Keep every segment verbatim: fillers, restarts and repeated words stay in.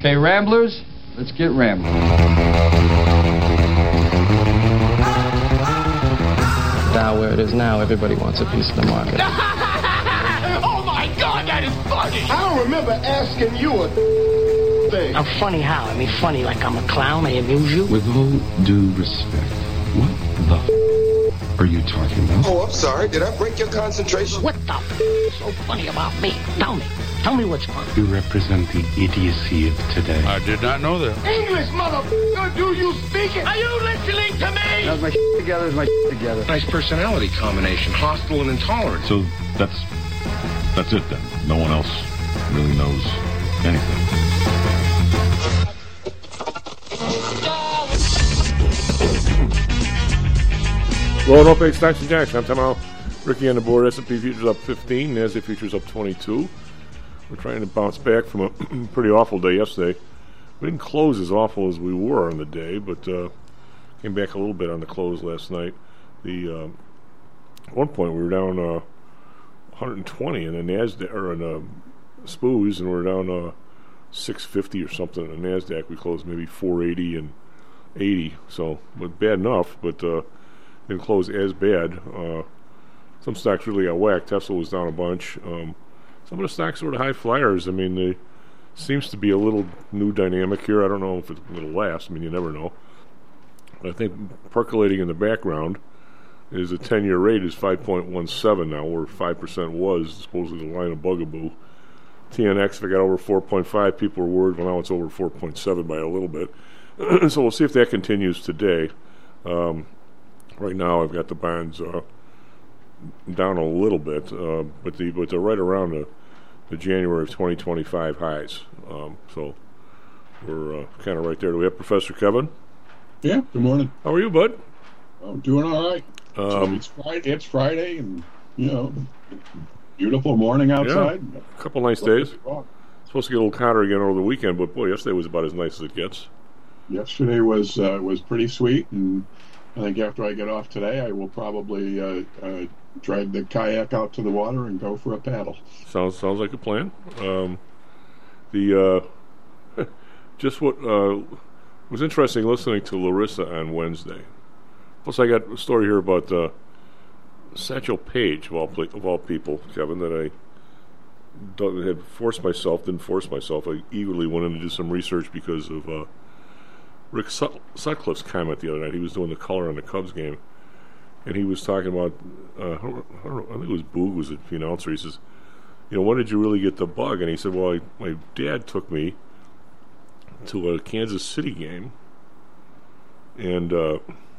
Okay, Ramblers, let's get rambling. Now where it is now, everybody wants a piece of the market. Oh my God, that is funny! I don't remember asking you a thing. I'm funny how? I mean funny like I'm a clown, I amuse you? With all due respect, what the f*** are you talking about? Oh, I'm sorry. Did I break your concentration? What the f*** is so funny about me? Tell me. Tell me what's funny. You represent the idiocy of today. I did not know that. English, motherfucker, do you speak it? Are you listening to me? How's my shit together? Is my shit together? Nice personality combination, hostile and intolerant. So that's that's it then. No one else really knows anything. Rolling up eight stocks and jacks. I'm Tom Ricky on the board. S and P futures up fifteen. NASDAQ futures up twenty-two. We're trying to bounce back from a pretty awful day yesterday. We didn't close as awful as we were on the day, but uh, came back a little bit on the close last night. The uh, at one point we were down uh, one hundred twenty in the Nasdaq or in uh, S P Ys, and we're down uh, six fifty or something in the Nasdaq. We closed maybe four eighty and eighty, so but bad enough, but uh, didn't close as bad. Uh, some stocks really got whacked. Tesla was down a bunch. Um, some of the stocks were the high flyers. I mean, there seems to be a little new dynamic here. I don't know if it's going to last. I mean, you never know. But I think percolating in the background is a ten-year rate is five point one seven now, where five percent was supposedly the line of bugaboo. T N X, if it got over four point five, people were worried. Well, now it's over four point seven by a little bit. So we'll see if that continues today. Um, right now, I've got the bonds uh, down a little bit, uh, but the but they're right around the, the January of twenty twenty-five highs. Um, so we're uh, kind of right there. Do we have Professor Kevin? Yeah. Good morning. How are you, bud? Oh, doing all right. Um, so it's Friday. It's Friday, and you know, beautiful morning outside. Yeah, a couple nice days. Supposed to get a little colder again over the weekend, but boy, yesterday was about as nice as it gets. Yesterday was uh, was pretty sweet, and I think after I get off today, I will probably uh, uh, drag the kayak out to the water and go for a paddle. Sounds sounds like a plan. Um, the uh, just what uh, was interesting listening to Larissa on Wednesday. Plus, I got a story here about uh, Satchel Paige of all of all people, Kevin, that I don't, had forced myself, didn't force myself. I eagerly went in to do some research because of uh, Rick Sut- Sutcliffe's comment the other night. He was doing the color on the Cubs game, and he was talking about, uh, I, don't, I, don't know, I think it was Boog was the announcer. He says, you know, when did you really get the bug? And he said, well, I, my dad took me to a Kansas City game, and uh,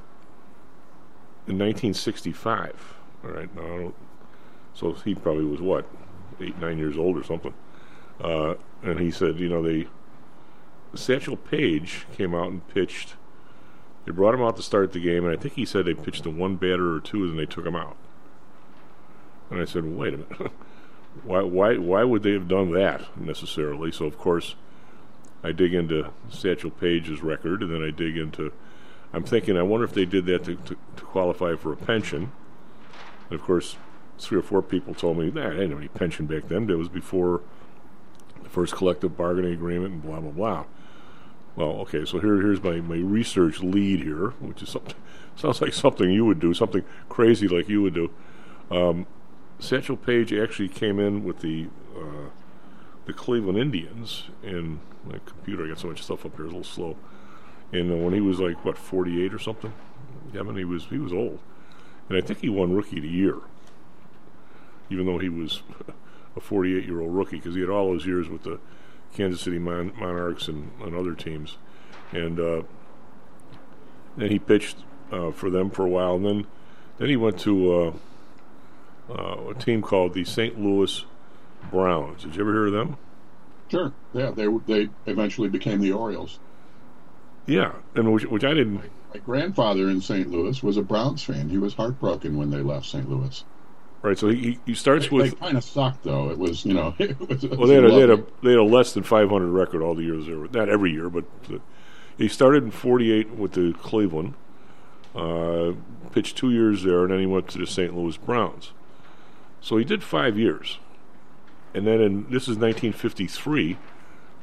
in nineteen sixty-five, all right, now I don't, so he probably was, what, eight, nine years old or something. Uh, and he said, you know, they, Satchel Paige came out and pitched. They brought him out to start the game, and I think he said they pitched to one batter or two, and they took him out. And I said, well, wait a minute. why, why, why would they have done that necessarily? So, of course, I dig into Satchel Paige's record, and then I dig into, I'm thinking, I wonder if they did that to, to, to qualify for a pension. And, of course, three or four people told me, nah, I didn't have any pension back then. It was before the first collective bargaining agreement and blah, blah, blah. Well, okay, so here, here's my, my research lead here, which is something, sounds like something you would do, something crazy like you would do. Um, Satchel Paige actually came in with the uh, the Cleveland Indians, and my computer, I got so much stuff up here, it's a little slow. And uh, when he was like, what, forty-eight or something? Yeah, I mean, he was, he was old. And I think he won Rookie of the Year, even though he was a forty-eight-year-old rookie, because he had all those years with the Kansas City Mon- Monarchs and, and other teams. And uh, then he pitched uh, for them for a while. And then, then he went to uh, uh, a team called the Saint Louis Browns. Did you ever hear of them? Sure. Yeah, they they eventually became the Orioles. Yeah, and which, which I didn't... My, my grandfather in Saint Louis was a Browns fan. He was heartbroken when they left Saint Louis. Right, so he he starts they, with... They kind of sucked, though. It was, you know... It was, it well, they had, a, they, had lovely. a, they had a less than five hundred record all the years they were... Not every year, but... Uh, he started in forty-eight with the Cleveland, uh, pitched two years there, and then he went to the Saint Louis Browns. So he did five years. And then in... This is nineteen fifty-three.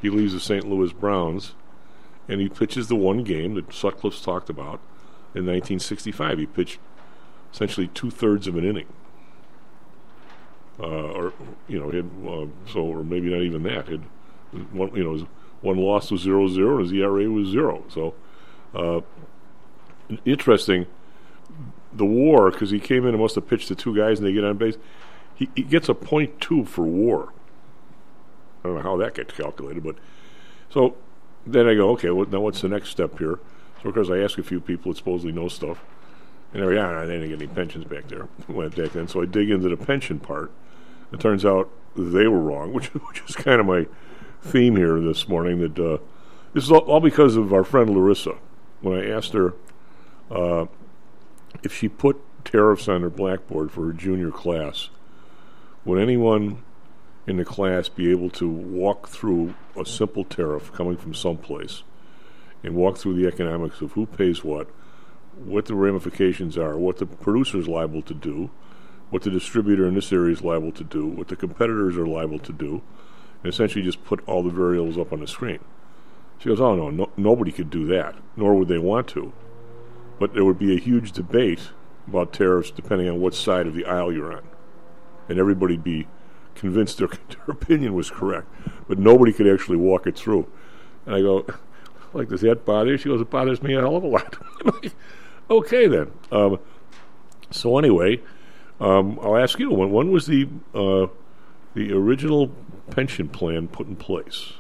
he leaves the Saint Louis Browns, and he pitches the one game that Sutcliffe's talked about in nineteen sixty-five. He pitched essentially two-thirds of an inning. Uh, or, you know, had, uh, so, or maybe not even that. Had one, you know, his one loss was zero zero, and his E R A was zero. So, uh, interesting. The WAR, because he came in and must have pitched to two guys, and they get on base. He, he gets a point two for WAR. I don't know how that gets calculated, but so then I go, okay, well, now what's the next step here? So, of course, I ask a few people that supposedly know stuff, and they're, yeah, they didn't get any pensions back there. Went back then, so I dig into the pension part. It turns out they were wrong, which, which is kind of my theme here this morning. That uh, this is all, all because of our friend Larissa. When I asked her uh, if she put tariffs on her blackboard for her junior class, would anyone in the class be able to walk through a simple tariff coming from someplace and walk through the economics of who pays what, what the ramifications are, what the producer is liable to do, what the distributor in this area is liable to do, what the competitors are liable to do, and essentially just put all the variables up on the screen. She goes, oh, no, no, nobody could do that, nor would they want to. But there would be a huge debate about tariffs depending on what side of the aisle you're on. And everybody'd be convinced their, their opinion was correct. But nobody could actually walk it through. And I go, like, does that bother you? She goes, it bothers me a hell of a lot. Okay, then. Um, so anyway, um, I'll ask you, when, when was the uh, the original pension plan put in place?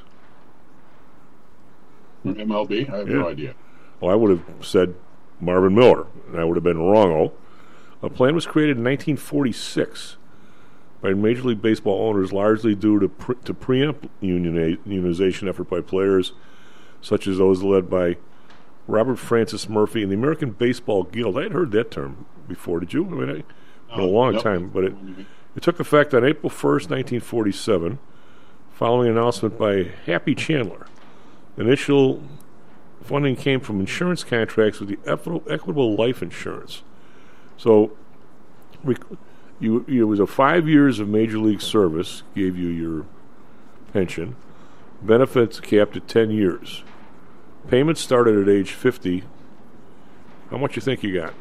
M L B? I have yeah. no idea. Well, I would have said Marvin Miller, and I would have been wrong. A plan was created in nineteen forty-six by Major League Baseball owners, largely due to pre- to preempt unioni- unionization effort by players such as those led by Robert Francis Murphy and the American Baseball Guild. I had heard that term before. Did you? I mean, it's been a long nope. time, but it it took effect on April first, nineteen forty-seven, following an announcement by Happy Chandler. Initial funding came from insurance contracts with the Equitable Life Insurance. So, rec- you, it was a five years of major league service gave you your pension. Benefits capped at ten years. Payments started at age fifty. How much you think you got?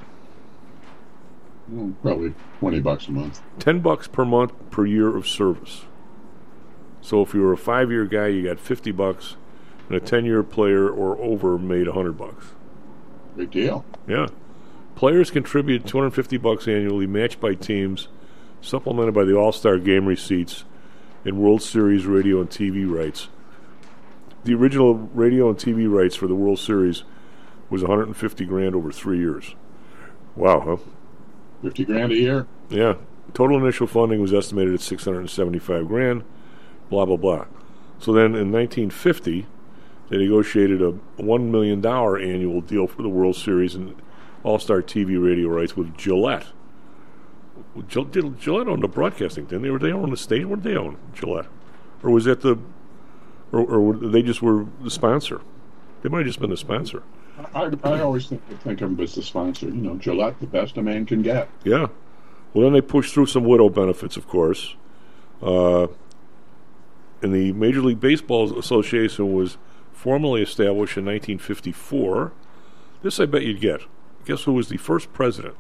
Well, probably twenty bucks a month. Ten bucks per month per year of service. So if you were a five-year guy, you got fifty bucks. And a ten-year player or over made one hundred bucks. Big deal. Yeah. Players contribute two hundred fifty bucks annually, matched by teams, supplemented by the All-Star game receipts and World Series radio and T V rights. The original radio and T V rights for the World Series was one hundred fifty grand over three years. Wow, huh? fifty grand a year? Yeah. Total initial funding was estimated at six hundred seventy-five grand, blah, blah, blah. So then in nineteen fifty, they negotiated a one million dollars annual deal for the World Series and All-Star T V radio rights with Gillette. Gillette owned the broadcasting, didn't they? Or they owned the station? What did they own, Gillette? Or was that the... Or, or they just were the sponsor? They might have just been the sponsor. I, I always think, think of them as the sponsor. You know, Gillette, the best a man can get. Yeah. Well, then they pushed through some widow benefits, of course. Uh, and the Major League Baseball Association was formally established in nineteen fifty-four. This I bet you'd get. Guess who was the first president?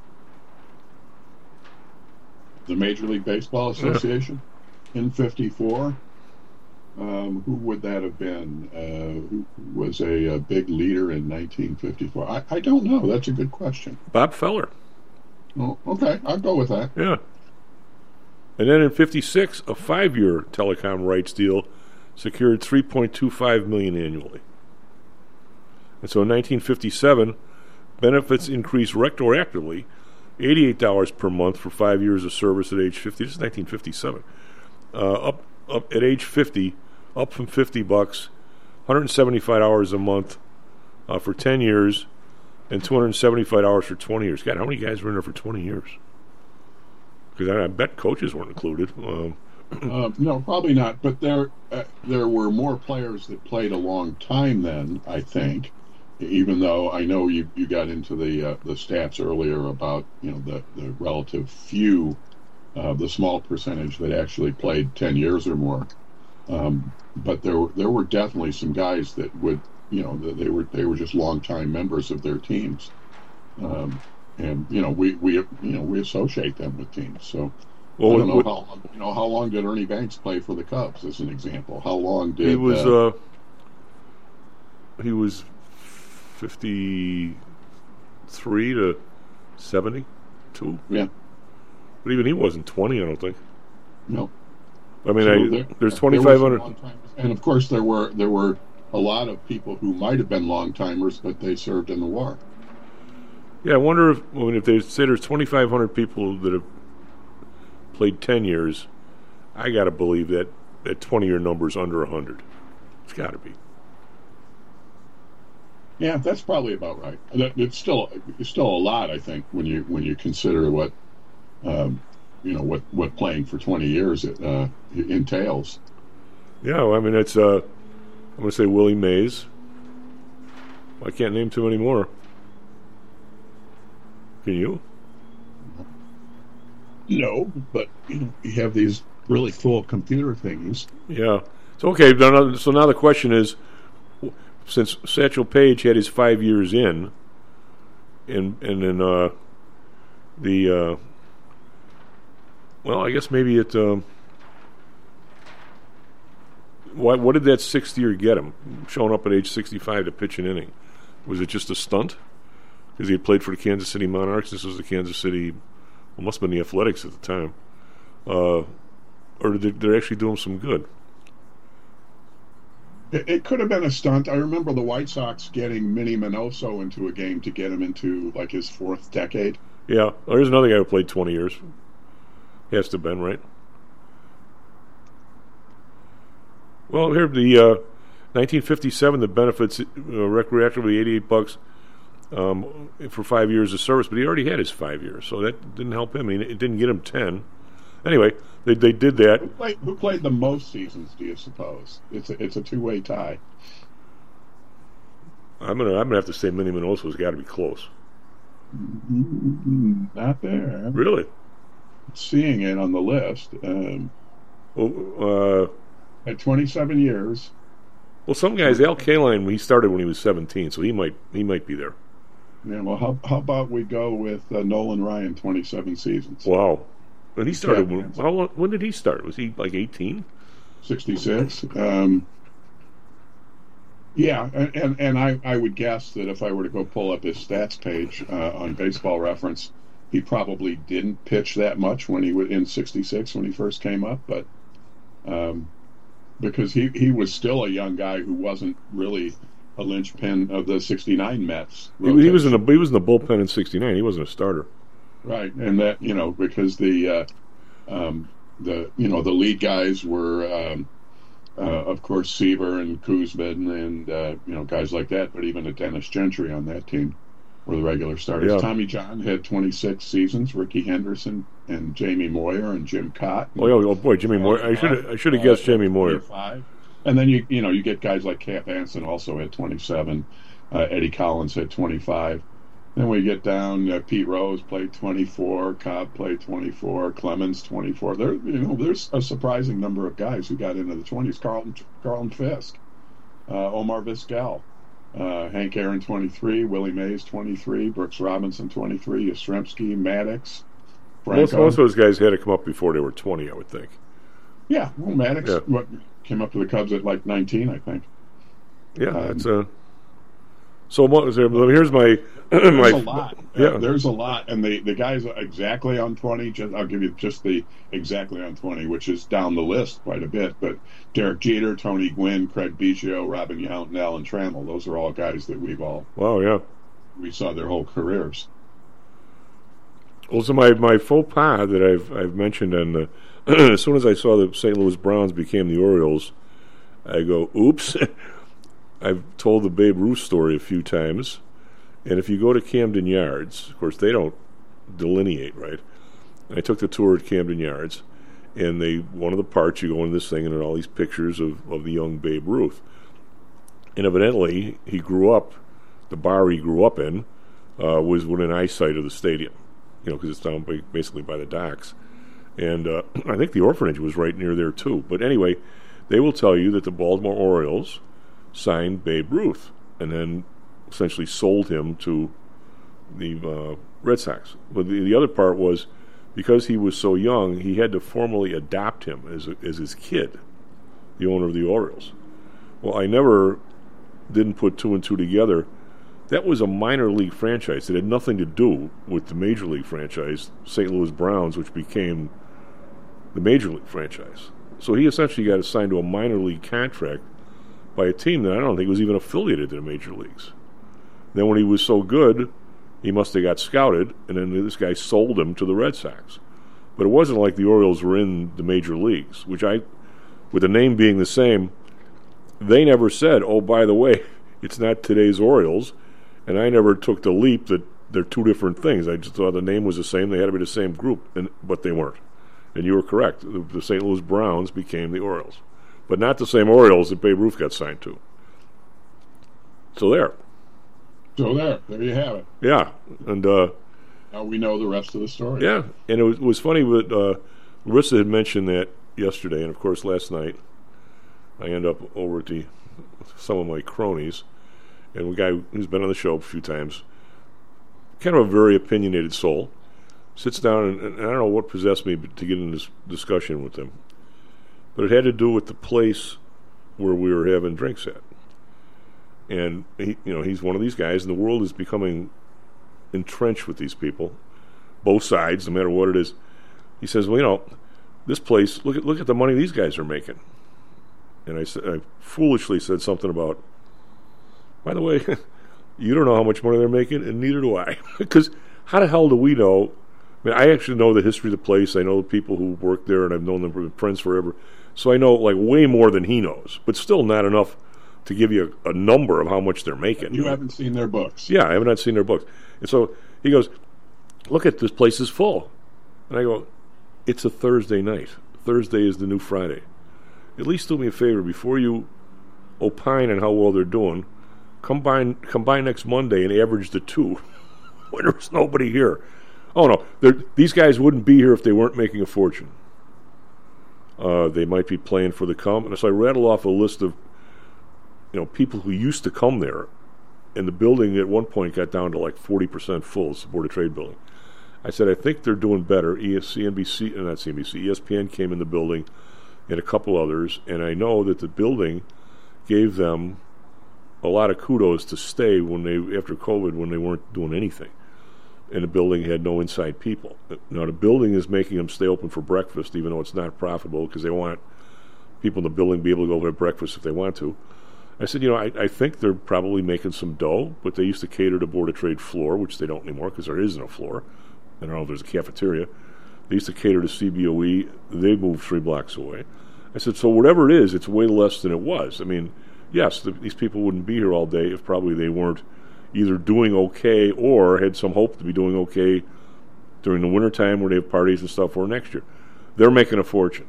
The Major League Baseball Association yeah. in fifty-four. Um, who would that have been? Uh, who was a, a big leader in nineteen fifty-four? I, I don't know. That's a good question. Bob Feller. Oh, okay, I'll go with that. Yeah. And then in fifty-six, a five-year telecom rights deal secured three point two five million dollars annually. And so in nineteen fifty-seven, benefits increased retroactively, eighty-eight dollars per month for five years of service at age fifty. This is nineteen fifty-seven. Uh, up up at age fifty, up from fifty bucks, one hundred seventy-five hours a month uh, for ten years, and two hundred seventy-five hours for twenty years. God, how many guys were in there for twenty years? Because I, I bet coaches weren't included. Um, uh, no, probably not. But there, uh, there were more players that played a long time then, I think. Even though I know you, you got into the uh, the stats earlier about you know the, the relative few, uh, the small percentage that actually played ten years or more. Um, but there were there were definitely some guys that would, you know, they were they were just longtime members of their teams, um, and you know we, we you know we associate them with teams. So well, I don't know what, how long, you know how long did Ernie Banks play for the Cubs as an example? How long did he was uh, uh, he was fifty-three to seventy-two. Yeah, but even he wasn't twenty. I don't think. No. I mean, so I, there, there's twenty-five hundred, and of course there were there were a lot of people who might have been long timers, but they served in the war. Yeah, I wonder if I mean, if they say there's twenty-five hundred people that have played ten years, I got to believe that that twenty-year number is under a hundred. It's got to be. Yeah, that's probably about right. It's still it's still a lot, I think, when you when you consider what. Um, you know what, what playing for twenty years it, uh, it entails. Yeah, well, I mean it's. Uh, I'm going to say Willie Mays. I can't name too many more. Can you? No, but you know you have these really cool computer thingies. Yeah. So okay. So now the question is, since Satchel Paige had his five years in, and and then uh, the. Uh, Well, I guess maybe it. Um, what, what did that sixth year get him? Showing up at age sixty-five to pitch an inning, was it just a stunt? Because he had played for the Kansas City Monarchs. This was the Kansas City, well, must have been the Athletics at the time, uh, or did they, did they actually do him some good? It, it could have been a stunt. I remember the White Sox getting Minnie Minoso into a game to get him into like his fourth decade. Yeah, well, there's another guy who played twenty years. Has to have been, right? Well, here, the uh, nineteen fifty-seven, the benefits uh, retroactively eighty-eight bucks um, for five years of service, but he already had his five years, so that didn't help him. I mean, it didn't get him ten. Anyway, they they did that. Who played, who played the most seasons, do you suppose? It's a, it's a two-way tie. I'm gonna I'm gonna have to say Minnie Minoso's got to be close. Mm-hmm. Not there. Really? Seeing it on the list. Um, well, uh, at twenty-seven years. Well, some guys, Al Kaline, he started when he was seventeen, so he might he might be there. Yeah. Well, how how about we go with uh, Nolan Ryan, twenty-seven seasons? Wow. And he started. Yeah, when, how long, when did he start? Was he like eighteen? sixty-six. Um, yeah, and, and and I I would guess that if I were to go pull up his stats page uh, on Baseball Reference, he probably didn't pitch that much when he was in sixty-six when he first came up, but um, because he, he was still a young guy who wasn't really a linchpin of the sixty-nine Mets. He, he was in the he was in the bullpen in sixty-nine. He wasn't a starter, right? And that you know because the uh, um, the you know the lead guys were um, uh, of course Seaver and Koosman and uh, you know guys like that, but even a Dennis Gentry on that team were the regular starters. Yeah. Tommy John had twenty-six seasons. Ricky Henderson and Jamie Moyer and Jim Cott. Oh, yeah, oh boy, Jimmy Moyer. I should I should have guessed uh, Jamie Moyer. And then you you know you get guys like Cap Anson also had twenty-seven. Uh, Eddie Collins had twenty-five. Then we get down. Uh, Pete Rose played twenty-four. Cobb played twenty-four. Clemens twenty-four. There you know there's a surprising number of guys who got into the twenties. Carlton Carlton Fisk, uh, Omar Vizquel. Uh, Hank Aaron, twenty-three. Willie Mays, twenty-three. Brooks Robinson, twenty-three. Yastrzemski, Maddox, most, most of those guys had to come up before they were twenty, I would think. Yeah, well, Maddox yeah. What, came up to the Cubs at like nineteen, I think. Yeah, um, that's a. Uh, so what was there? Here's my. There's my, a lot. Yeah, uh, there's a lot, and the the guys exactly on twenty. Just, I'll give you just the exactly on twenty, which is down the list quite a bit. But Derek Jeter, Tony Gwynn, Craig Biggio, Robin Yount, and Alan Trammell. Those are all guys that we've all. Wow, yeah. We saw their whole careers. Well, so my, my faux pas that I've I've mentioned, and as soon as I saw the Saint Louis Browns became the Orioles, I go, oops. I've told the Babe Ruth story a few times. And if you go to Camden Yards, of course, they don't delineate, right? I took the tour at Camden Yards, and they one of the parts, you go into this thing, and there are all these pictures of, of the young Babe Ruth. And evidently, he grew up, the bar he grew up in uh, was within eyesight of the stadium, you know, because it's down by, basically by the docks. And uh, I think the orphanage was right near there, too. But anyway, they will tell you that the Baltimore Orioles signed Babe Ruth and then essentially sold him to the uh, Red Sox. But the, the other part was, because he was so young, he had to formally adopt him as a, as his kid, the owner of the Orioles. Well, I never didn't put two and two together. That was a minor league franchise. It had nothing to do with the major league franchise, Saint Louis Browns, which became the major league franchise. So he essentially got assigned to a minor league contract by a team that I don't think was even affiliated to the major leagues. Then when he was so good, he must have got scouted, and then this guy sold him to the Red Sox. But it wasn't like the Orioles were in the major leagues, which I, with the name being the same, they never said, oh, by the way, it's not today's Orioles. And I never took the leap that they're two different things. I just thought the name was the same. They had to be the same group, and but they weren't. And you were correct. The, the Saint Louis Browns became the Orioles. But not the same Orioles that Babe Ruth got signed to. So there. So there. There you have it. Yeah. And uh, now we know the rest of the story. Yeah. And it was, it was funny that uh, Larissa had mentioned that yesterday, and of course last night I end up over at the some of my cronies. And a guy who's been on the show a few times, kind of a very opinionated soul, sits down, and, and I don't know what possessed me to get in this discussion with him, but it had to do with the place where we were having drinks at. And he, you know, he's one of these guys, and the world is becoming entrenched with these people, both sides, no matter what it is. He says, "Well, you know, this place. Look at look at the money these guys are making." And I, I foolishly said something about, by the way, you don't know how much money they're making, and neither do I. Because how the hell do we know? I mean, I actually know the history of the place. I know the people who work there, and I've known them for friends forever. So I know, like, way more than he knows. But still not enough to give you a, a number of how much they're making. You haven't seen their books. Yeah, I have not seen their books. And so he goes, look at this place is full. And I go, it's a Thursday night. Thursday is the new Friday. At least do me a favor, before you opine on how well they're doing, Come by, come by next Monday and average the two when there's nobody here. Oh, no. These guys wouldn't be here if they weren't making a fortune. Uh, they might be playing for the come. And so I rattle off a list of, you know, people who used to come there, and the building at one point got down to like forty percent full. It's the Board of Trade building. I said, I think they're doing better. E S C N B C, uh, not C N B C, E S P N came in the building, and a couple others, and I know that the building gave them a lot of kudos to stay when they after COVID, when they weren't doing anything, and the building had no inside people. Now the building is making them stay open for breakfast, even though it's not profitable, because they want people in the building to be able to go over to breakfast if they want to. I said, you know, I, I think they're probably making some dough, but they used to cater to Board of Trade floor, which they don't anymore because there isn't a floor. I don't know if there's a cafeteria. They used to cater to C B O E. They moved three blocks away. I said, so whatever it is, it's way less than it was. I mean, yes, the, these people wouldn't be here all day if probably they weren't either doing okay or had some hope to be doing okay during the wintertime where they have parties and stuff for next year. They're making a fortune.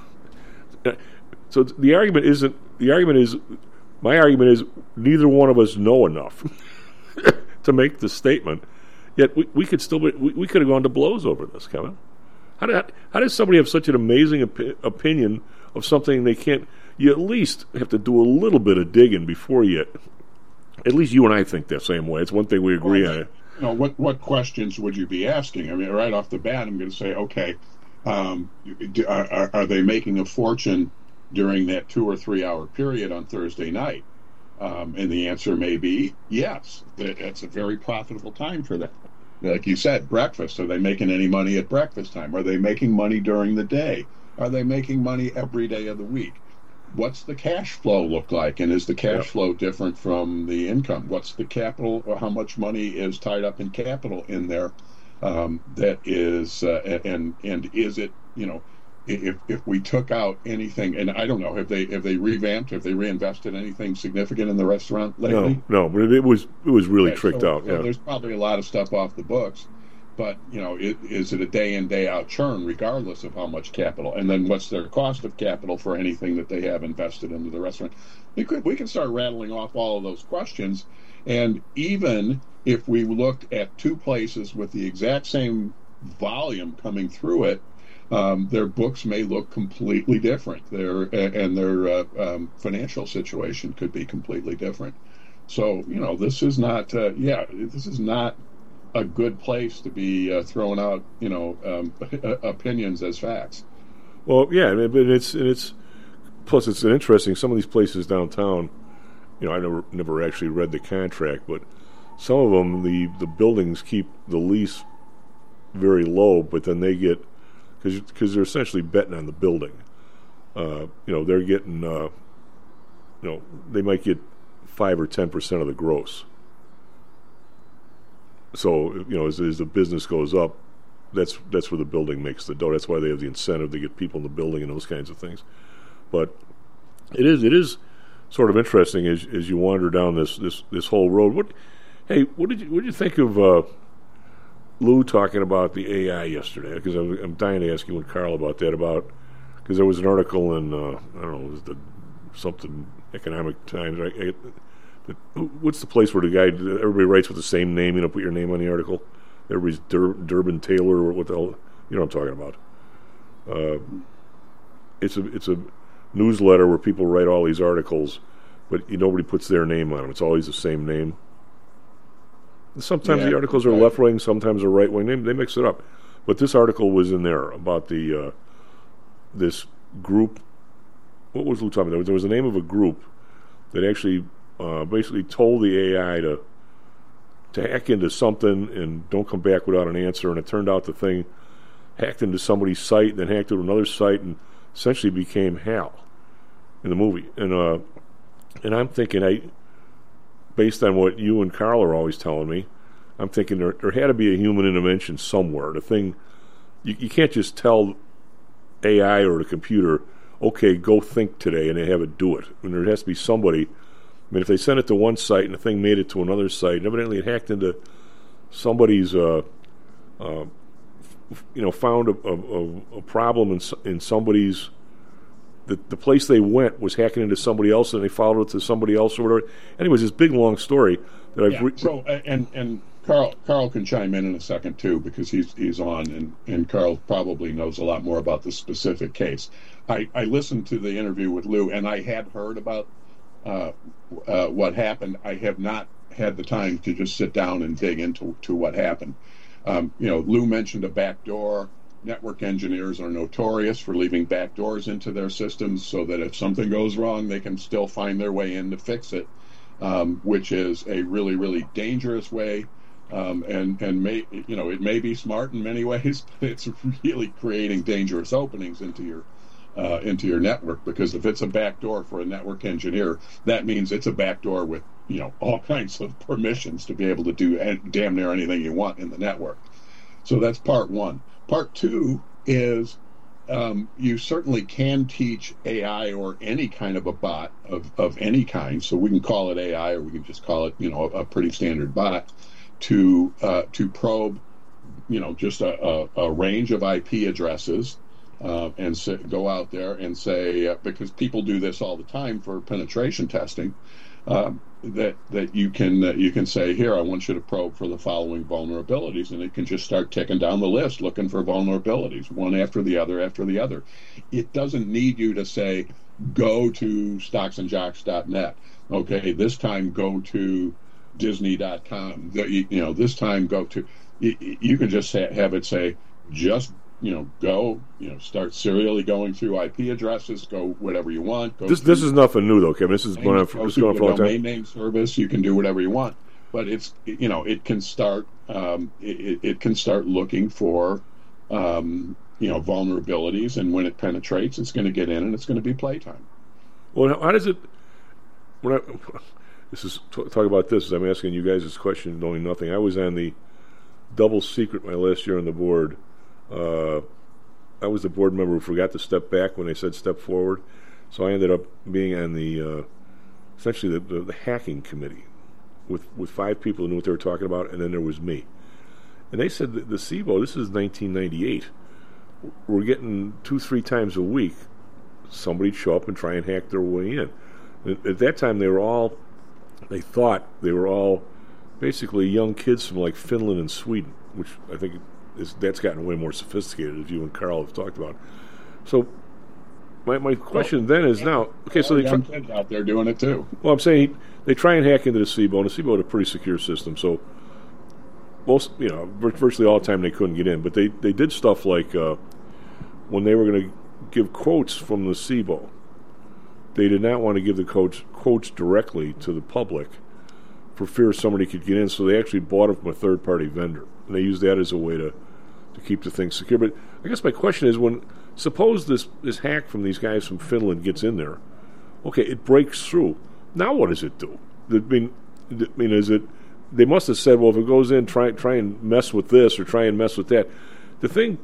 So the argument isn't, the argument is, my argument is neither one of us know enough to make the statement, yet we, we could still, be, we, we could have gone to blows over this, Kevin. How, did, how does somebody have such an amazing op- opinion of something they can't? You at least have to do a little bit of digging before you. At least you and I think the same way. It's one thing we agree well, on. You know, what what questions would you be asking? I mean, right off the bat, I'm going to say, okay, um, are, are they making a fortune during that two or three hour period on Thursday night? Um, and the answer may be yes. It's a very profitable time for them. Like you said, breakfast. Are they making any money at breakfast time? Are they making money during the day? Are they making money every day of the week? What's the cash flow look like? And is the cash flow different from the income? What's the capital, or how much money is tied up in capital in there? Um, that is, uh, and and is it, you know, if if we took out anything, and I don't know, have they have they revamped, have they reinvested anything significant in the restaurant lately? No, no, but it was it was really okay, tricked so, out. So yeah. There's probably a lot of stuff off the books. But, you know, it, is it a day in, day out churn regardless of how much capital? And then what's their cost of capital for anything that they have invested into the restaurant? We could we can start rattling off all of those questions. And even if we looked at two places with the exact same volume coming through it, Um, their books may look completely different. Their and their uh, um, financial situation could be completely different. So you know, this is not. Uh, yeah, this is not a good place to be uh, throwing out, you know, um, opinions as facts. Well, yeah, I mean, but it's it's plus it's interesting. Some of these places downtown, you know, I never never actually read the contract, but some of them, the the buildings keep the lease very low, but then they get because because they're essentially betting on the building. Uh, you know, they're getting, uh, you know, they might get five or ten percent of the gross. So, you know, as, as the business goes up, that's that's where the building makes the dough. That's why they have the incentive to get people in the building and those kinds of things. But it is it is sort of interesting as as you wander down this this, this whole road. What, hey, what did you what did you think of uh, Lou talking about the A I yesterday? Because I'm, I'm dying to ask you and Carl about that. About because there was an article in uh, I don't know, it was the something Economic Times, right? It, What's the place where the guy, everybody writes with the same name, you know, put your name on the article? Everybody's Dur- Durbin Taylor, or what the hell, you know what I'm talking about. Uh, it's a it's a newsletter where people write all these articles, but you, nobody puts their name on them. It's always the same name. And sometimes yeah, the articles are right. left-wing, sometimes they're right-wing. They, they mix it up. But this article was in there about the uh, this group. What was Lou talking about? There was the name of a group that actually... Uh, basically told the A I to to hack into something and don't come back without an answer, and it turned out the thing hacked into somebody's site, then hacked into another site, and essentially became Hal in the movie. And uh, and I'm thinking, I, based on what you and Carl are always telling me, I'm thinking there, there had to be a human intervention somewhere. The thing, you, you can't just tell A I or the computer, okay, go think today, and they have it do it. And there has to be somebody. I mean, if they sent it to one site and the thing made it to another site, and evidently it hacked into somebody's, uh, uh, f- you know, found a, a, a problem in, in somebody's, the, the place they went was hacking into somebody else, and they followed it to somebody else or whatever. Anyways, this big, long story that I've... Yeah, re- so, and, and Carl Carl can chime in in a second, too, because he's he's on, and, and Carl probably knows a lot more about the specific case. I, I listened to the interview with Lou, and I had heard about Uh, uh, what happened. I have not had the time to just sit down and dig into to what happened. Um, you know, Lou mentioned a back door. Network engineers are notorious for leaving back doors into their systems so that if something goes wrong, they can still find their way in to fix it, um, which is a really, really dangerous way. Um, and and may you know it may be smart in many ways, but it's really creating dangerous openings into your Uh, into your network, because if it's a back door for a network engineer, that means it's a back door with, you know, all kinds of permissions to be able to do damn near anything you want in the network. So that's part one. Part two is um, you certainly can teach A I or any kind of a bot of, of any kind, so we can call it A I or we can just call it, you know, a, a pretty standard bot, to uh, to probe, you know, just a, a, a range of I P addresses. Uh, and say, go out there and say, uh, because people do this all the time for penetration testing, um, that that you can uh, you can say, here, I want you to probe for the following vulnerabilities, and it can just start ticking down the list looking for vulnerabilities, one after the other after the other. It doesn't need you to say, go to stocks and jocks dot net. Okay, this time go to disney dot com. You, you know, this time go to. You, you can just ha- have it say, just. You know, go. You know, start serially going through I P addresses. Go whatever you want. Go this this is nothing new though, Kevin. This is going on for, this is going on for a long time. Domain name service. You can do whatever you want, but it's you know it can start um, it, it can start looking for um, you know vulnerabilities, and when it penetrates, it's going to get in and it's going to be playtime. Well, how does it? When I, this is t- talk about this. As I'm asking you guys this question, knowing nothing. I was on the double secret my last year on the board. Uh, I was the board member who forgot to step back when they said step forward, so I ended up being on the uh, essentially the, the, the hacking committee with with five people who knew what they were talking about, and then there was me. And they said that the C B O, this is nineteen ninety-eight, we're getting two, three times a week somebody'd show up and try and hack their way in. At, at that time, they were all, they thought they were all basically young kids from like Finland and Sweden, which I think is that's gotten way more sophisticated, as you and Carl have talked about. So, my my question well, then is now okay. So they young try, kids out there doing it too. Well, I'm saying he, they try and hack into the C B O, and the C B O had a pretty secure system. So most, you know, virtually all the time they couldn't get in, but they they did stuff like uh, when they were going to give quotes from the C B O, they did not want to give the quotes quotes directly to the public for fear somebody could get in. So they actually bought them from a third party vendor, and they used that as a way to to keep the thing secure. But I guess my question is, when suppose this, this hack from these guys from Finland gets in there, okay, it breaks through. Now what does it do? I mean, I mean, is it? They must have said, well, if it goes in, try try and mess with this or try and mess with that. The thing,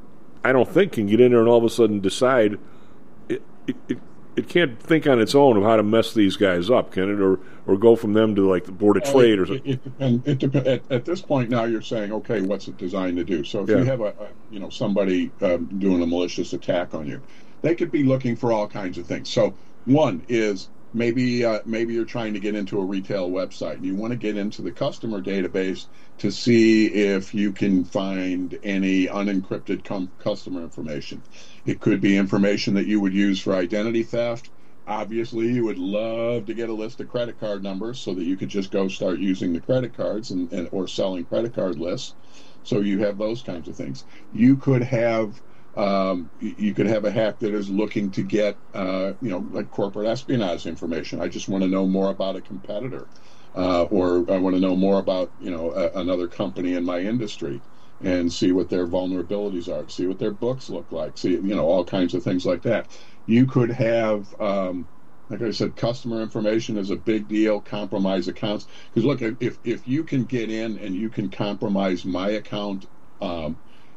I don't think, can get in there and all of a sudden decide. It it it, it can't think on its own of how to mess these guys up, can it? Or or go from them to like the Board of well, Trade it, or something. It, it, it, it, at, at this point now, you're saying, okay, what's it designed to do? So if yeah. you have a, a you know somebody um, doing a malicious attack on you, they could be looking for all kinds of things. So one is maybe uh, maybe you're trying to get into a retail website and you want to get into the customer database to see if you can find any unencrypted com- customer information. It could be information that you would use for identity theft. Obviously, you would love to get a list of credit card numbers so that you could just go start using the credit cards and, and or selling credit card lists. So you have those kinds of things. You could have um, you could have a hack that is looking to get uh, you know like corporate espionage information. I just want to know more about a competitor, uh, or I want to know more about you know a, another company in my industry, and see what their vulnerabilities are, see what their books look like, see you know all kinds of things like that. You could have, um, like I said, customer information is a big deal. Compromise accounts, because look, if if you can get in and you can compromise my account um,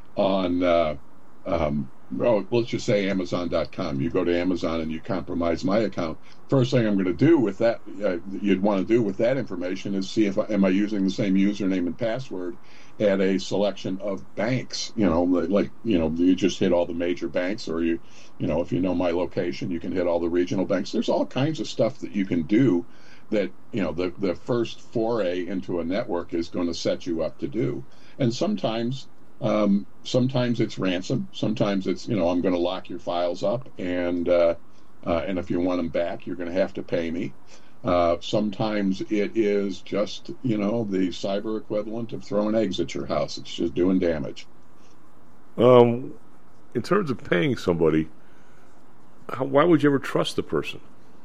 on, uh, um, oh, let's just say Amazon dot com. You go to Amazon and you compromise my account. First thing I'm going to do with that, uh, you'd want to do with that information is see if I, am I using the same username and password at a selection of banks. You know, like you know, you just hit all the major banks, or you. You know, if you know my location, you can hit all the regional banks. There's all kinds of stuff that you can do that, you know, the, the first foray into a network is going to set you up to do. And sometimes, um, sometimes it's ransom. Sometimes it's, you know, I'm going to lock your files up, and uh, uh, and if you want them back, you're going to have to pay me. Uh, sometimes it is just, you know, the cyber equivalent of throwing eggs at your house. It's just doing damage. Um, in terms of paying somebody, How, why would you ever trust the person?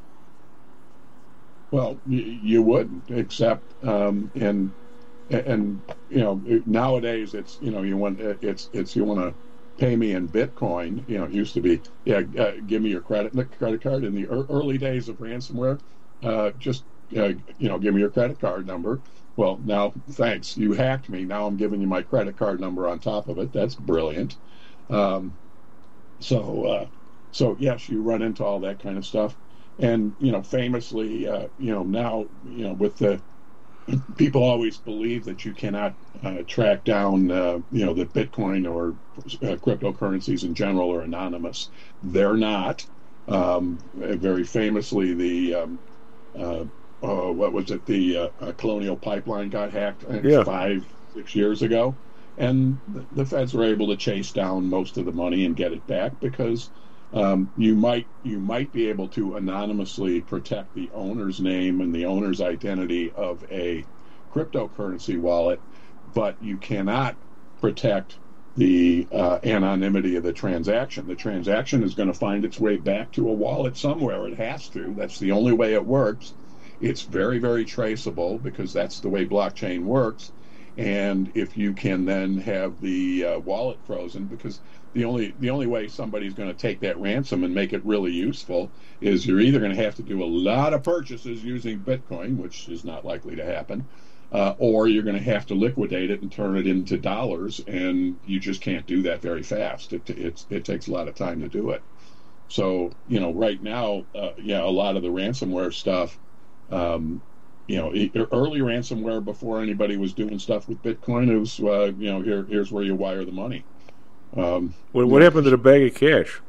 Well, you, you wouldn't, except um, and and you know nowadays it's you know you want it's it's you want to pay me in Bitcoin. You know, it used to be yeah, uh, give me your credit credit card. In the er- early days of ransomware, uh, just uh, you know give me your credit card number. Well, now thanks, you hacked me. Now I'm giving you my credit card number on top of it. That's brilliant. Um, so. Uh, So yes, you run into all that kind of stuff, and you know, famously, uh, you know, now you know, with the people always believe that you cannot uh, track down, uh, you know, that Bitcoin or uh, cryptocurrencies in general are anonymous. They're not. Um, very famously, the um, uh, uh, what was it? The uh, uh, Colonial Pipeline got hacked I think, yeah. five, six years ago, and the, the feds were able to chase down most of the money and get it back because. Um, you might you might be able to anonymously protect the owner's name and the owner's identity of a cryptocurrency wallet, but you cannot protect the uh, anonymity of the transaction. The transaction is going to find its way back to a wallet somewhere. It has to. That's the only way it works. It's very, very traceable because that's the way blockchain works. And if you can then have the uh, wallet frozen, because the only the only way somebody's going to take that ransom and make it really useful is you're either going to have to do a lot of purchases using Bitcoin, which is not likely to happen, uh, or you're going to have to liquidate it and turn it into dollars, and you just can't do that very fast. It it's, it takes a lot of time to do it. So, you know, right now, uh, yeah, a lot of the ransomware stuff, um, you know, early ransomware before anybody was doing stuff with Bitcoin, it was, uh, you know, here here's where you wire the money. Um, what what happened to the bag of cash?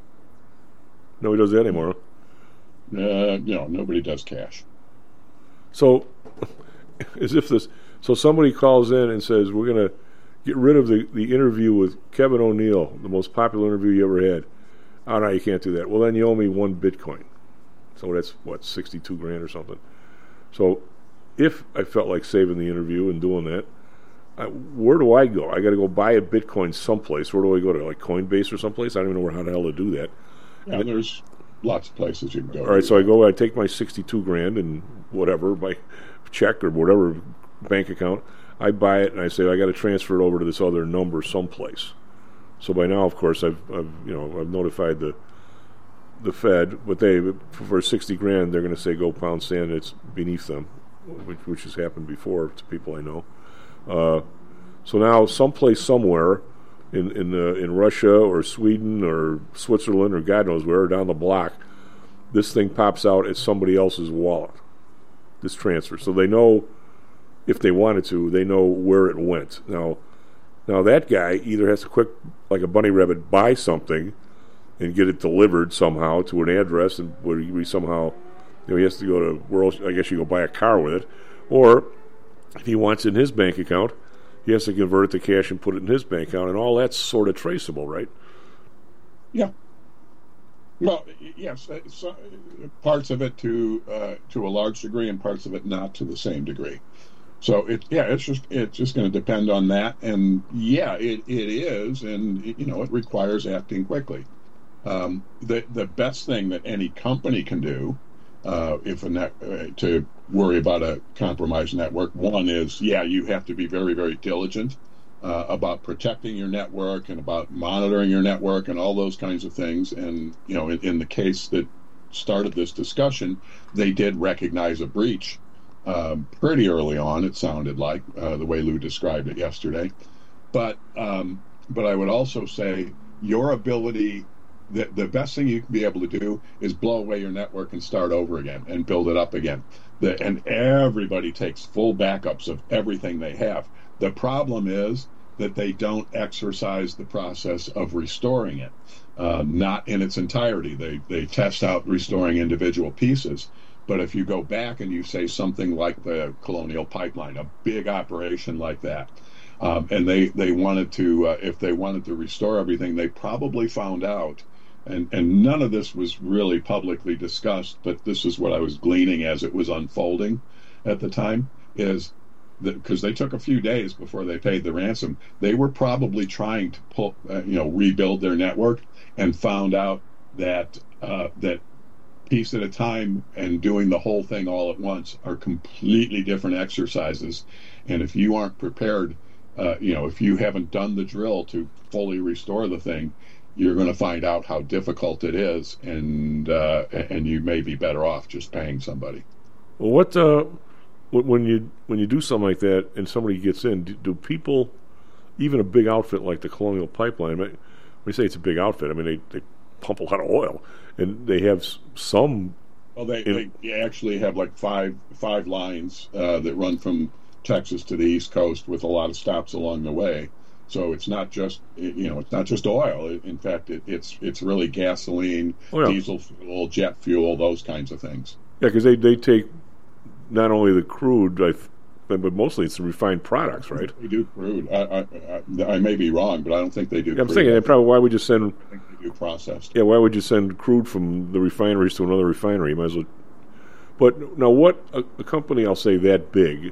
Nobody does that anymore. Uh, you know, nobody does cash. So, as if this, so somebody calls in and says, "We're going to get rid of the, the interview with Kevin O'Neill, the most popular interview you ever had. Oh, no, you can't do that. Well, then you owe me one Bitcoin. So that's, what, sixty-two grand or something. So if I felt like saving the interview and doing that, I, where do I go? I got to go buy a Bitcoin someplace. Where do I go to, like Coinbase or someplace? I don't even know where, how the hell to do that. Yeah, and there's lots of places you can go. All right, so I go, I take my sixty-two grand and whatever, my check or whatever bank account, I buy it and I say I got to transfer it over to this other number someplace. So by now, of course, I've, I've you know I've notified the the Fed, but they for sixty grand they're going to say go pound sand. It's beneath them, which, which has happened before to people I know. Uh, so now, someplace somewhere in in uh, in Russia or Sweden or Switzerland or God knows where, down the block, this thing pops out as somebody else's wallet. This transfer, so they know if they wanted to, they know where it went. Now, now that guy either has to quick, like a bunny rabbit, buy something and get it delivered somehow to an address, and where we somehow, you know, he has to go to where else? I guess you go buy a car with it, or if he wants it in his bank account, he has to convert it to cash and put it in his bank account, and all that's sort of traceable, right? Yeah. Well, yes, so parts of it to uh, to a large degree, and parts of it not to the same degree. So it, yeah, it's just it's just going to depend on that, and yeah, it, it is, and you know, it requires acting quickly. Um, the the best thing that any company can do, uh, if a net, uh, to worry about a compromised network, one is yeah, you have to be very very diligent uh, about protecting your network and about monitoring your network and all those kinds of things. And you know, in, in the case that started this discussion, they did recognize a breach um, pretty early on. It sounded like uh, the way Lou described it yesterday. But um, but I would also say your ability. The, the best thing you can be able to do is blow away your network and start over again and build it up again. The, and everybody takes full backups of everything they have. The problem is that they don't exercise the process of restoring it, uh, not in its entirety. They, they test out restoring individual pieces. But if you go back and you say something like the Colonial Pipeline, a big operation like that, um, and they, they wanted to, uh, if they wanted to restore everything, they probably found out. And, and none of this was really publicly discussed, but this is what I was gleaning as it was unfolding at the time, is that because they took a few days before they paid the ransom, they were probably trying to pull, uh, you know, rebuild their network, and found out that uh, that piece at a time and doing the whole thing all at once are completely different exercises. And if you aren't prepared, uh, you know, if you haven't done the drill to fully restore the thing, you're going to find out how difficult it is, and uh, and you may be better off just paying somebody. Well, what uh, when you when you do something like that and somebody gets in, do, do people, even a big outfit like the Colonial Pipeline, when we say it's a big outfit, I mean they, they pump a lot of oil, and they have some. Well, they, in, they actually have like five five lines uh, that run from Texas to the East Coast with a lot of stops along the way. So it's not just you know it's not just oil. In fact, it, it's it's really gasoline, oh, yeah. diesel fuel, jet fuel, those kinds of things. Yeah, because they, they take not only the crude, but mostly it's the refined products, right? They do crude. I, I, I, I may be wrong, but I don't think they do. Yeah, I'm crude. thinking, probably why would you send? I think they do processed. Yeah, why would you send crude from the refineries to another refinery? You might as well. But now, what a, a company, I'll say that big.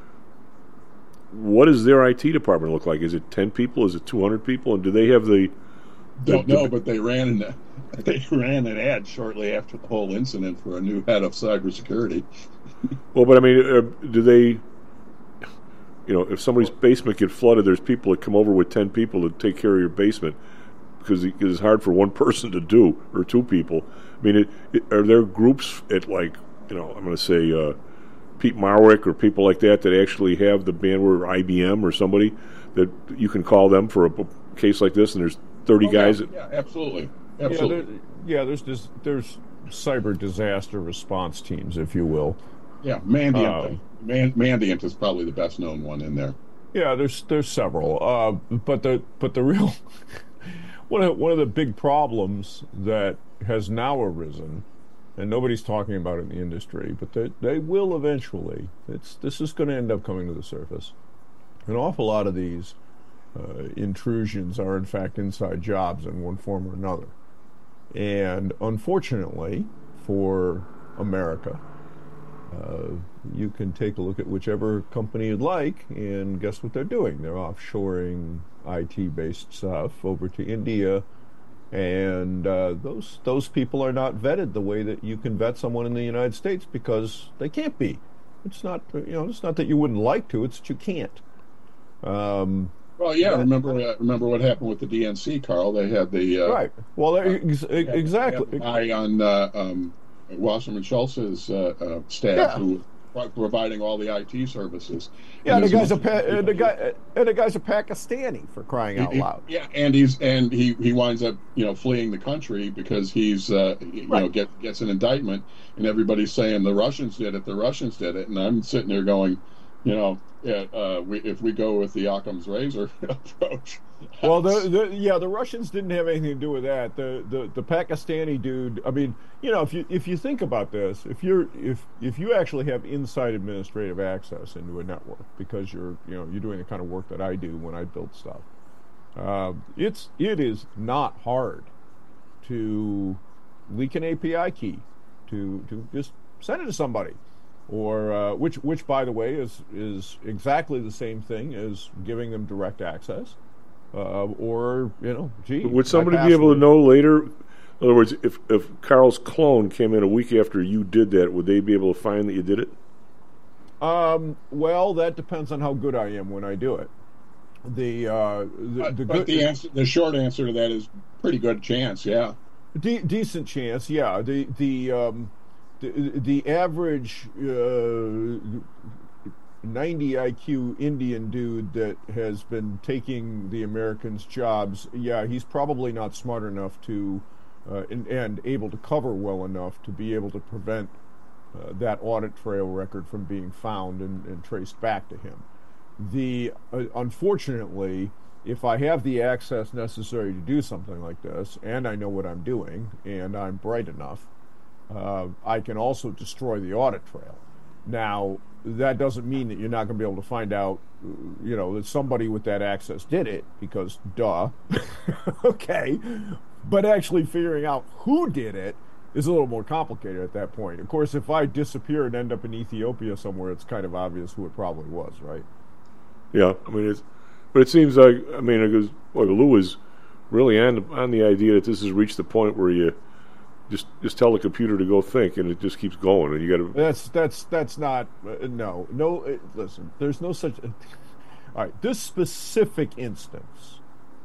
What does their I T department look like? Is it ten people? Is it two hundred people? And do they have the... the Don't know, the, but they ran an, they ran an ad shortly after the whole incident for a new head of cybersecurity. Well, but I mean, uh, do they... You know, if somebody's basement gets flooded, there's people that come over with ten people to take care of your basement because it's hard for one person to do, or two people. I mean, it, it, are there groups at, like, you know, I'm going to say... Uh, Pete Marwick or people like that that actually have the bandwidth, or I B M or somebody that you can call them for a case like this, and there's thirty oh, guys. Yeah, that, yeah, absolutely, absolutely. Yeah, there, yeah there's this, there's cyber disaster response teams, if you will. Yeah, Mandiant. Um, Man, Mandiant is probably the best known one in there. Yeah, there's there's several, uh, but the but the real one of one of the big problems that has now arisen. And nobody's talking about it in the industry, but they, they will eventually. It's this is going to end up coming to the surface. An awful lot of these uh, intrusions are in fact inside jobs in one form or another. And unfortunately for America, uh, you can take a look at whichever company you'd like, and guess what they're doing? They're offshoring I T-based stuff over to India, and uh, those those people are not vetted the way that you can vet someone in the United States, because they can't be. It's not, you know, it's not that you wouldn't like to; it's that you can't. Um, well, yeah. Remember, uh, remember what happened with the D N C, Carl? They had the uh, right. Well, ex- uh, exactly. Guy on uh, um, Wasserman Schultz's uh, uh, staff yeah. who was providing all the I T services. Yeah, and the guy's a pa- and the guy and the guy's a Pakistani, for crying out he, loud. Yeah, and he's and he, he winds up you know fleeing the country because he's uh, you right. know get, gets an indictment, and everybody's saying the Russians did it, the Russians did it, and I'm sitting there going, you know, yeah, uh, we, if we go with the Occam's razor approach. Well, the, the yeah, the Russians didn't have anything to do with that. The, the the Pakistani dude. I mean, you know, if you if you think about this, if you're if if you actually have inside administrative access into a network because you're you know you're doing the kind of work that I do when I build stuff, uh, it's it is not hard to leak an A P I key to to just send it to somebody. Or uh, which, which, by the way, is is exactly the same thing as giving them direct access. Uh, or you know, gee, would somebody be able to know later? In other words, if if Carl's clone came in a week after you did that, would they be able to find that you did it? Um, well, that depends on how good I am when I do it. The uh, the, but, the, but good, the answer, the short answer to that is pretty good chance. Yeah, de- decent chance. Yeah, the the. Um, The, the average uh, ninety I Q Indian dude that has been taking the Americans' jobs, yeah, he's probably not smart enough to uh, and, and able to cover well enough to be able to prevent uh, that audit trail record from being found and, and traced back to him. The uh, unfortunately, if I have the access necessary to do something like this, and I know what I'm doing, and I'm bright enough, Uh, I can also destroy the audit trail. Now, that doesn't mean that you're not going to be able to find out, you know, that somebody with that access did it, because duh. Okay. But actually figuring out who did it is a little more complicated at that point. Of course, if I disappear and end up in Ethiopia somewhere, it's kind of obvious who it probably was, right? Yeah, I mean, it's, but it seems like, I mean, it goes, well, Lou is really on, on the idea that this has reached the point where you Just just tell the computer to go think, and it just keeps going. And you got to. That's that's that's not uh, no no. Uh, listen, there's no such. Uh, all right, this specific instance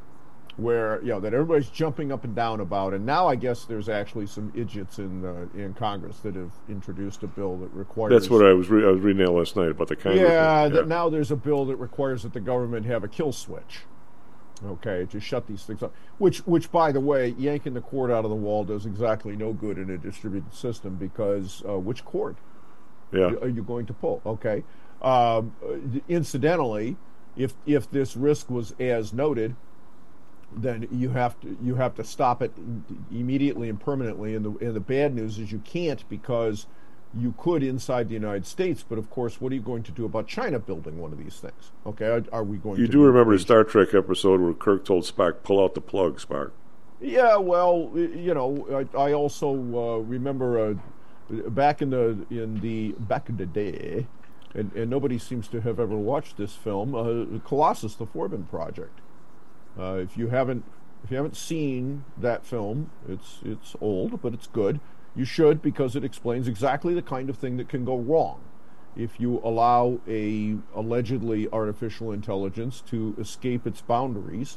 where you know that everybody's jumping up and down about, and now I guess there's actually some idiots in uh, in Congress that have introduced a bill that requires. That's what I was re- I was reading that last night about the Congress. Yeah, yeah. That now there's a bill that requires that the government have a kill switch. Okay, to shut these things up. Which, which, by the way, yanking the cord out of the wall does exactly no good in a distributed system, because uh, which cord yeah. are you going to pull? Okay. Um, incidentally, if if this risk was as noted, then you have to you have to stop it immediately and permanently. And the and the bad news is you can't, because you could inside the United States, but of course, what are you going to do about China building one of these things? Okay, are, are we going you to... You do remember the Star Trek episode where Kirk told Spock, pull out the plug, Spock. Yeah, well, you know, I, I also uh, remember uh, back in the in the back in the day, and, and nobody seems to have ever watched this film, uh, Colossus, the Forbin Project. Uh, if you haven't if you haven't seen that film, it's it's old, but it's good. You should, because it explains exactly the kind of thing that can go wrong if you allow a allegedly artificial intelligence to escape its boundaries,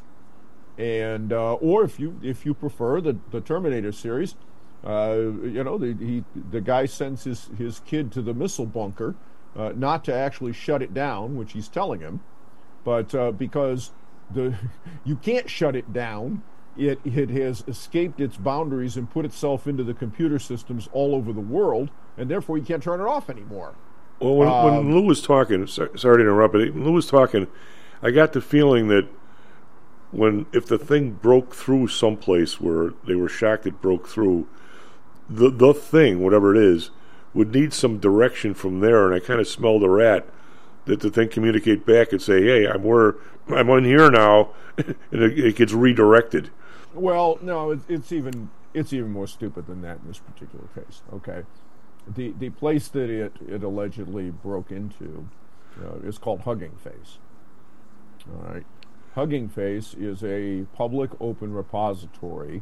and uh, or if you if you prefer the the Terminator series, uh, you know the he the guy sends his his kid to the missile bunker, uh, not to actually shut it down, which he's telling him, but uh, because the you can't shut it down. It it has escaped its boundaries and put itself into the computer systems all over the world, and therefore you can't turn it off anymore. Well, when, um, when Lou was talking, sorry, sorry to interrupt, but when Lou was talking, I got the feeling that when if the thing broke through someplace where they were shocked it broke through, the the thing, whatever it is, would need some direction from there, and I kind of smelled a rat that the thing communicate back and say, "Hey, I'm where I'm on here now," and it, it gets redirected. Well, no, it's, it's even it's even more stupid than that in this particular case. Okay, the the place that it it allegedly broke into uh, is called Hugging Face. All right, Hugging Face is a public open repository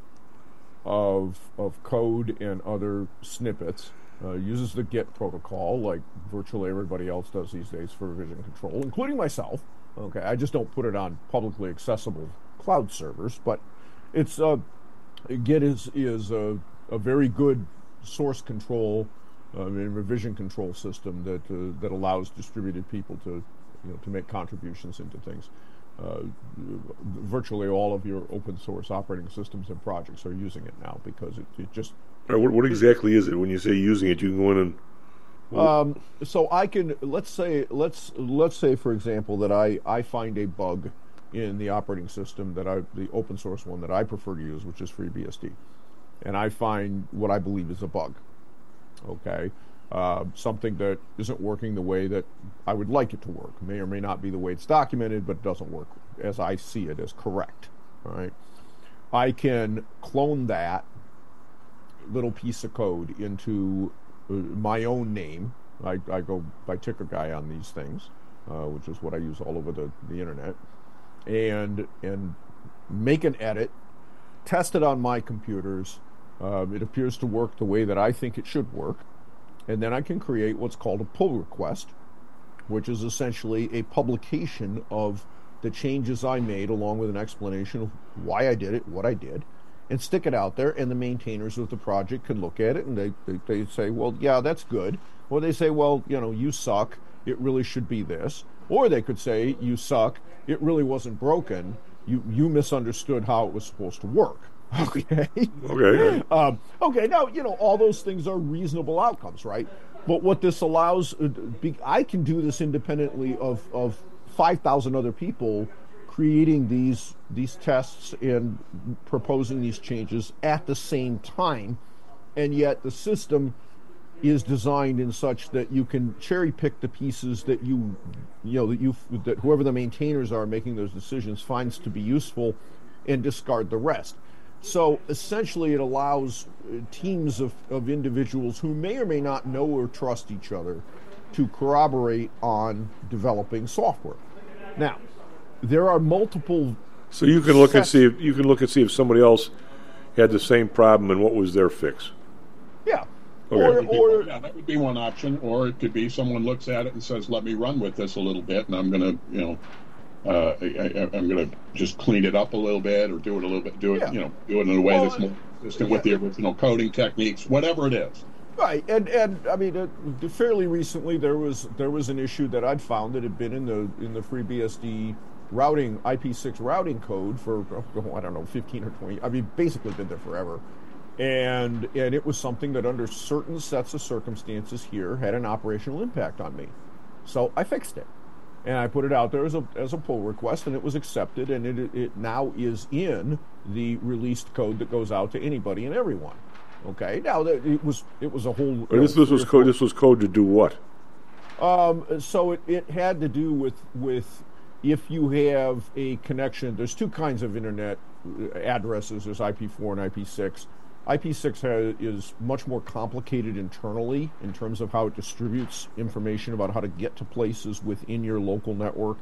of of code and other snippets. Uh, uses the Git protocol like virtually everybody else does these days for revision control, including myself. Okay, I just don't put it on publicly accessible cloud servers, but it's uh, Git is is a, a very good source control uh, and revision control system that uh, that allows distributed people to you know to make contributions into things. Uh, virtually all of your open source operating systems and projects are using it now because it, it just. Right, what, what exactly is it? When you say using it, you can go in and. Um, so I can let's say let's let's say for example that I, I find a bug in the operating system that I the open source one that I prefer to use, which is FreeBSD, and I find what I believe is a bug. Okay, uh, something that isn't working the way that I would like it to work. May or may not be the way it's documented, but it doesn't work as I see it as correct. All right, I can clone that little piece of code into uh, my own name. I, I go by Ticker Guy on these things, uh, which is what I use all over the, the internet, and and make an edit, test it on my computers. Uh, it appears to work the way that I think it should work, and then I can create what's called a pull request, which is essentially a publication of the changes I made along with an explanation of why I did it, what I did, and stick it out there, and the maintainers of the project can look at it, and they, they, they say, well, yeah, that's good. Or they say, well, you know, you suck. It really should be this. Or they could say, you suck. It really wasn't broken. You you misunderstood how it was supposed to work. Okay? Okay. um, okay, now, you know, all those things are reasonable outcomes, right? But what this allows, I can do this independently of, of five thousand other people creating these these tests and proposing these changes at the same time, and yet the system is designed in such that you can cherry pick the pieces that you you know that you that whoever the maintainers are making those decisions finds to be useful, and discard the rest. So essentially it allows teams of, of individuals who may or may not know or trust each other to corroborate on developing software. Now, there are multiple. So you can look sets. and see if you can look and see if somebody else had the same problem and what was their fix. Yeah. Okay. Or, or yeah, that would be one option. Or it could be someone looks at it and says, "Let me run with this a little bit, and I'm going to, you know, uh, I, I, I'm going to just clean it up a little bit, or do it a little bit, do it, yeah. you know, do it in a way well, that's more consistent yeah. with the original coding techniques, whatever it is." Right, and and I mean, uh, fairly recently there was there was an issue that I'd found that had been in the in the FreeBSD routing I P six routing code for oh, I don't know fifteen or twenty. I mean, basically been there forever, and and it was something that under certain sets of circumstances here had an operational impact on me. So I fixed it, and I put it out there as a as a pull request, and it was accepted, and it it now is in the released code that goes out to anybody and everyone. Okay, now it was it was a whole. But this, this was code. This was code to do what? Um, so it, it had to do with with if you have a connection. There's two kinds of internet addresses. There's I P four and I P six. I P six has, is much more complicated internally in terms of how it distributes information about how to get to places within your local network.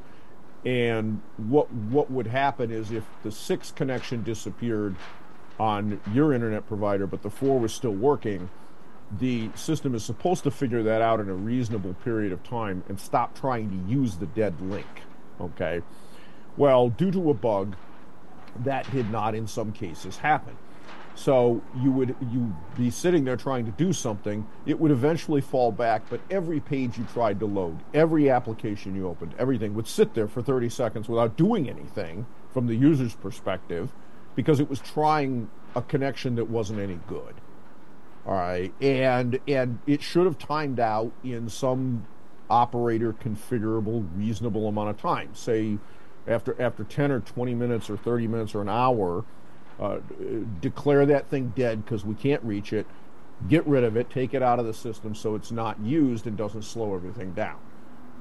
And what what would happen is if the six connection disappeared on your internet provider, but the four was still working, the system is supposed to figure that out in a reasonable period of time and stop trying to use the dead link. Okay? Well, due to a bug, that did not in some cases happen. So you would you be sitting there trying to do something, it would eventually fall back, but every page you tried to load, every application you opened, everything would sit there for thirty seconds without doing anything from the user's perspective, because it was trying a connection that wasn't any good. All right, and and it should have timed out in some operator configurable, reasonable amount of time. Say after after ten or twenty minutes or thirty minutes or an hour, uh, declare that thing dead because we can't reach it. Get rid of it, take it out of the system so it's not used and doesn't slow everything down.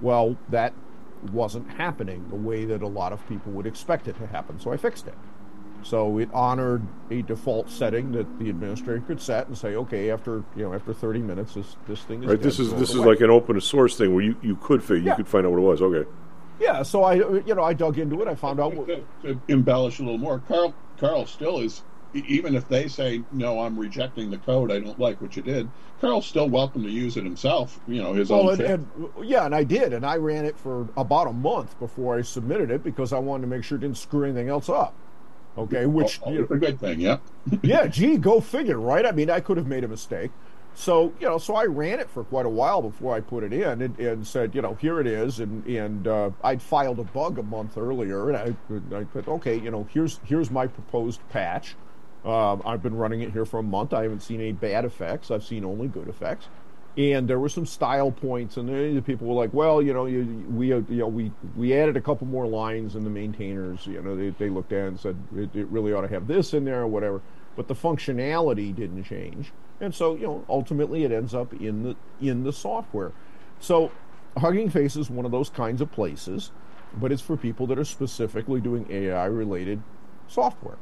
Well, that wasn't happening the way that a lot of people would expect it to happen, so I fixed it. So it honored a default setting that the administrator could set and say, okay, after you know after thirty minutes, this this thing is right. dead, This is throw this it is away. like an open source thing where you, you could figure, Yeah. you could find out what it was. Okay. Yeah, so I you know I dug into it. I found out what, to, to embellish a little more. Carl Carl still is, even if they say no, I'm rejecting the code, I don't like what you did. Carl's still welcome to use it himself. You know his well, own. and, fit. and yeah, and I did, and I ran it for about a month before I submitted it because I wanted to make sure it didn't screw anything else up. Okay, which oh, you know, it's a good thing, yeah. yeah, gee, go figure, right? I mean, I could have made a mistake. So, you know, so I ran it for quite a while before I put it in and, and said, you know, here it is. And, and uh, I'd filed a bug a month earlier. And I, I said, okay, you know, here's here's my proposed patch. Um, I've been running it here for a month. I haven't seen any bad effects. I've seen only good effects. And there were some style points, and the people were like, "Well, you know, you, we, uh, you know, we, we added a couple more lines, and the maintainers, you know, they, they looked at it and said it, it really ought to have this in there or whatever." But the functionality didn't change, and so you know, ultimately, it ends up in the in the software. So, Hugging Face is one of those kinds of places, but it's for people that are specifically doing A I-related software,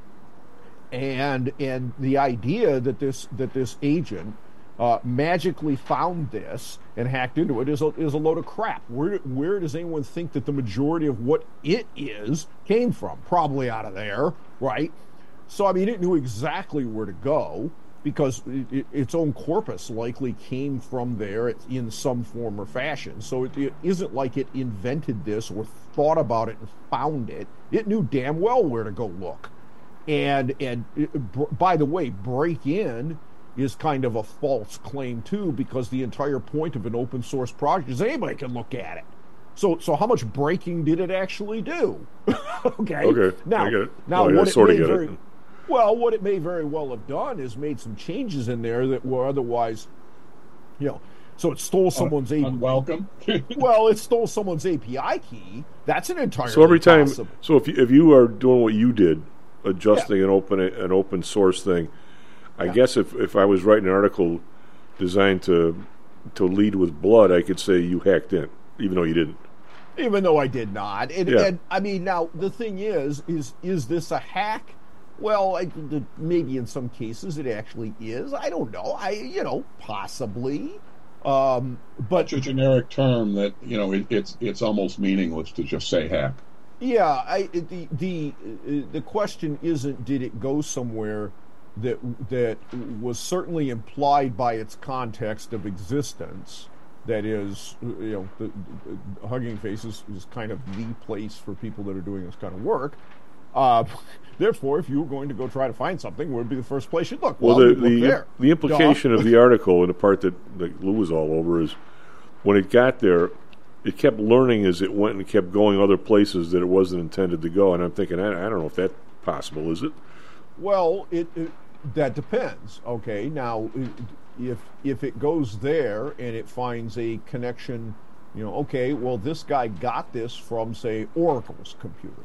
and and the idea that this that this agent Uh, magically found this and hacked into it is a, is a load of crap. Where where does anyone think that the majority of what it is came from? Probably out of there, right? So, I mean, it knew exactly where to go because it, it, its own corpus likely came from there in some form or fashion. So it, it isn't like it invented this or thought about it and found it. It knew damn well where to go look. And, and it, by the way, break in is kind of a false claim too, because the entire point of an open source project is anybody can look at it. So, so how much breaking did it actually do? okay. Okay. Now, I get it. now well, what I it sort may of get very, it. well, what it may very well have done is made some changes in there that were otherwise, you know, so it stole someone's Un- A P I. unwelcome. Well, it stole someone's A P I key. That's an entirely So every time, possible. so if you, if you are doing what you did, adjusting yeah. an open an open source thing. I yeah. guess if, if I was writing an article designed to to lead with blood, I could say you hacked in, even though you didn't. Even though I did not. And, yeah. and I mean, now, the thing is, is is this a hack? Well, I, the, maybe in some cases it actually is. I don't know. I, you know, possibly. Um, but Such a generic term that, you know, it, it's it's almost meaningless to just say hack. Yeah, I, the, the, the question isn't did it go somewhere that that was certainly implied by its context of existence. That is, you know, the, the Hugging Face is, is kind of the place for people that are doing this kind of work. Uh, therefore, if you were going to go try to find something, where would be the first place you'd look? Well, well the look the, there. the implication Duh. of the article and the part that, that Lou was all over is when it got there, it kept learning as it went and kept going other places that it wasn't intended to go. And I'm thinking, I, I don't know if that's possible, is it? Well, it, it that depends. Okay, now if if it goes there and it finds a connection, you know, okay, well, this guy got this from, say, Oracle's computer.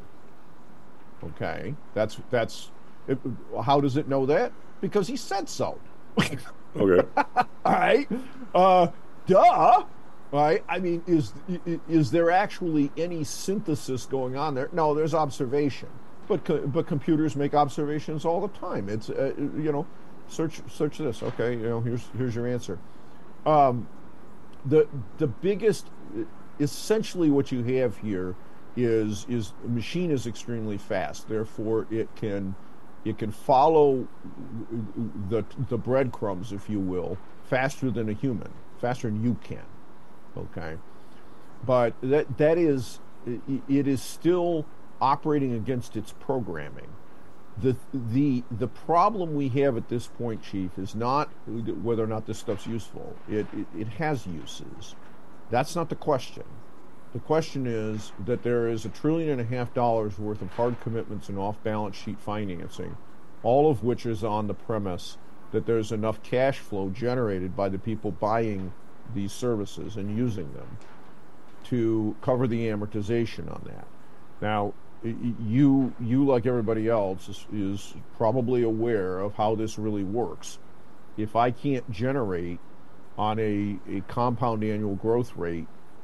Okay, that's that's. It, how does it know that? Because he said so. Okay. All right. Uh, duh. Right? I mean, is is there actually any synthesis going on there? No, there's observation. But but computers make observations all the time. It's uh, you know, search search this. Okay, you know, here's here's your answer. Um, the the biggest, essentially, what you have here is is a machine is extremely fast. Therefore, it can it can follow the the breadcrumbs, if you will, faster than a human, faster than you can. Okay, but that that is it is still operating against its programming. The the the problem we have at this point, Chief, is not whether or not this stuff's useful. It, it it has uses. That's not the question. The question is that there is a trillion and a half dollars worth of hard commitments and off-balance sheet financing, all of which is on the premise that there's enough cash flow generated by the people buying these services and using them to cover the amortization on that. Now, you, you like everybody else, is, is probably aware of how this really works. If I can't generate on a, a compound annual growth rate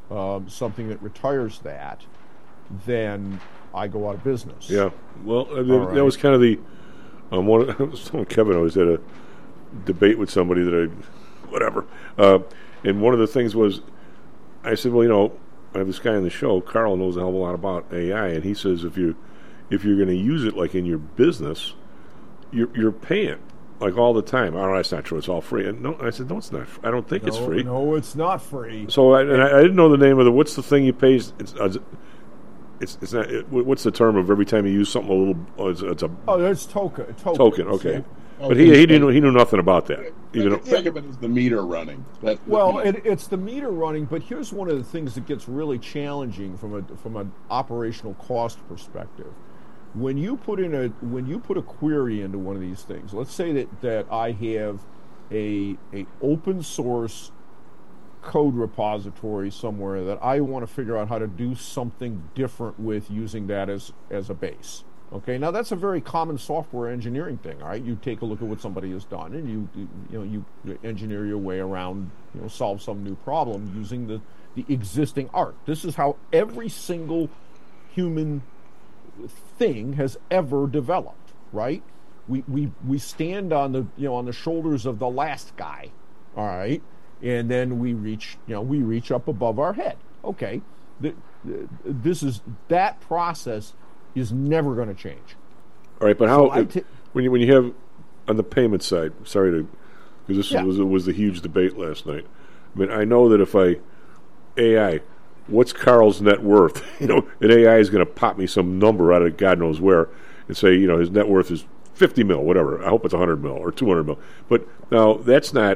um, something that retires that, then I go out of business. Yeah. Well, I mean, right. that was kind of the um, one. I was telling Kevin, I was at a debate with somebody that I, whatever, uh, and one of the things was, I said, well, you know, I have this guy on the show, Carl knows a hell of a lot about A I, and he says if you if you're going to use it like in your business, you're you're paying like all the time. Oh, that's not true. It's all free. And no, I said no, it's not. I don't think no, it's free. No, it's not free. So I, and I, I didn't know the name of the. What's the thing you pay? It's uh, it's it's not. It, what's the term of every time you use something a little? Oh, it's, it's a oh, there's token. Token. Token. Okay. See? But he he didn't he knew nothing about that. Even think, think of it as the meter running. That's well, it, it's the meter running. But here's one of the things that gets really challenging from a from an operational cost perspective. When you put in a when you put a query into one of these things, let's say that, that I have a a open source code repository somewhere that I want to figure out how to do something different with using that as as a base. Okay, now that's a very common software engineering thing. All right, you take a look at what somebody has done, and you you know you engineer your way around, you know, solve some new problem using the the existing art. This is how every single human thing has ever developed, right? We we we stand on the you know on the shoulders of the last guy, all right, and then we reach you know we reach up above our head. Okay, the, the, this is that process is never going to change. All right, but how So I t- when you when you have on the payment side? Sorry to because this Yeah. was was the huge debate last night. I mean, I know that if I A I, what's Carl's net worth? You know, an A I is going to pop me some number out of God knows where and say, you know, his net worth is fifty mil, whatever. I hope it's one hundred mil or two hundred mil. But now that's not.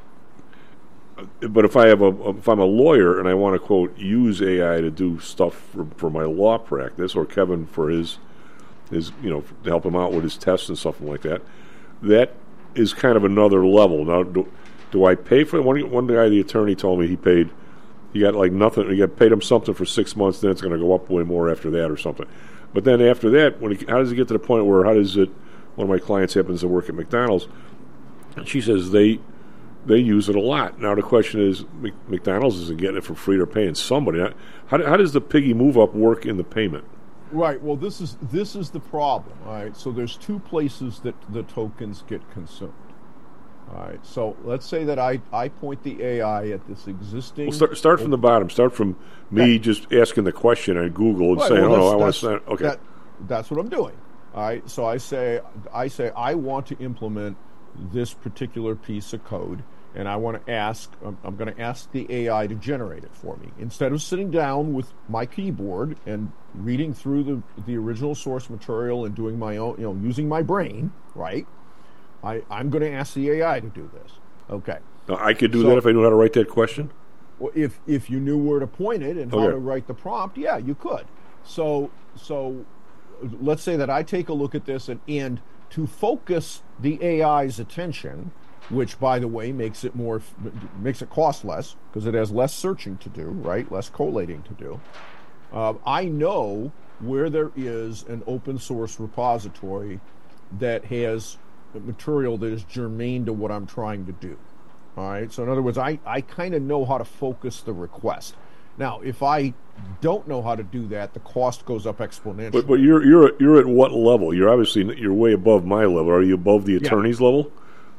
But if I have a if I'm a lawyer and I want to quote use A I to do stuff for, for my law practice, or Kevin for his his you know to help him out with his tests and something like that, that is kind of another level. Now, do, do I pay for it? One one guy, the attorney, told me he paid. He got like nothing. He got paid him something for six months. Then it's going to go up way more after that or something. But then after that, when he, how does it get to the point where how does it? One of my clients happens to work at McDonald's, and she says they. They use it a lot. Now the question is, McDonald's isn't getting it for free; they're paying somebody. How, how does the piggy move up work in the payment? Right. Well, this is this is the problem. All right. So there's two places that the tokens get consumed. All right. So let's say that I, I point the A I at this existing. Well, start start from the bottom. Start from me yeah. just asking the question on Google and right, saying, well, "Oh no, I want to send." Okay. That, that's what I'm doing. All right. So I say I say I want to implement this particular piece of code, and I want to ask, I'm, I'm going to ask the A I to generate it for me. Instead of sitting down with my keyboard and reading through the, the original source material and doing my own, you know, using my brain, right? I, I'm going to ask the A I to do this. Okay. Now, I could do so, that if I knew how to write that question? Well, if, if you knew where to point it and okay. how to write the prompt, yeah, you could. So, so let's say that I take a look at this and, and to focus the A I's attention, which, by the way, makes it more makes it cost less because it has less searching to do, right? Less collating to do. Uh, I know where there is an open source repository that has material that is germane to what I'm trying to do. All right. So in other words, I, I kind of know how to focus the request. Now, if I don't know how to do that, the cost goes up exponentially. But but you're you're you're at what level? You're obviously you're way above my level. Are you above the attorney's yeah. level?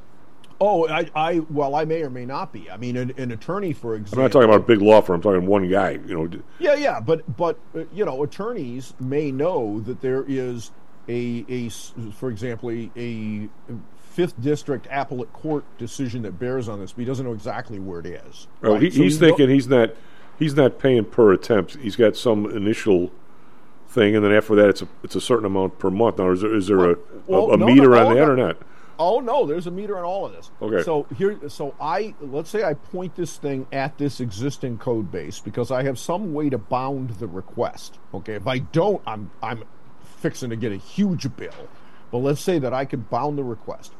Oh, I, I well, I may or may not be. I mean, an, an attorney, for example. I'm not talking about a big law firm. I'm talking one guy. You know. Yeah, yeah, but but uh, you know, attorneys may know that there is a a for example a, a fifth district appellate court decision that bears on this, but he doesn't know exactly where it is. Oh, right? he, so he's thinking he's not. He's not paying per attempt. He's got some initial thing, and then after that, it's a it's a certain amount per month. Now, is there is there well, a, well, a, a no, meter no, on no, that no. or not? Oh no, there's a meter on all of this. Okay. So here, so I let's say I point this thing at this existing code base because I have some way to bound the request. Okay, if I don't, I'm I'm fixing to get a huge bill. But let's say that I can bound the request.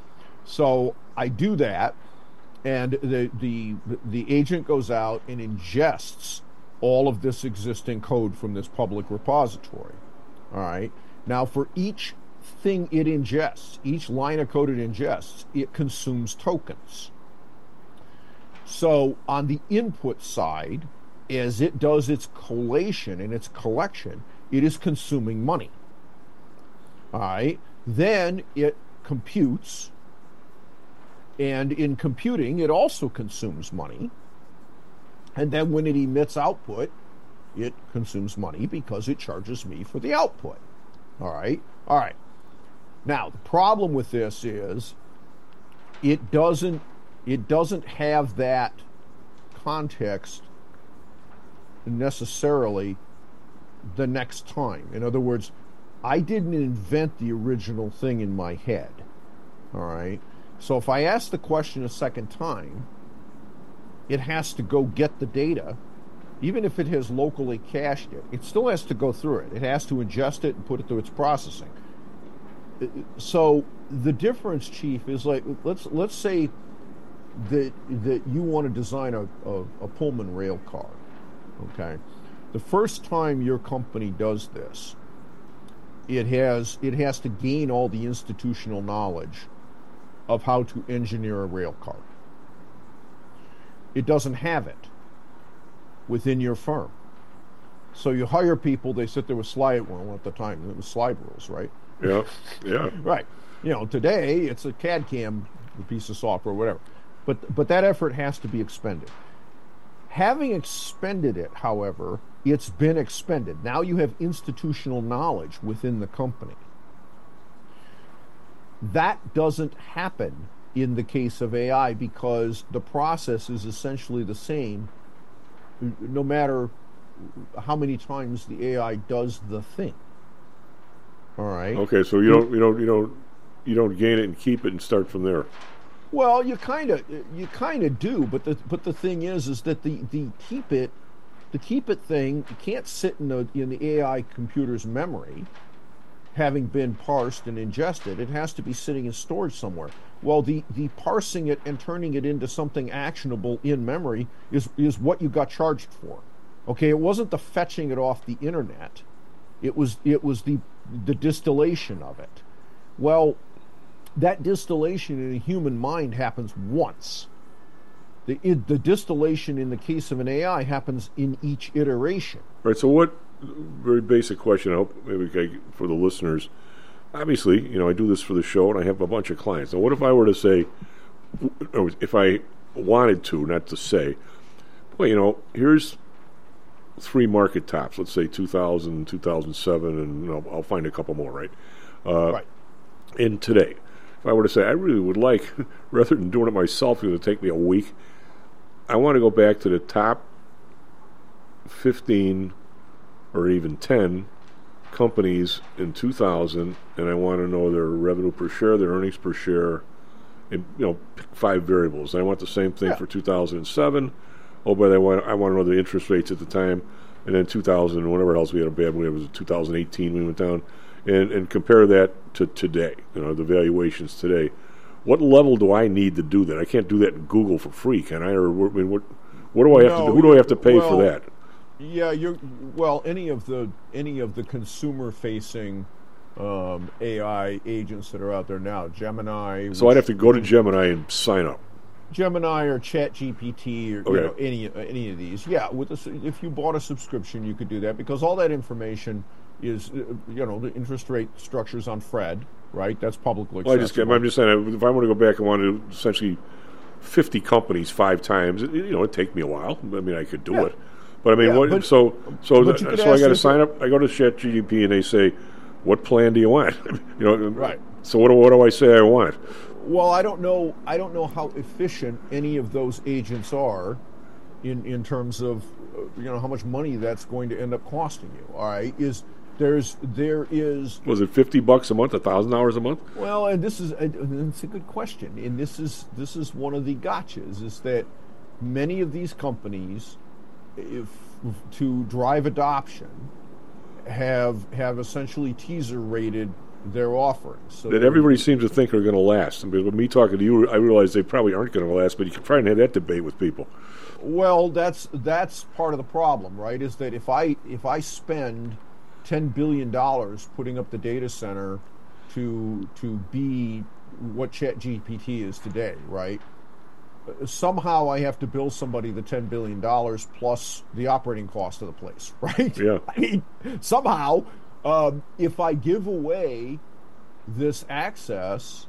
So I do that. And the, the the agent goes out and ingests all of this existing code from this public repository. All right. Now, for each thing it ingests, each line of code it ingests, it consumes tokens. So on the input side, as it does its collation and its collection, it is consuming money. All right. Then it computes, and in computing, it also consumes money. And then when it emits output, it consumes money because it charges me for the output. All right. All right. Now, the problem with this is it doesn't it doesn't have that context necessarily the next time. In other words, I didn't invent the original thing in my head. All right. So if I ask the question a second time, it has to go get the data. Even if it has locally cached it, it still has to go through it. It has to ingest it and put it through its processing. So the difference, Chief, is like, let's let's say that that you want to design a, a, a Pullman rail car. Okay. The first time your company does this, it has it has to gain all the institutional knowledge of how to engineer a rail car. It doesn't have it within your firm. So you hire people, they sit there with slide, well, at the time, it was slide rules, right? Yeah, yeah. Right. You know, today, it's a C A D C A M piece of software, whatever. But, but that effort has to be expended. Having expended it, however, it's been expended. Now you have institutional knowledge within the company. That doesn't happen in the case of A I because the process is essentially the same no matter how many times the A I does the thing. All right. Okay, so you don't you don't you don't you don't gain it and keep it and start from there. Well, you kind of you kind of do, but the but the thing is is that the, the keep it the keep it thing you can't sit in the in the A I computer's memory, having been parsed and ingested. It has to be sitting in storage somewhere. Well, the, the parsing it and turning it into something actionable in memory is is what you got charged for. Okay, it wasn't the fetching it off the internet. It was it was the the distillation of it. Well, that distillation in a human mind happens once. The it, the distillation in the case of an A I happens in each iteration. Right. So, what? Very basic question. I hope maybe okay, for the listeners. Obviously, you know, I do this for the show, and I have a bunch of clients. Now, what if I were to say, or if I wanted to, not to say, well, you know, here's three market tops. Let's say two thousand, two thousand seven, and you know, I'll find a couple more, right? Uh, right. In today, if I were to say, I really would like, rather than doing it myself, it would take me a week, I want to go back to the top fifteen or even ten companies in two thousand, and I want to know their revenue per share, their earnings per share, and you know, five variables. And I want the same thing yeah. for two thousand seven. Oh, but I want I want to know the interest rates at the time, and then two thousand, whatever else we had a bad one. It was two thousand eighteen we went down, and and compare that to today. You know, the valuations today. What level do I need to do that? I can't do that in Google for free, can I? Or I mean, what what do I have no, to do? Who do I have to pay well, for that? Yeah, you're well. Any of the any of the consumer-facing um, A I agents that are out there now, Gemini. So I'd have to go to Gemini and sign up. Gemini or ChatGPT or okay. you know, any any of these. Yeah, with a, if you bought a subscription, you could do that because all that information is, you know, the interest rate structures on Fred, right? That's publicly accessible. Well, I just, I'm just saying, if I want to go back and want to essentially fifty companies five times, it, you know, it'd take me a while. I mean, I could do yeah. it. But I mean, yeah, what, but, so so but th- so I got to sign up. I go to ChatGPT and they say, "What plan do you want?" you know, right. So what do, what do I say I want? Well, I don't know. I don't know how efficient any of those agents are, in in terms of you know how much money that's going to end up costing you. All right, is there's there is was it fifty bucks a month, a thousand hours a month? Well, and this is a, it's a good question, and this is this is one of the gotchas is that many of these companies, if to drive adoption, have have essentially teaser rated their offerings. So that everybody seems to think are going to last. I mean, with me talking to you, I realize they probably aren't going to last, but you can try and have that debate with people. Well, that's that's part of the problem, right? Is that if I if I spend ten billion dollars putting up the data center to to be what ChatGPT is today, right? somehow I have to bill somebody the ten billion dollars plus the operating cost of the place, right? Yeah. I mean, somehow, um, if I give away this access,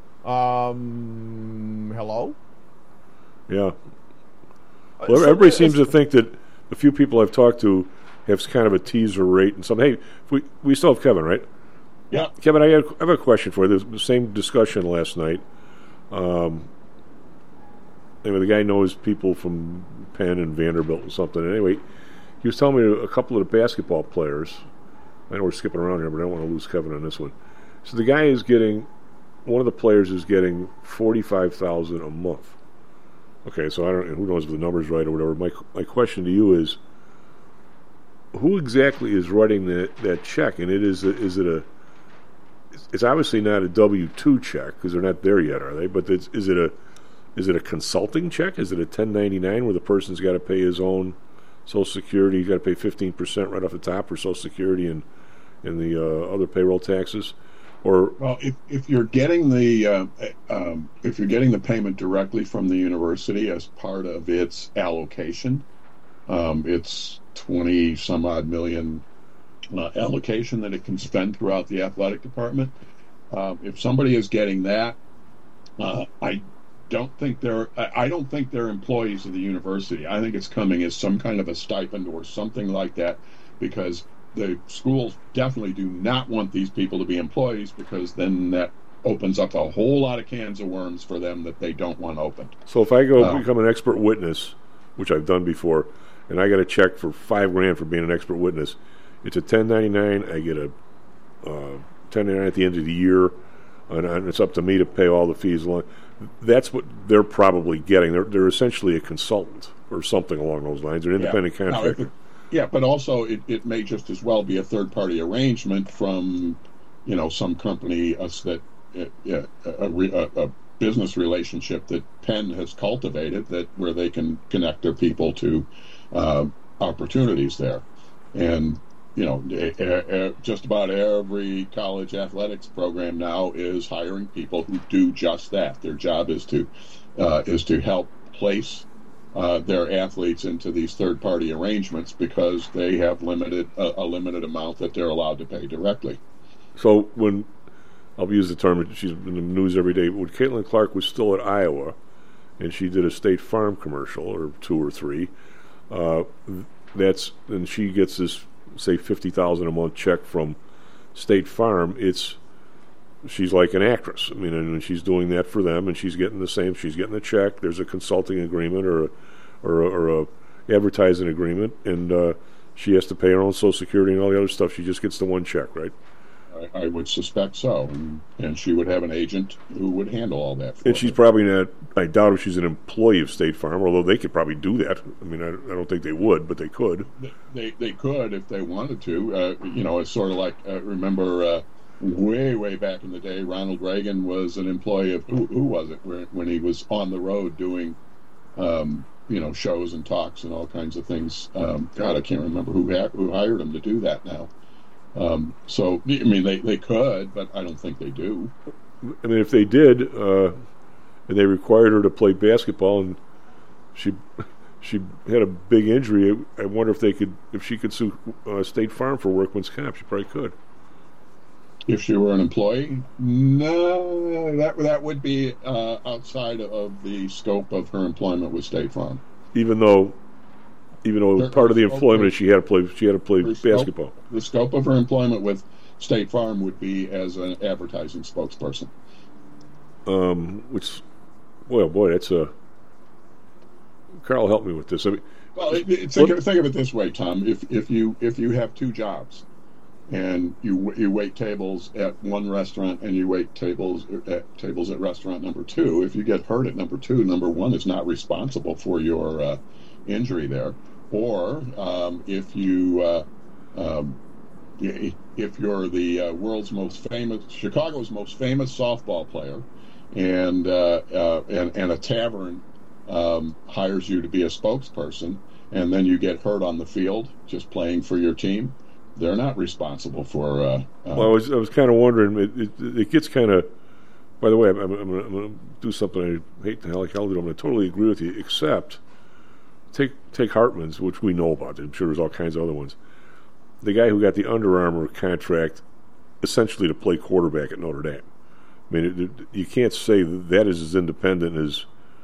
um, hello? Yeah. Well, so everybody seems to think that the few people I've talked to have kind of a teaser rate and some. Hey, we we still have Kevin, right? Yeah. Kevin, I have, I have a question for you. There's the same discussion last night. Um, anyway, the guy knows people from Penn and Vanderbilt and something. Anyway, he was telling me a couple of the basketball players. I know we're skipping around here, but I don't want to lose Kevin on this one. So the guy is getting, one of the players is getting forty-five thousand dollars a month. Okay, so I don't. Who knows if the number's right or whatever. My my question to you is, who exactly is writing that that check? And it is a, is it a? It's obviously not a W two check because they're not there yet, are they? But it's, is it a is it a consulting check? Is it a ten ninety-nine where the person's got to pay his own Social Security? He's got to pay fifteen percent right off the top for Social Security and and the uh, other payroll taxes. Or well, if if you're getting the uh, um, if you're getting the payment directly from the university as part of its allocation, um, it's twenty some odd million uh, allocation that it can spend throughout the athletic department. Uh, if somebody is getting that, uh, I don't think they're I, I don't think they're employees of the university. I think it's coming as some kind of a stipend or something like that, because the schools definitely do not want these people to be employees, because then that opens up a whole lot of cans of worms for them that they don't want opened. So if I go um, become an expert witness, which I've done before, and I get a check for five grand for being an expert witness, it's a ten ninety-nine. I get a uh, ten ninety-nine at the end of the year, and, and it's up to me to pay all the fees along. That's what they're probably getting. They're they're essentially a consultant or something along those lines. They're an independent yeah. contractor. Now, Yeah, but also it, it may just as well be a third-party arrangement from, you know, some company us that uh, a, a, a business relationship that Penn has cultivated, that where they can connect their people to uh, opportunities there. And you know, a, a, just about every college athletics program now is hiring people who do just that. Their job is to uh, is to help place Uh, their athletes into these third-party arrangements because they have limited uh, a limited amount that they're allowed to pay directly. So when I'll use the term, she's in the news every day. When Caitlin Clark was still at Iowa, and she did a State Farm commercial or two or three, uh, that's and she gets this say fifty thousand a month check from State Farm. It's she's like an actress. I mean, and she's doing that for them, and she's getting the same. She's getting the check. There's a consulting agreement or a, or a, or a advertising agreement, and uh, she has to pay her own Social Security and all the other stuff. She just gets the one check, right? I, I would suspect so, and, and she would have an agent who would handle all that for And she's her. probably not. I doubt if she's an employee of State Farm, although they could probably do that. I mean, I, I don't think they would, but they could. They they could if they wanted to. Uh, you know, it's sort of like uh, remember. Uh, Way, way back in the day, Ronald Reagan was an employee of who, who was it? Where, when he was on the road doing, um, you know, shows and talks and all kinds of things. Um, God, I can't remember who ha- who hired him to do that now. Um, so, I mean, they, they could, but I don't think they do. I mean, if they did, uh, and they required her to play basketball, and she she had a big injury, I wonder if they could, if she could sue uh, State Farm for workman's comp. She probably could. If she were an employee, no, that that would be uh, outside of the scope of her employment with State Farm. Even though, even though her, part of the employment her, is she had to play, she had to play basketball. Scope, the scope of her employment with State Farm would be as an advertising spokesperson. Um, which, well, boy, that's a. Carl, help me with this. I mean, well, it, it, think, of, think of it this way, Tom. If if you if you have two jobs, and you you wait tables at one restaurant and you wait tables at tables at restaurant number two, if you get hurt at number two, number one is not responsible for your uh, injury there. Or um, if you uh, um, if you're the uh, world's most famous, Chicago's most famous softball player, and uh, uh, and, and a tavern um, hires you to be a spokesperson, and then you get hurt on the field just playing for your team, they're not responsible for. Uh, uh, well, I was I was kind of wondering. It, it, it gets kind of By the way, I'm, I'm, I'm going to do something I hate to hell like hell to do. I'm going to totally agree with you, except take take Hartman's, which we know about. I'm sure there's all kinds of other ones. The guy who got the Under Armour contract essentially to play quarterback at Notre Dame. I mean, it, it, you can't say that, that is as independent as,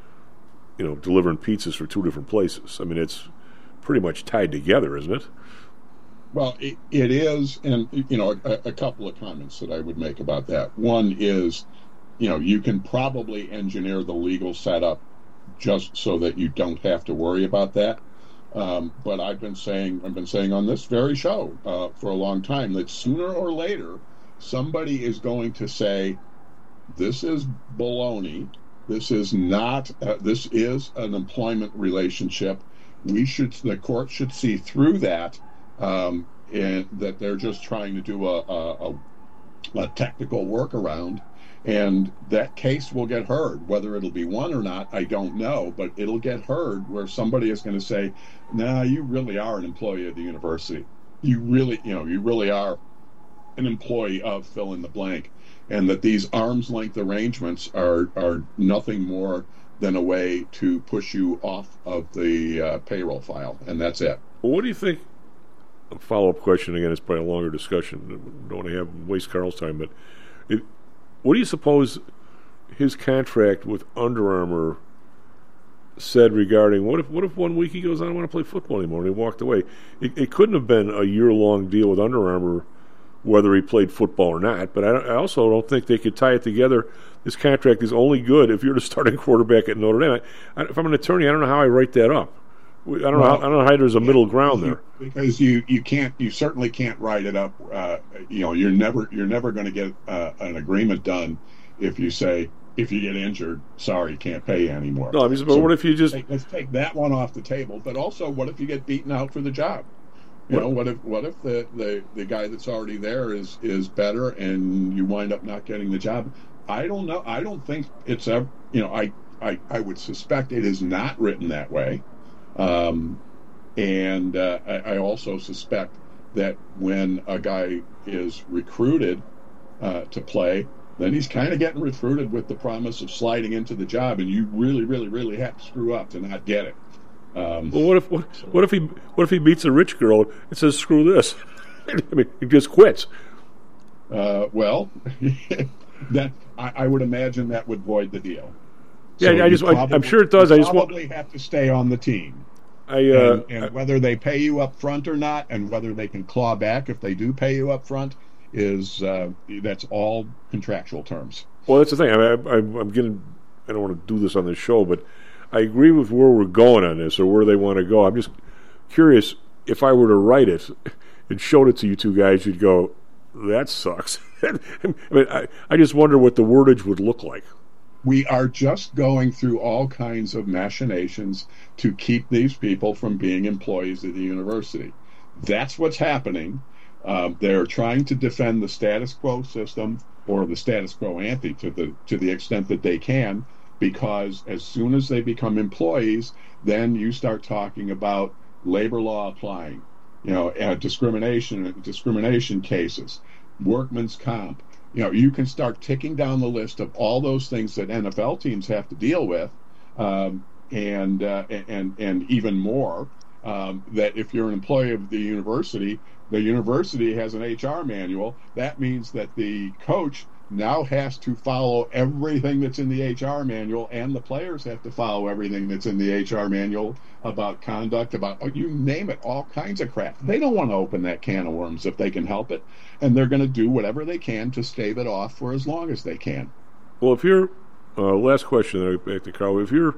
you know, delivering pizzas for two different places. I mean, it's pretty much tied together, isn't it? Well, it, it is, and, you know, a, a couple of comments that I would make about that. One is, you know, you can probably engineer the legal setup just so that you don't have to worry about that. Um, but I've been saying, I've been saying on this very show uh, for a long time that sooner or later somebody is going to say, "This is baloney. This is not. Uh, this is an employment relationship. We should. The court should see through that." Um, and that they're just trying to do a, a, a technical workaround, and that case will get heard. Whether it'll be won or not, I don't know, but it'll get heard where somebody is going to say, "Nah, you really are an employee of the university. You really, you know, you really are an employee of fill in the blank," and that these arm's length arrangements are are nothing more than a way to push you off of the uh, payroll file, and that's it. Well, what do you think? A follow-up question, again, it's probably a longer discussion. Don't want to have waste Carl's time, but it, what do you suppose his contract with Under Armour said regarding what if what if one week he goes, "I don't want to play football anymore," and he walked away? It, it couldn't have been a year-long deal with Under Armour whether he played football or not, but I, I also don't think they could tie it together. This contract is only good if you're the starting quarterback at Notre Dame. I, I, if I'm an attorney, I don't know how I write that up. I don't well, know. How, I don't know how there's a middle ground there, because you, you can't. You certainly can't write it up. Uh, you know, you're never you're never going to get uh, an agreement done if you say, if you get injured, sorry, can't pay you anymore. No, I mean, but so what if you just take, let's take that one off the table? But also, what if you get beaten out for the job? You what? know, what if what if the, the, the guy that's already there is is better and you wind up not getting the job? I don't know. I don't think it's ever. You know, I I, I would suspect it is not written that way. Um, and uh, I, I also suspect that when a guy is recruited uh, to play, then he's kind of getting recruited with the promise of sliding into the job, and you really, really, really have to screw up to not get it. Um, well, what if what, what if he what if he meets a rich girl and says, "Screw this"? I mean, he just quits. Uh, well, that I, I would imagine that would void the deal. Yeah, so I just probably, I'm sure it does. I just probably want have to stay on the team. I uh, and, and whether they pay you up front or not, and whether they can claw back if they do pay you up front, is uh, that's all contractual terms. Well, that's the thing. I mean, I, I'm getting. I don't want to do this on this show, but I agree with where we're going on this or where they want to go. I'm just curious if I were to write it and showed it to you two guys, you'd go, "That sucks." I mean, I, I just wonder what the wordage would look like. We are just going through all kinds of machinations to keep these people from being employees of the university. That's what's happening. Uh, they're trying to defend the status quo system, or the status quo ante, to the to the extent that they can, because as soon as they become employees, then you start talking about labor law applying, you know, uh, discrimination discrimination cases, workman's comp. You know, you can start ticking down the list of all those things that N F L teams have to deal with, um, and uh, and and even more. Um, that if you're an employee of the university, the university has an H R manual. That means that the coach now has to follow everything that's in the H R manual, and the players have to follow everything that's in the H R manual about conduct, about, oh, you name it, all kinds of crap. They don't want to open that can of worms if they can help it, and they're going to do whatever they can to stave it off for as long as they can. Well, if you're uh, last question, back to Carl. If you're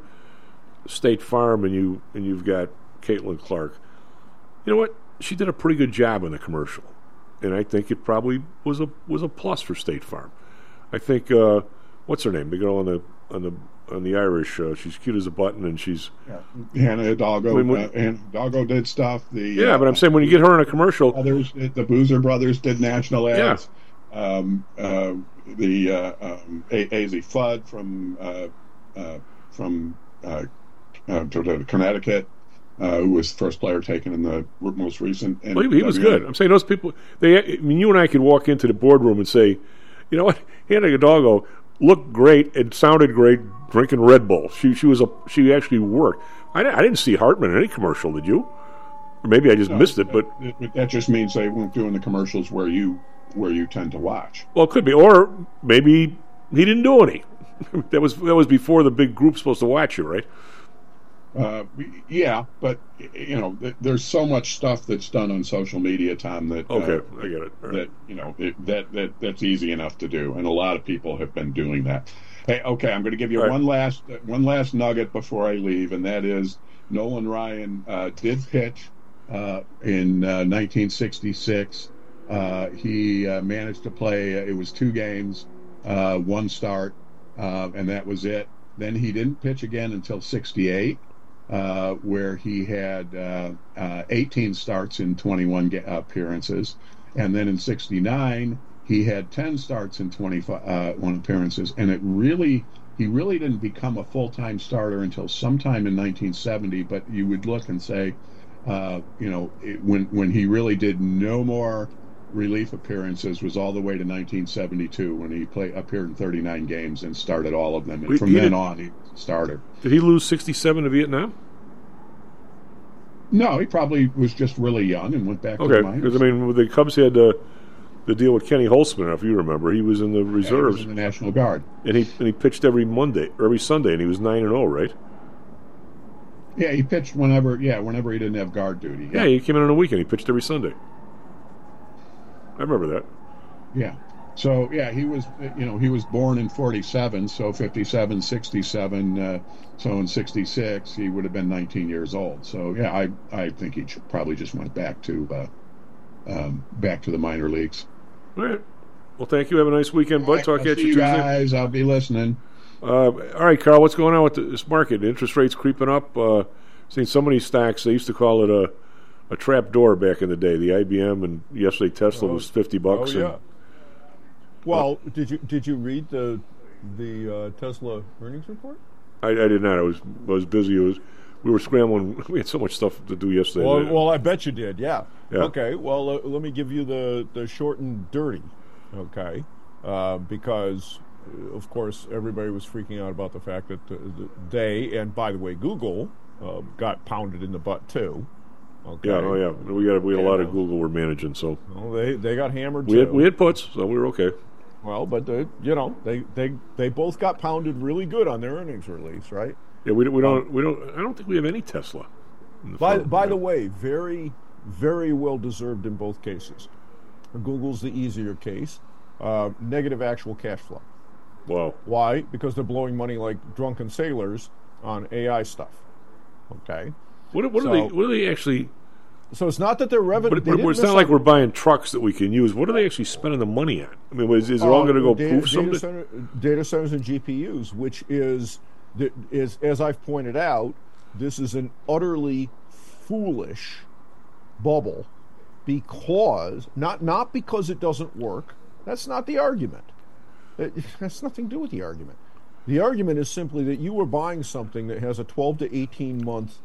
State Farm and you and you've got Caitlin Clark, you know what? She did a pretty good job in the commercial, and I think it probably was a was a plus for State Farm. I think uh, what's her name? The girl on the on the on the Irish. Uh, she's cute as a button, and she's yeah. Hannah Hidalgo. I mean, when, uh, Hannah Hidalgo did stuff. The yeah, uh, but I'm saying when you get her in a commercial, others, the Boozer brothers did national ads. Yeah. Um, uh, the uh, um, A Z Fudd from uh, uh, from uh, uh, Connecticut. Uh, who was the first player taken in the most recent? Well, he, he was good. I'm saying those people. They, I mean, you and I could walk into the boardroom and say, you know what, Hannah Hidalgo, looked great and sounded great drinking Red Bull. She she was a she actually worked. I, I didn't see Hartman in any commercial. Did you? Or maybe I just no, missed it. But that, that just means they weren't doing the commercials where you where you tend to watch. Well, it could be, or maybe he didn't do any. that was that was before the big group's supposed to watch you, right? Uh, yeah, but you know, th- there's so much stuff that's done on social media, Tom. That okay, uh, I get it. Right. That you know, it, that that that's easy enough to do, and a lot of people have been doing that. Hey, okay, I'm going to give you right. one last uh, one last nugget before I leave, and that is Nolan Ryan uh, did pitch uh, in uh, nineteen sixty-six. Uh, he uh, managed to play. Uh, it was two games, uh, one start, uh, and that was it. Then he didn't pitch again until sixty-eight. Uh, where he had uh, uh, eighteen starts in twenty-one ga- appearances, and then in sixty-nine he had ten starts in twenty-one appearances, and it really he really didn't become a full-time starter until sometime in nineteen seventy. But you would look and say, uh, you know, it, when when he really did no more relief appearances was all the way to nineteen seventy-two when he played appeared in thirty-nine games and started all of them, and from then on he was a starter. Did he lose sixty-seven to Vietnam? No, he probably was just really young and went back okay, to the minors. Because I mean, the Cubs had uh, the deal with Kenny Holtzman, if you remember. He was in the reserves, yeah, he was in the National Guard, and he and he pitched every Monday or every Sunday, and he was nine and zero, right? Yeah, he pitched whenever. Yeah, whenever he didn't have guard duty. Yeah, yeah he came in on a weekend. He pitched every Sunday. I remember that. Yeah. So, yeah, he was, you know, he was born in forty-seven, so fifty-seven, sixty-seven, uh, so in sixty-six, he would have been nineteen years old. So, yeah, I I think he probably just went back to uh, um, back to the minor leagues. All right. Well, thank you. Have a nice weekend, bud. Right, Talk I'll at see you you Tuesday. guys. I'll be listening. Uh, all right, Carl, what's going on with this market? Interest rates creeping up. Uh, seen so many stocks. They used to call it a a trap door back in the day. The I B M and yesterday Tesla oh, was fifty bucks. Oh, yeah. And, well, uh, did you did you read the the uh, Tesla earnings report? I, I did not. I was I was busy. It was we were scrambling. We had so much stuff to do yesterday. Well, well I bet you did. Yeah. yeah. Okay. Well, uh, let me give you the the short and dirty. Okay, uh, because of course everybody was freaking out about the fact that uh, they and by the way Google uh, got pounded in the butt too. Okay. Yeah, oh yeah. We got we had a lot of Google we're managing, so well, they they got hammered. We too. had we had puts, so we were okay. Well, but they, you know they, they they both got pounded really good on their earnings release, right? Yeah, we we don't we don't. I don't think we have any Tesla. By by the way, very very well deserved in both cases. Google's the easier case. Uh, negative actual cash flow. Wow. Why? Because they're blowing money like drunken sailors on A I stuff. Okay. What, what so, are they? What are they actually? So it's not that they're revenue. But, but it's not like we're buying trucks that we can use. What are they actually spending the money on? I mean, is, is it uh, all going to go data, poof data, someday? center, data centers and G P Us, which is is as I've pointed out, this is an utterly foolish bubble, because not not because it doesn't work. That's not the argument. It has nothing to do with the argument. The argument is simply that you are buying something that has a twelve to eighteen month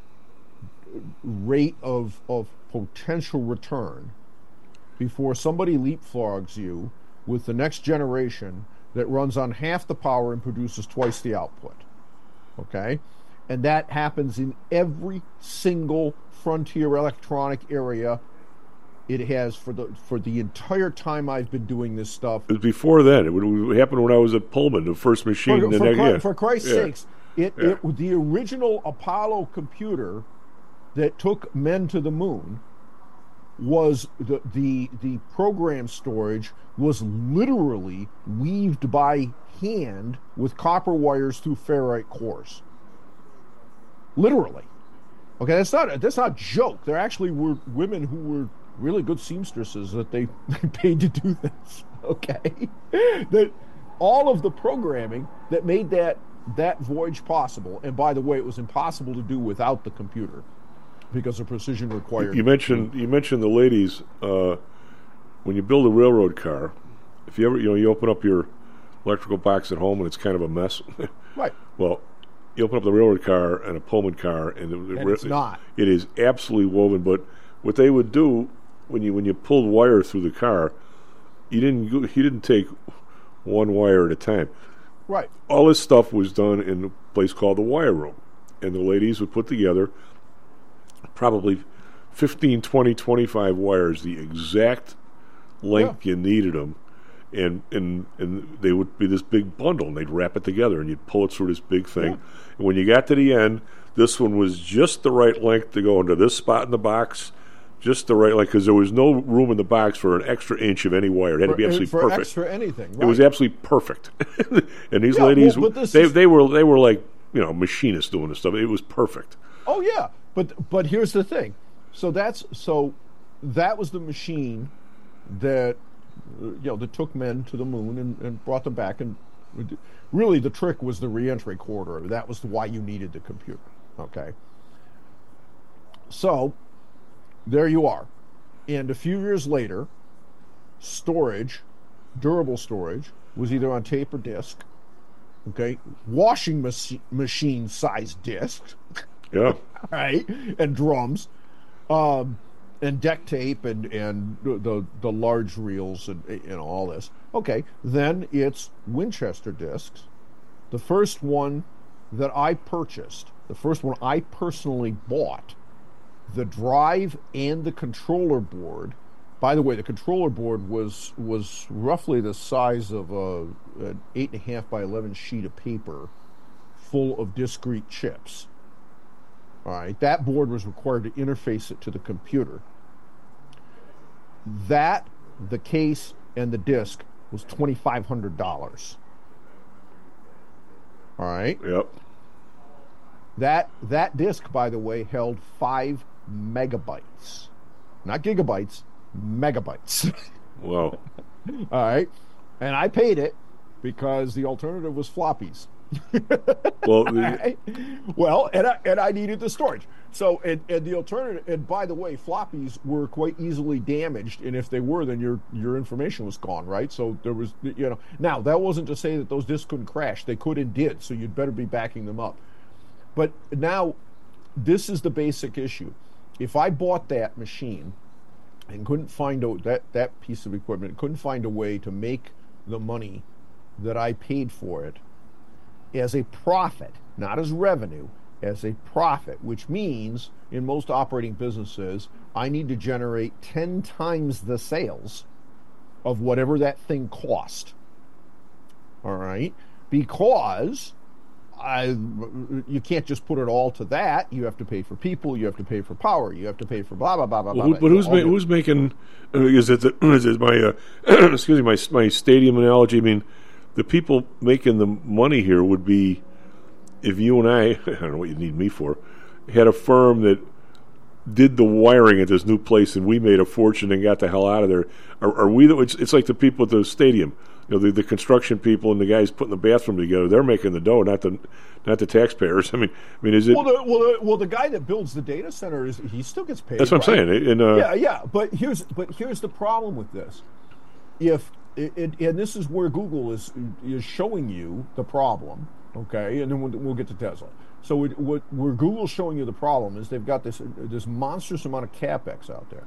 rate of of potential return before somebody leapfrogs you with the next generation that runs on half the power and produces twice the output. Okay? And that happens in every single frontier electronic area. It has for the for the entire time I've been doing this stuff. It was before then. It would, it would happen when I was at Pullman, the first machine. For, the for, next, Christ, yeah. for Christ's yeah. sakes, it, yeah. it the original Apollo computer that took men to the moon was the the the program storage was literally weaved by hand with copper wires through ferrite cores. Literally. Okay, that's not that's not a joke. There actually were women who were really good seamstresses that they, they paid to do this. Okay, that all of the programming that made that that voyage possible. And by the way, it was impossible to do without the computer because of precision required. You mentioned you mentioned the ladies. Uh, when you build a railroad car, if you ever you know you open up your electrical box at home and it's kind of a mess. Right. Well, you open up the railroad car and a Pullman car, and, and it, it's not. It is absolutely woven. But what they would do when you when you pulled wire through the car, you didn't go, you didn't take one wire at a time. Right. All this stuff was done in a place called the Wire Room. And the ladies would put together probably fifteen, twenty, twenty-five wires, the exact length yeah. you needed them. And, and and they would be this big bundle, and they'd wrap it together, and you'd pull it through this big thing. Yeah. And when you got to the end, this one was just the right length to go into this spot in the box, just the right length, because there was no room in the box for an extra inch of any wire. It had for, to be absolutely for perfect. extra anything. Right. It was absolutely perfect. And these yeah, ladies, well, they is... they were they were like you know machinists doing this stuff. It was perfect. Oh yeah, but but here's the thing. So that's so that was the machine that. You know, that took men to the moon and, and brought them back. And really, the trick was the reentry corridor. That was why you needed the computer. Okay. So, there you are. And a few years later, storage, durable storage, was either on tape or disc. Okay. Washing mach- machine sized disc. Yeah. Right. And drums. Um, And deck tape and and the the large reels and you know all this. Okay, then it's Winchester discs. The first one that I purchased, the first one I personally bought, the drive and the controller board. By the way, the controller board was was roughly the size of a an eight and a half by eleven sheet of paper, full of discrete chips. All right, that board was required to interface it to the computer. That, the case, and the disc was twenty-five hundred dollars. All right? Yep. That that disc, by the way, held five megabytes. Not gigabytes, megabytes. Wow. All right? And I paid it because the alternative was floppies. Well, the, well, and I, and I needed the storage. So, and, and the alternative, and by the way, floppies were quite easily damaged, and if they were, then your your information was gone, right? So there was, you know, now that wasn't to say that those disks couldn't crash. They could and did, so you'd better be backing them up. But now, this is the basic issue. If I bought that machine and couldn't find a, that, that piece of equipment, couldn't find a way to make the money that I paid for it as a profit, not as revenue, as a profit, which means in most operating businesses, I need to generate ten times the sales of whatever that thing cost. All right? Because I, you can't just put it all to that. You have to pay for people. You have to pay for power. You have to pay for blah, blah, blah, blah, well, blah. But who's, ma- who's making, uh, is it, the, is it my, uh, excuse me, my, my stadium analogy? I mean, the people making the money here would be, if you and I, I don't know what you need me for, had a firm that did the wiring at this new place and we made a fortune and got the hell out of there. Are, are we, the, it's, it's like the people at the stadium, you know, the, the construction people and the guys putting the bathroom together, they're making the dough, not the not the taxpayers. I mean, I mean, is it? Well, the, well, the, well, the guy that builds the data center, is he still gets paid. That's what right? I'm saying. And, uh, yeah, yeah, but here's, but here's the problem with this. If It, it, and this is where Google is is showing you the problem, okay? And then we'll, we'll get to Tesla. So it, what, where Google's showing you the problem is they've got this this monstrous amount of CapEx out there,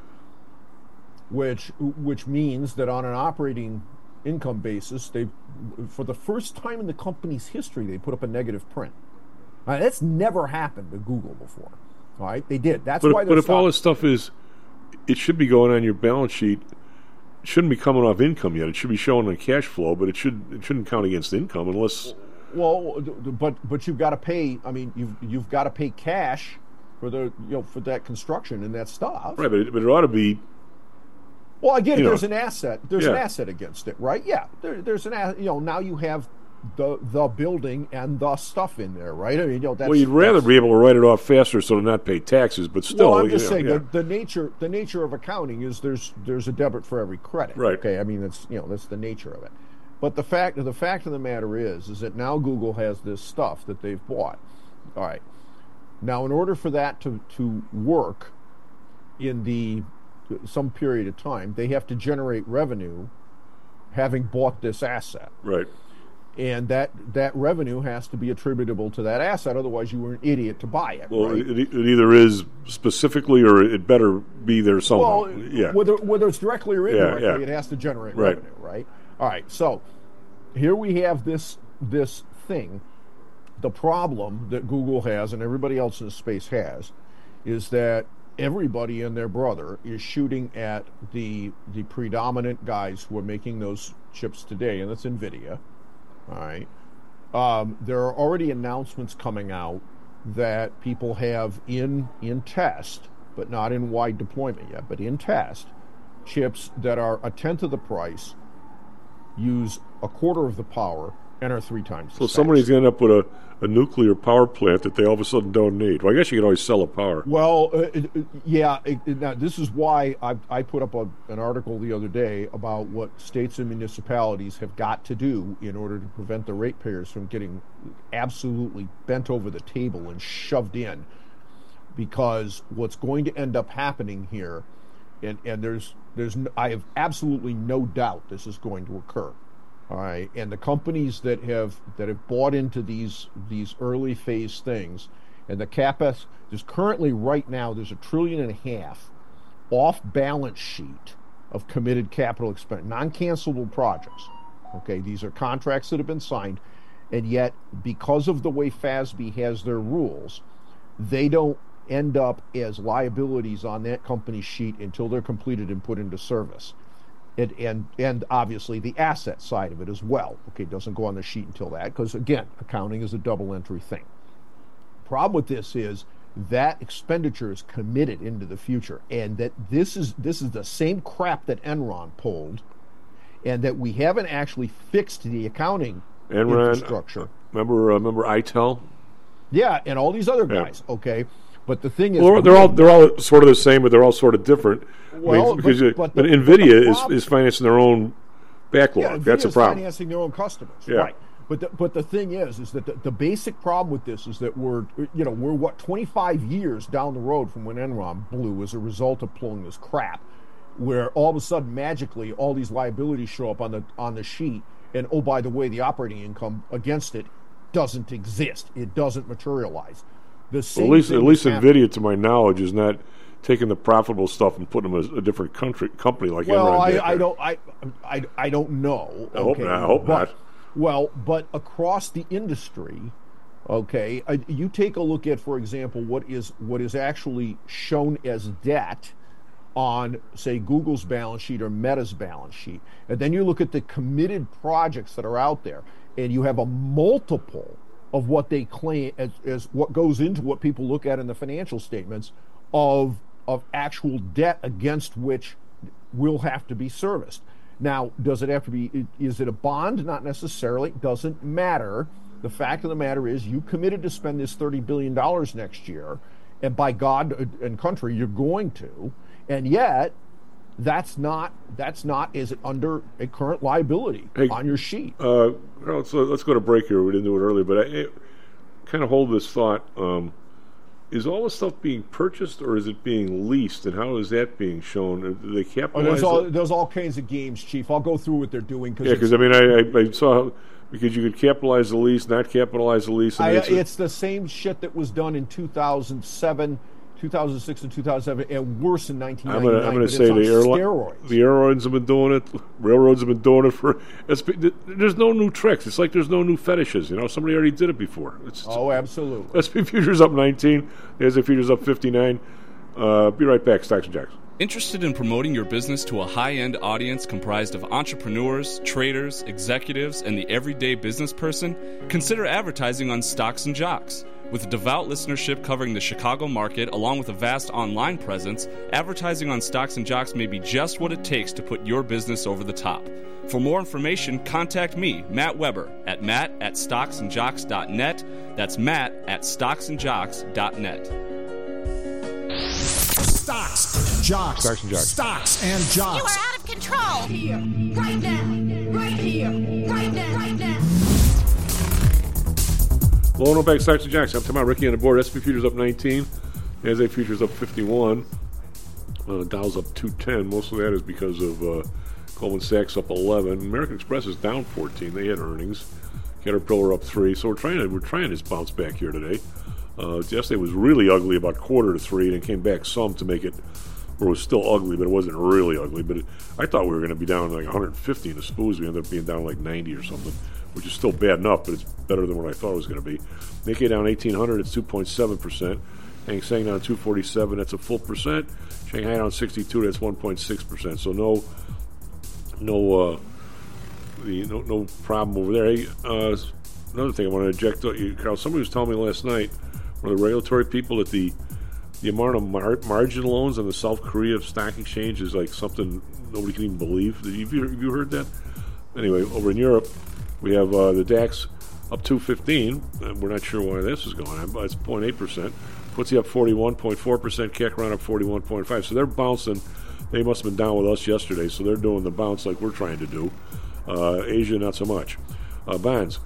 which which means that on an operating income basis, they, for the first time in the company's history, they put up a negative print. Now, that's never happened to Google before. All right, they did. That's but why. If, but if stopped. all this stuff is, it should be going on your balance sheet. It shouldn't be coming off income yet. It should be showing on cash flow, but it should it shouldn't count against income unless. Well, but but you've got to pay. I mean, you've you've got to pay cash for the you know for that construction and that stuff. Right, but it, but it ought to be. Well, again, there's know, an asset. There's yeah. an asset against it, right? Yeah, there, there's an you know now you have the the building and the stuff in there, right? I mean, you know, that's, well, you'd rather that's, be able to write it off faster so to not pay taxes, but still. Well, I'm just you saying know, yeah. the, the nature the nature of accounting is there's there's a debit for every credit. Right. Okay. I mean, that's you know that's the nature of it. But the fact the fact of the matter is is that now Google has this stuff that they've bought. All right. Now, in order for that to to work in the some period of time, they have to generate revenue, having bought this asset. Right. And that, that revenue has to be attributable to that asset, otherwise you were an idiot to buy it. Well, right? it, it either is specifically, or it better be there somehow. Well, yeah. whether whether it's directly or indirectly, yeah, yeah. it has to generate right. revenue, right? All right. So here we have this this thing, the problem that Google has and everybody else in the space has is that everybody and their brother is shooting at the the predominant guys who are making those chips today, and that's NVIDIA. All right. Um, there are already announcements coming out that people have in in test, but not in wide deployment yet, but in test, chips that are a tenth of the price, use a quarter of the power, and are three times the So size. somebody's going to end up with a, a nuclear power plant that they all of a sudden don't need. Well, I guess you can always sell a power. Well, uh, it, it, yeah. It, it, now, this is why I, I put up a, an article the other day about what states and municipalities have got to do in order to prevent the ratepayers from getting absolutely bent over the table and shoved in. Because what's going to end up happening here, and, and there's there's no, I have absolutely no doubt this is going to occur. All right, and the companies that have that have bought into these these early phase things, and the CapEx, there's currently right now there's a trillion and a half off balance sheet of committed capital expenditure, non-cancelable projects. Okay, these are contracts that have been signed, and yet because of the way F A S B has their rules, they don't end up as liabilities on that company's sheet until they're completed and put into service. It, and and obviously the asset side of it as well. Okay, it doesn't go on the sheet until that, because again, accounting is a double entry thing. Problem with this is that expenditure is committed into the future, and that this is this is the same crap that Enron pulled, and that we haven't actually fixed the accounting Enron, infrastructure. Remember, uh, remember ITEL? Yeah, and all these other guys. Yeah. Okay, but the thing is, well, they're all they're all sort of the same, but they're all sort of different. Well, I mean, because but, you, but, but the, NVIDIA but the is, is financing their own backlog. Yeah, That's a problem. Financing their own customers, yeah. Right? But the, but the thing is, is that the, the basic problem with this is that we're you know we're what twenty-five years down the road from when Enron blew as a result of pulling this crap, where all of a sudden magically all these liabilities show up on the on the sheet, and oh by the way, the operating income against it doesn't exist. It doesn't materialize. The same well, at least at least NVIDIA, to my knowledge, is not taking the profitable stuff and putting them as a different country company like well, Enron. Well, I, I don't I, I I don't know. I hope okay? not. I hope but, not. Well, but across the industry, okay, uh, you take a look at, for example, what is what is actually shown as debt on, say, Google's balance sheet or Meta's balance sheet, and then you look at the committed projects that are out there, and you have a multiple of what they claim as, as what goes into what people look at in the financial statements of of actual debt against which will have to be serviced. Now, does it have to be, is it a bond? Not necessarily. Doesn't matter. The fact of the matter is you committed to spend this thirty billion dollars next year, and by God and country, you're going to, and yet that's not, that's not, is it under a current liability hey, on your sheet? Uh, let's, let's go to break here. We didn't do it earlier, but I, I kind of hold this thought. Um, Is all the stuff being purchased, or is it being leased, and how is that being shown? Do they capitalize? Oh, there's all there's all kinds of games, Chief. I'll go through what they're doing. Cause yeah, because I mean, I, I, I saw because you could capitalize the lease, not capitalize the lease. And I, it's, it's the same shit that was done in two thousand seven, two thousand six, and two thousand seven, and worse in nineteen ninety-nine. I'm going to say the airline, the airlines have been doing it. Railroads have been doing it for. It's, there's no new tricks. It's like there's no new fetishes. You know, somebody already did it before. It's, oh, absolutely. S and P futures up nineteen. The S and P futures up fifty-nine. Uh, be right back. Stocks and Jacks. Interested in promoting your business to a high-end audience comprised of entrepreneurs, traders, executives, and the everyday business person? Consider advertising on Stocks and Jocks. With a devout listenership covering the Chicago market, along with a vast online presence, advertising on Stocks and Jocks may be just what it takes to put your business over the top. For more information, contact me, Matt Weber, at matt at stocks and jocks dot net. That's matt at stocks and jocks dot net. Stocks, jocks, Stocks and Jocks. Stocks and Jocks. You are out of control. Here, right now, right here, right now, right now. Hello, no back, Stocks and Jocks. I'm talking about Ricky on the board. S and P futures up nineteen. The S and P futures up fifty-one. Uh, Dow's up two ten. Most of that is because of uh, Goldman Sachs up eleven. American Express is down fourteen. They had earnings. Caterpillar up three. So we're trying to we're trying to bounce back here today. Uh, yesterday was really ugly, about quarter to three, and it came back some to make it where it was still ugly, but it wasn't really ugly. But it, I thought we were going to be down like one hundred fifty in the S P Ys. We ended up being down like ninety or something. which is still bad enough, but it's better than what I thought it was going to be. Nikkei down eighteen hundred, it's two point seven percent. Hang Seng down two forty-seven, that's a full percent. Shanghai down sixty-two, that's one point six percent. So no, no, uh, the, no, no problem over there. Hey, uh, another thing I want to inject, you, Carl. Somebody was telling me last night, one of the regulatory people, that the the amount of mar- margin loans on the South Korea Stock Exchange is like something nobody can even believe. Have you, have you heard that? Anyway, over in Europe, we have uh, the DAX up two fifteen. And we're not sure why this is going on, but it's zero point eight percent. F T S E up forty-one point four percent. C A C up forty-one point five. So they're bouncing. They must have been down with us yesterday, so they're doing the bounce like we're trying to do. Uh, Asia, not so much. Uh, bonds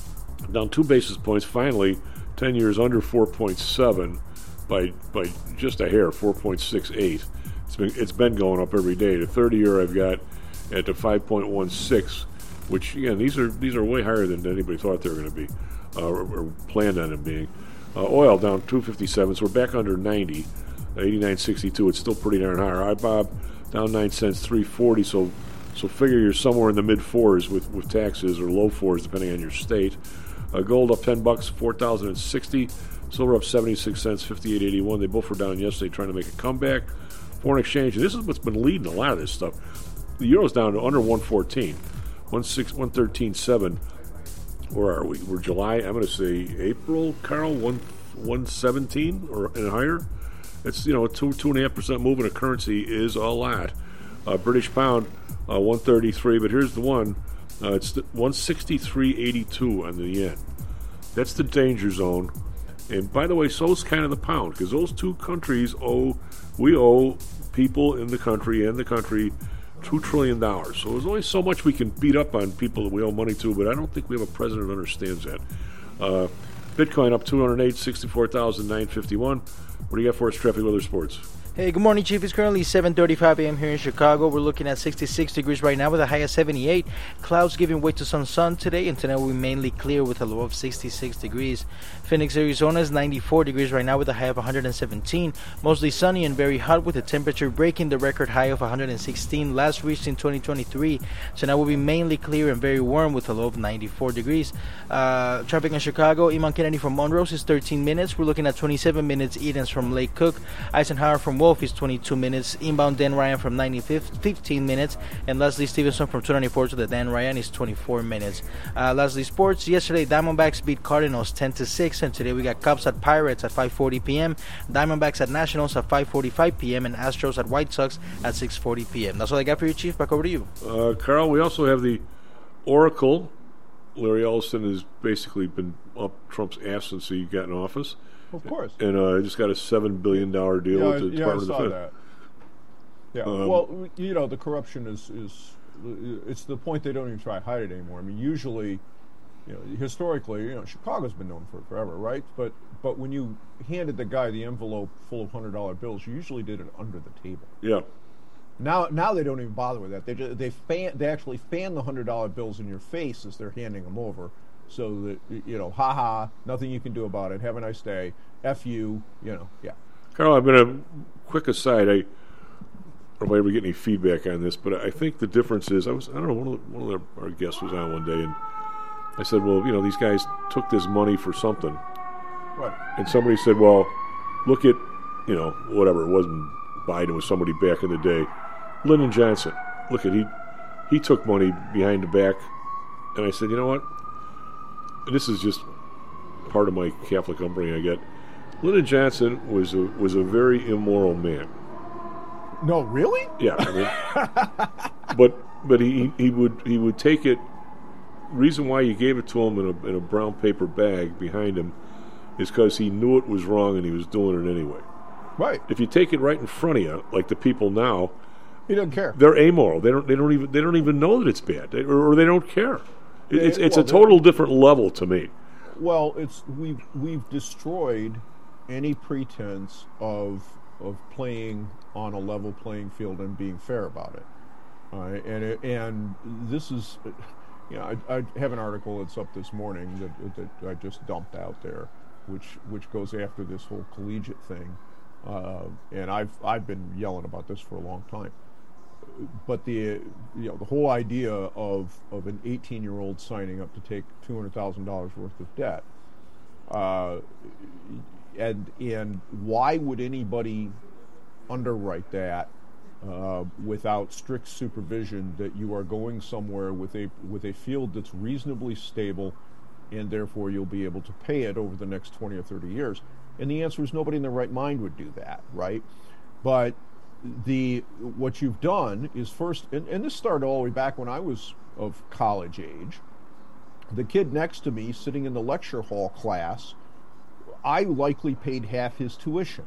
down two basis points. Finally, ten years under four point seven by by just a hair, four point six eight. It's been it's been going up every day. The thirty year I've got at the five point one six, which again these are these are way higher than anybody thought they were going to be, uh, or, or planned on them being. Uh, oil down two fifty-seven, so we're back under ninety, eighty-nine sixty-two. It's still pretty darn high. iBob down nine cents, three forty. So so figure you're somewhere in the mid fours with, with taxes, or low fours depending on your state. Uh, gold up ten bucks, four thousand sixty. Silver up seventy-six cents, fifty-eight eighty-one. They both were down yesterday, trying to make a comeback. Foreign exchange. This is what's been leading a lot of this stuff. The euro's down to under one fourteen, one thirteen seven. Where are we? We're July. I'm going to say April, Carl. One one seventeen or and higher. It's you know a two two and a half percent move in a currency is a lot. Uh, British pound uh, one thirty three. But here's the one. Uh, it's one sixty three eighty two on the yen. That's the danger zone. And by the way, so is kind of the pound, because those two countries owe we owe people in the country and the country two trillion dollars. So there's only so much we can beat up on people that we owe money to, but I don't think we have a president who understands that. Uh, Bitcoin up two hundred eight, sixty-four thousand nine hundred fifty-one. What do you got for us, Traffic Weather Sports? Hey, good morning, Chief. It's currently seven thirty-five a.m. here in Chicago. We're looking at sixty-six degrees right now with a high of seventy-eight. Clouds giving way to some sun today, and tonight will be mainly clear with a low of sixty-six degrees. Phoenix, Arizona is ninety-four degrees right now with a high of one hundred seventeen. Mostly sunny and very hot with the temperature breaking the record high of one hundred sixteen, last reached in twenty twenty-three. Tonight will be mainly clear and very warm with a low of ninety-four degrees. Uh, traffic in Chicago, Iman Kennedy from Monroe is thirteen minutes. We're looking at twenty-seven minutes. Edens from Lake Cook. Eisenhower from Wolf is twenty-two minutes. Inbound Dan Ryan from ninety, fifteen minutes. And Leslie Stevenson from two ninety-four to the Dan Ryan is twenty-four minutes. Uh, Leslie Sports, yesterday Diamondbacks beat Cardinals ten to six, and today we got Cubs at Pirates at five forty p.m., Diamondbacks at Nationals at five forty-five p.m., and Astros at White Sox at six forty p.m. That's all I got for you, Chief. Back over to you. Uh, Carl, we also have the Oracle. Larry Ellison has basically been up Trump's ass since he got in office. Of course. And uh, just got a seven billion dollars deal yeah, with the yeah, Department I of saw Defense. That. Yeah, Um, well, you know, the corruption is, is, it's the point they don't even try to hide it anymore. I mean, usually, you know, historically, you know, Chicago's been known for it forever, right? But but when you handed the guy the envelope full of one hundred dollar bills, you usually did it under the table. Yeah. Now, now they don't even bother with that. They just, they fan, they actually fan the hundred dollar bills in your face as they're handing them over, so that you know, ha ha, nothing you can do about it. Have a nice day. F you, you know, yeah. Carl, I've been a quick aside. I don't know if I ever get any feedback on this, but I think the difference is I was I don't know one of the, one of the, our guests was on one day, and I said, well, you know, these guys took this money for something. Right. And somebody said, well, look at, you know, whatever it wasn't Biden, it was somebody back in the day. Lyndon Johnson, look at he he took money behind the back, and I said, you know what? And this is just part of my Catholic upbringing I get. Lyndon Johnson was a was a very immoral man. No, really? Yeah, I mean, but but he he would he would take it. Reason why you gave it to him in a in a brown paper bag behind him is because he knew it was wrong and he was doing it anyway. Right. If you take it right in front of you, like the people now, he doesn't care. They're amoral. They don't. They don't even. They don't even know that it's bad, they, or, or they don't care. It, it's it's well, a total different level to me. Well, it's we've we've destroyed any pretense of of playing on a level playing field and being fair about it. All right, and it, and this is, you know, I, I have an article that's up this morning that that I just dumped out there, which which goes after this whole collegiate thing, uh, and I've I've been yelling about this for a long time. but the you know the whole idea of of an eighteen-year-old signing up to take two hundred thousand dollars worth of debt, uh, and and why would anybody underwrite that uh, without strict supervision that you are going somewhere with a with a field that's reasonably stable, and therefore you'll be able to pay it over the next twenty or thirty years? And the answer is nobody in their right mind would do that, right? But the what you've done is first, and, and this started all the way back when I was of college age. The kid next to me sitting in the lecture hall class, I likely paid half his tuition.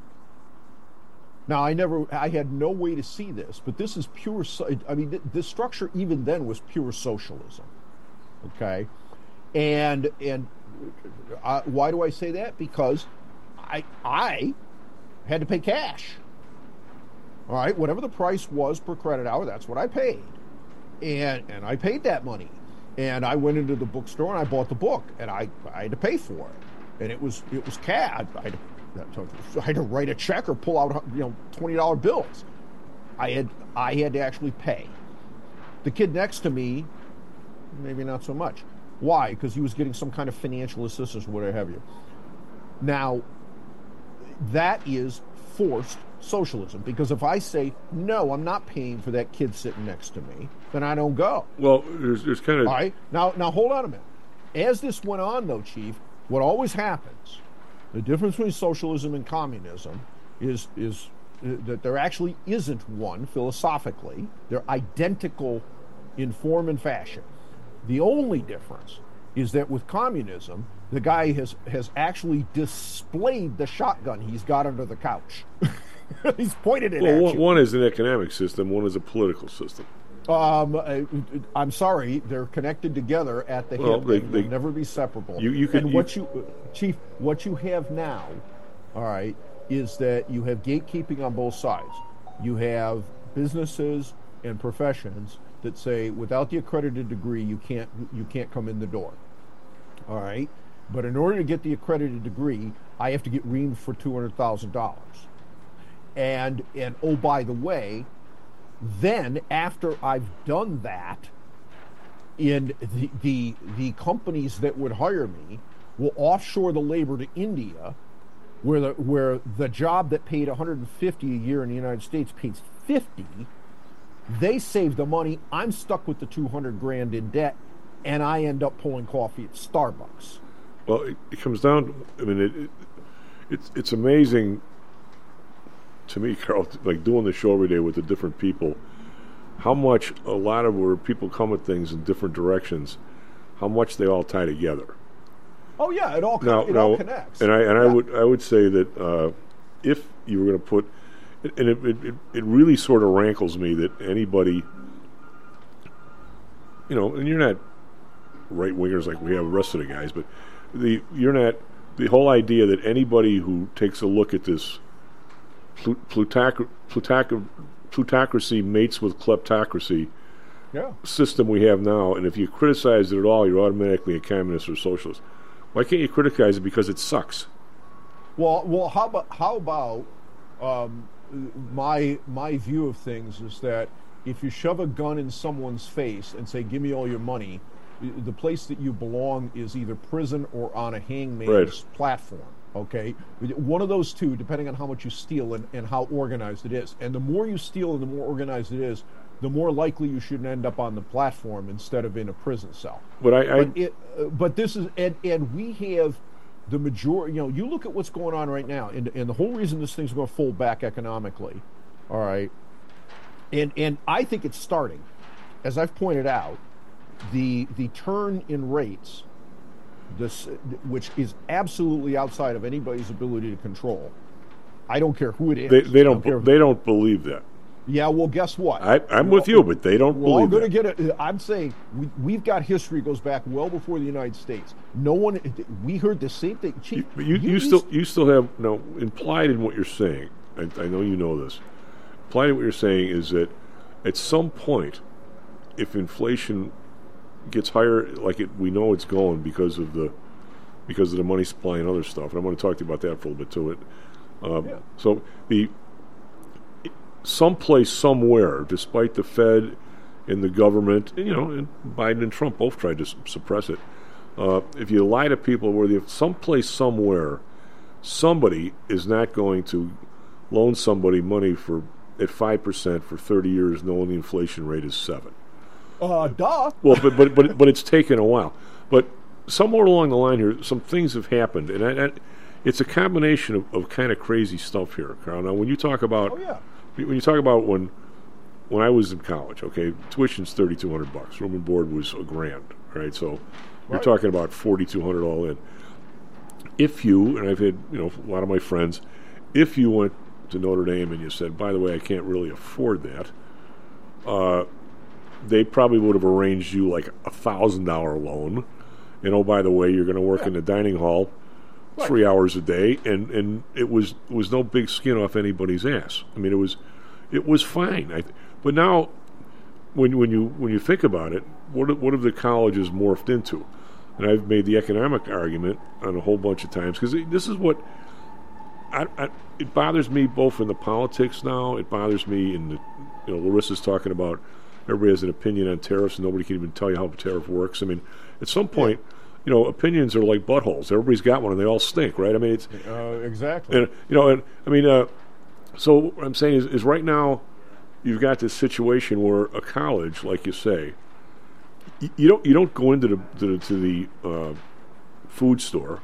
Now, I never, I had no way to see this, but this is pure, I mean, this structure even then was pure socialism, okay? And, and uh, why do I say that? Because I, I had to pay cash. All right, whatever the price was per credit hour, that's what I paid. And, and I paid that money. And I went into the bookstore and I bought the book, and I, I had to pay for it. And it was, it was cash. I had to, I had to write a check or pull out, you know, twenty dollar bills. I had I had to actually pay. The kid next to me, maybe not so much. Why? Because he was getting some kind of financial assistance, whatever have you. Now, that is forced socialism. Because if I say, no, I'm not paying for that kid sitting next to me, then I don't go. Well, there's, there's kind of... All right. Now, now, hold on a minute. As this went on, though, Chief, what always happens... The difference between socialism and communism is is that there actually isn't one philosophically. They're identical in form and fashion. The only difference is that with communism, the guy has, has actually displayed the shotgun he's got under the couch. He's pointed it well, at one, you. One is an economic system, one is a political system. Um, I, I'm sorry, they're connected together at the well, hip. They, They'll they, never be separable. You, you can, and you, what you, Chief, what you have now, all right, is that you have gatekeeping on both sides. You have businesses and professions that say, without the accredited degree, you can't you can't come in the door. All right, but in order to get the accredited degree, I have to get reamed for two hundred thousand dollars. And and oh, by the way. Then, after I've done that, in the, the the companies that would hire me will offshore the labor to India, where the where the job that paid one hundred fifty a year in the United States pays fifty. They save the money. I'm stuck with the two hundred grand in debt, and I end up pulling coffee at Starbucks. Well, it, it comes down. I mean, it, it, it's it's amazing. To me, Carl, like doing the show every day with the different people, how much a lot of where people come at things in different directions, how much they all tie together. Oh yeah, it all now, it now, all connects. And I and yeah. I would I would say that uh, if you were going to put, and it, it it really sort of rankles me that anybody, you know, and you're not right wingers like we have the rest of the guys, but the you're not the whole idea that anybody who takes a look at this. Plutoc- plutoc- plutocracy mates with kleptocracy yeah. system we have now, and if you criticize it at all, you're automatically a communist or socialist. Why can't you criticize it because it sucks? Well, well, how about how about um, my my view of things is that if you shove a gun in someone's face and say, "Give me all your money," the place that you belong is either prison or on a hangman's right. platform. Okay, one of those two, depending on how much you steal and, and how organized it is. And the more you steal and the more organized it is, the more likely you should end up on the platform instead of in a prison cell. But I, I but, it, uh, but this is, and, and we have the majority. You know, you look at what's going on right now, and, and the whole reason this thing's going to fold back economically. All right, and and I think it's starting, as I've pointed out, the the turn in rates. This, which is absolutely outside of anybody's ability to control. I don't care who it is. They, they don't. don't They don't believe that. Yeah. Well, guess what? I, I'm with you, but they don't we're believe all going to that. get it. I'm saying we, we've got history goes back well before the United States. No one. We heard the same thing. Chief, you, you, you, you still you still have no implied in what you're saying. I, I know you know this. Implied in what you're saying is that at some point, if inflation gets higher, like it, we know it's going because of the because of the money supply and other stuff. And I'm going to talk to you about that for a little bit too. It, um, yeah. So the someplace, somewhere, despite the Fed and the government, and, you know, and Biden and Trump both tried to su- suppress it. Uh, if you lie to people, where the someplace, somewhere, somebody is not going to loan somebody money for at five percent for thirty years, knowing the inflation rate is seven. Uh, duh. Well, but but but but it's taken a while. But somewhere along the line here, some things have happened, and I, I, it's a combination of, of kind of crazy stuff here, Carl. Now, when you talk about oh, yeah. when you talk about when when I was in college, okay, tuition's thirty two hundred bucks, room and board was a grand, right? So you're Right. talking about forty two hundred all in. If you, and I've had, you know, a lot of my friends, if you went to Notre Dame and you said, by the way, I can't really afford that, uh, they probably would have arranged you like a thousand dollar loan. And oh, by the way, you're going to work Yeah. in the dining hall Right. three hours a day, and, and it was it was no big skin off anybody's ass. I mean, it was it was fine. I, but now, when when you when you think about it, what what have the colleges morphed into? And I've made the economic argument on a whole bunch of times, because this is what I, I, it bothers me both in the politics now. It bothers me in the, you know, Larissa's talking about everybody has an opinion on tariffs and nobody can even tell you how a tariff works. I mean, at some point, you know, opinions are like buttholes. Everybody's got one and they all stink, right? I mean, it's Uh, exactly. and you know, and I mean, uh, so what I'm saying is, is right now you've got this situation where a college, like you say, y- you don't you don't go into the to the, to the uh, food store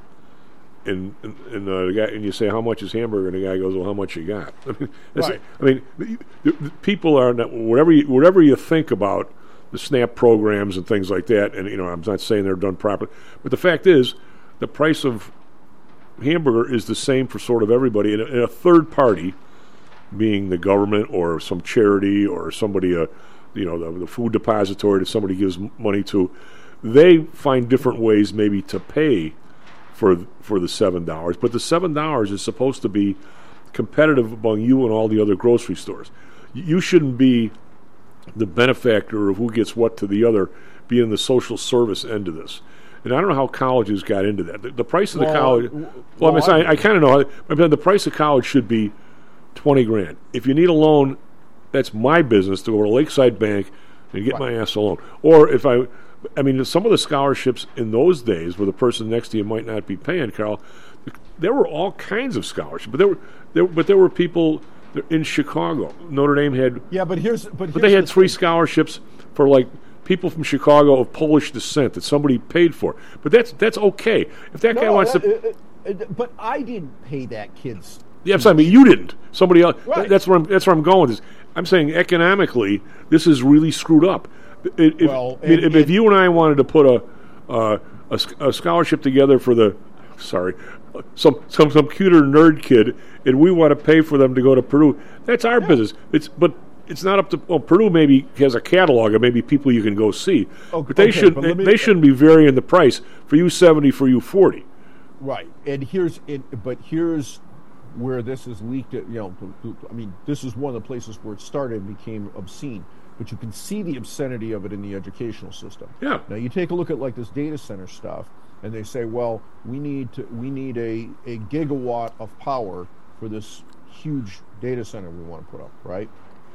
and and, and uh, the guy and you say how much is hamburger, and the guy goes, well, how much you got? I mean, that's- Right. I mean, the, the, the people are not, whatever you, whatever you think about the SNAP programs and things like that, and you know, I'm not saying they're done properly, but the fact is, the price of hamburger is the same for sort of everybody, and a, and a third party, being the government or some charity or somebody, uh, you know, the, the food depository that somebody gives m- money to, they find different ways maybe to pay for for the seven dollars. But the seven dollars is supposed to be competitive among you and all the other grocery stores. Y- You shouldn't be the benefactor of who gets what to the other, being the social service end of this. And I don't know how colleges got into that. The, the price of the Well, college, w- well, well, I, mean, I- I, I kind of know. I mean, the price of college should be twenty grand. If you need a loan, that's my business to go to Lakeside Bank and get Right. my ass a loan. Or if I, I mean, some of the scholarships in those days, where the person next to you might not be paying, Carl, there were all kinds of scholarships. But there were, there, but there were people in Chicago. Notre Dame had, Yeah, but here's but, but they here's had the three thing. scholarships for like people from Chicago of Polish descent that somebody paid for. But that's that's okay. If that guy No, wants uh, to, uh, uh, but I didn't pay that kid's. yeah, I'm saying, I mean, you didn't. Somebody else. Right. That's where I'm. That's where I'm going with this. I'm saying economically, this is really screwed up. If, Well, I mean, and- if, if and- you and I wanted to put a, uh, a sc- a scholarship together for the, sorry, some some some cuter nerd kid, and we want to pay for them to go to Purdue, that's our business. It's but. It's not up to well, Purdue. Maybe has a catalog of maybe people you can go see, Oh, but they okay, should but let me- they shouldn't be varying the price for you seventy, for you forty. Right, and here's it. But here's where this is leaked. You know, I mean, this is one of the places where it started and became obscene. But you can see the obscenity of it in the educational system. Yeah. Now you take a look at like this data center stuff, and they say, well, we need to we need a a gigawatt of power for this huge data center we want to put up, right?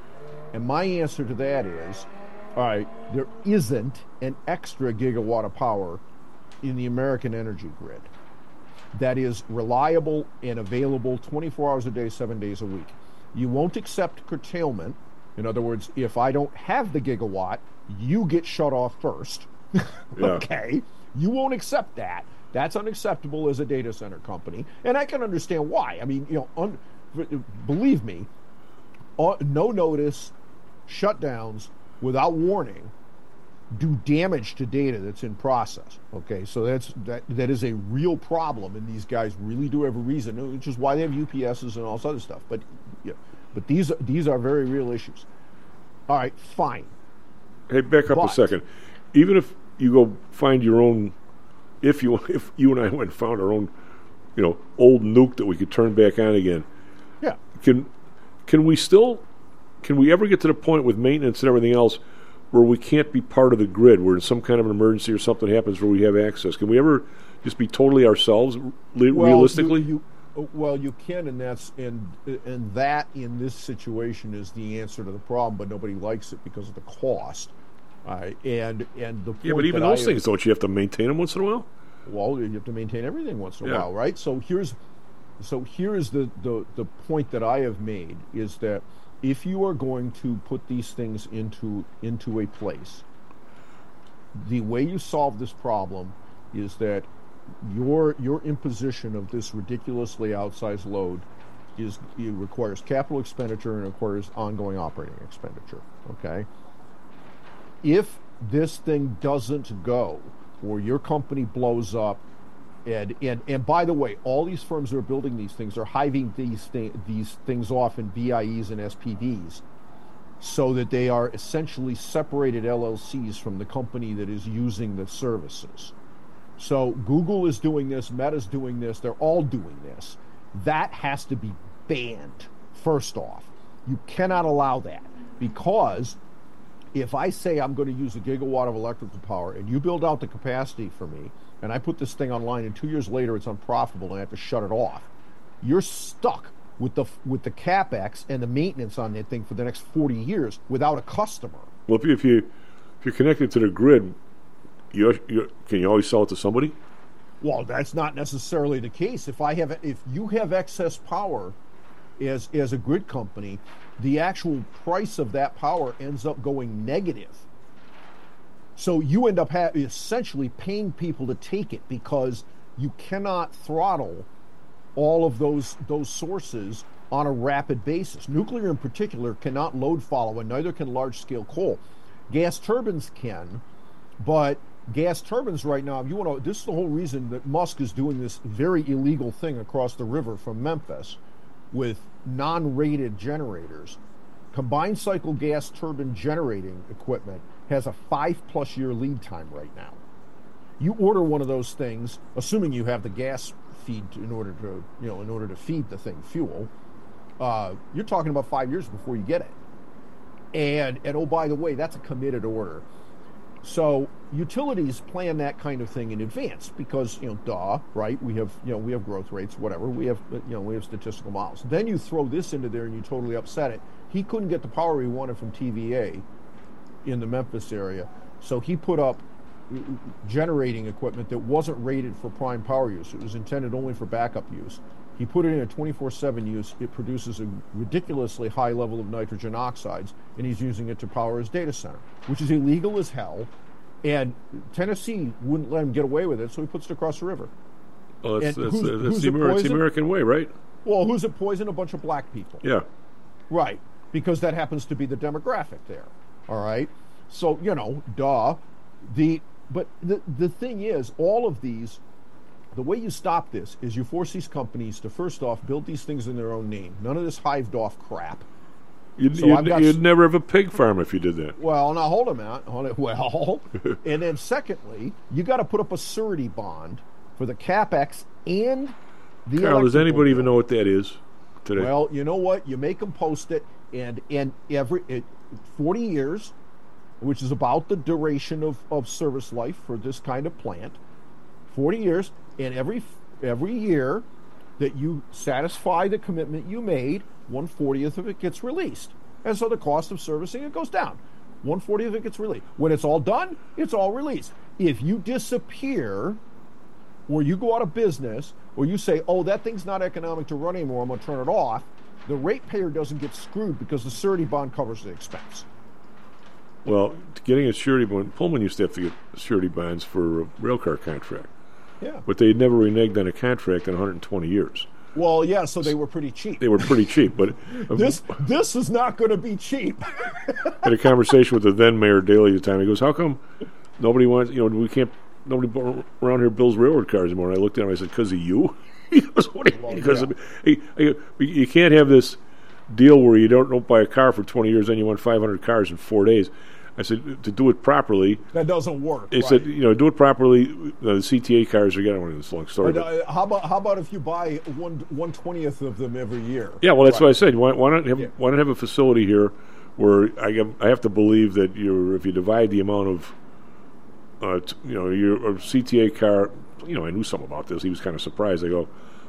And my answer to that is, all right, there isn't an extra gigawatt of power in the American energy grid that is reliable and available twenty-four hours a day, seven days a week. You won't accept curtailment. In other words, if I don't have the gigawatt, you get shut off first. Yeah. Okay? You won't accept that. That's unacceptable as a data center company. And I can understand why. I mean, you know, un- believe me, uh, no notice, shutdowns without warning do damage to data that's in process. Okay, so that's that that is a real problem, and these guys really do have a reason, which is why they have U P Ss and all this other stuff. But yeah, but these these are very real issues. All right, fine. Hey, back up But- a second. Even if you go find your own, if you if you and I went and found our own, you know, old nuke that we could turn back on again, Yeah. can can we still can we ever get to the point with maintenance and everything else where we can't be part of the grid, where in some kind of an emergency or something happens where we have access? Can we ever just be totally ourselves, re- Well, realistically? you, you, Well, you can, and that's and and that in this situation is the answer to the problem, but nobody likes it because of the cost. Uh, and and the point yeah, but even that those I, things, don't you have to maintain them once in a while? Well, you have to maintain everything once in a yeah. while, right? So here's so here's the, the the point that I have made is that if you are going to put these things into into a place, the way you solve this problem is that your your imposition of this ridiculously outsized load is it requires capital expenditure and requires ongoing operating expenditure. Okay. If this thing doesn't go, or your company blows up, and and and by the way, all these firms that are building these things are hiving these thi- these things off in V I Es and S P Vs, so that they are essentially separated L L Cs from the company that is using the services. So Google is doing this, Meta's doing this, they're all doing this. That has to be banned, first off. You cannot allow that, because if I say I'm going to use a gigawatt of electrical power and you build out the capacity for me, and I put this thing online and two years later it's unprofitable and I have to shut it off, you're stuck with the with the capex and the maintenance on that thing for the next forty years without a customer. Well, if you if, you, if you're connected to the grid, you you can you always sell it to somebody? Well, that's not necessarily the case. If I have if you have excess power as as a grid company, the actual price of that power ends up going negative. So you end up ha- essentially paying people to take it, because you cannot throttle all of those those sources on a rapid basis. Nuclear in particular cannot load follow, and neither can large-scale coal. Gas turbines can, but gas turbines right now, if you want to, this is the whole reason that Musk is doing this very illegal thing across the river from Memphis with non-rated generators. Combined cycle gas turbine generating equipment has a five plus year lead time right now. You order one of those things, assuming you have the gas feed in order to, you know, in order to feed the thing fuel, uh, you're talking about five years before you get it. And and oh, by the way, that's a committed order. So utilities plan that kind of thing in advance because, you know, duh, right? We have, you know, we have growth rates, whatever. We have, you know, we have statistical models. Then you throw this into there and you totally upset it. He couldn't get the power he wanted from T V A in the Memphis area, so he put up generating equipment that wasn't rated for prime power use. It was intended only for backup use. He put it in a twenty-four seven use. It produces a ridiculously high level of nitrogen oxides, and he's using it to power his data center, which is illegal as hell. And Tennessee wouldn't let him get away with it, so he puts it across the river. Well, that's, that's, who's, that's who's the, Amer- it's the American way, right? Well, who's it poison? A bunch of black people. Yeah. Right, because that happens to be the demographic there. All right? So, you know, duh. The But the, the thing is, all of these, the way you stop this is you force these companies to, first off, build these things in their own name. None of this hived off crap. You'd, so you'd, got, you'd never have a pig farm if you did that. Well, now hold a minute. Hold it. Well, and then secondly, you got to put up a surety bond for the CapEx and the Carl, does anybody bill. even know what that is today? Well, you know what? You make them post it, and and every it, forty years, which is about the duration of, of service life for this kind of plant, forty years, and every every year that you satisfy the commitment you made, one fortieth of it gets released. And so the cost of servicing it goes down. one fortieth of it gets released. When it's all done, it's all released. If you disappear, or you go out of business, or you say, oh, that thing's not economic to run anymore, I'm going to turn it off, the ratepayer doesn't get screwed because the surety bond covers the expense. Well, getting a surety bond, Pullman used to have to get surety bonds for a railcar contract. Yeah. But they never reneged on a contract in one hundred twenty years. Well, yeah, so they were pretty cheap. They were pretty cheap, but this this is not going to be cheap. I had a conversation with the then mayor Daley at the time. He goes, "How come nobody wants? You know, we can't. Nobody around here builds railroad cars anymore." And I looked at him. I said, "Because of you." He goes, "What do you mean?" Because of me. Hey, you can't have this deal where you don't, don't buy a car for twenty years, then you want five hundred cars in four days. I said, to do it properly. That doesn't work. They right. said, you know, do it properly. The C T A cars are getting one of this long story. But, uh, how about how about if you buy one one twentieth of them every year? Yeah, well, that's right. what I said. Why, why not have yeah. why not have a facility here where I have, I have to believe that you're if you divide the amount of uh, t- you know your C T A car. You know, I knew something about this. He was kind of surprised. I go,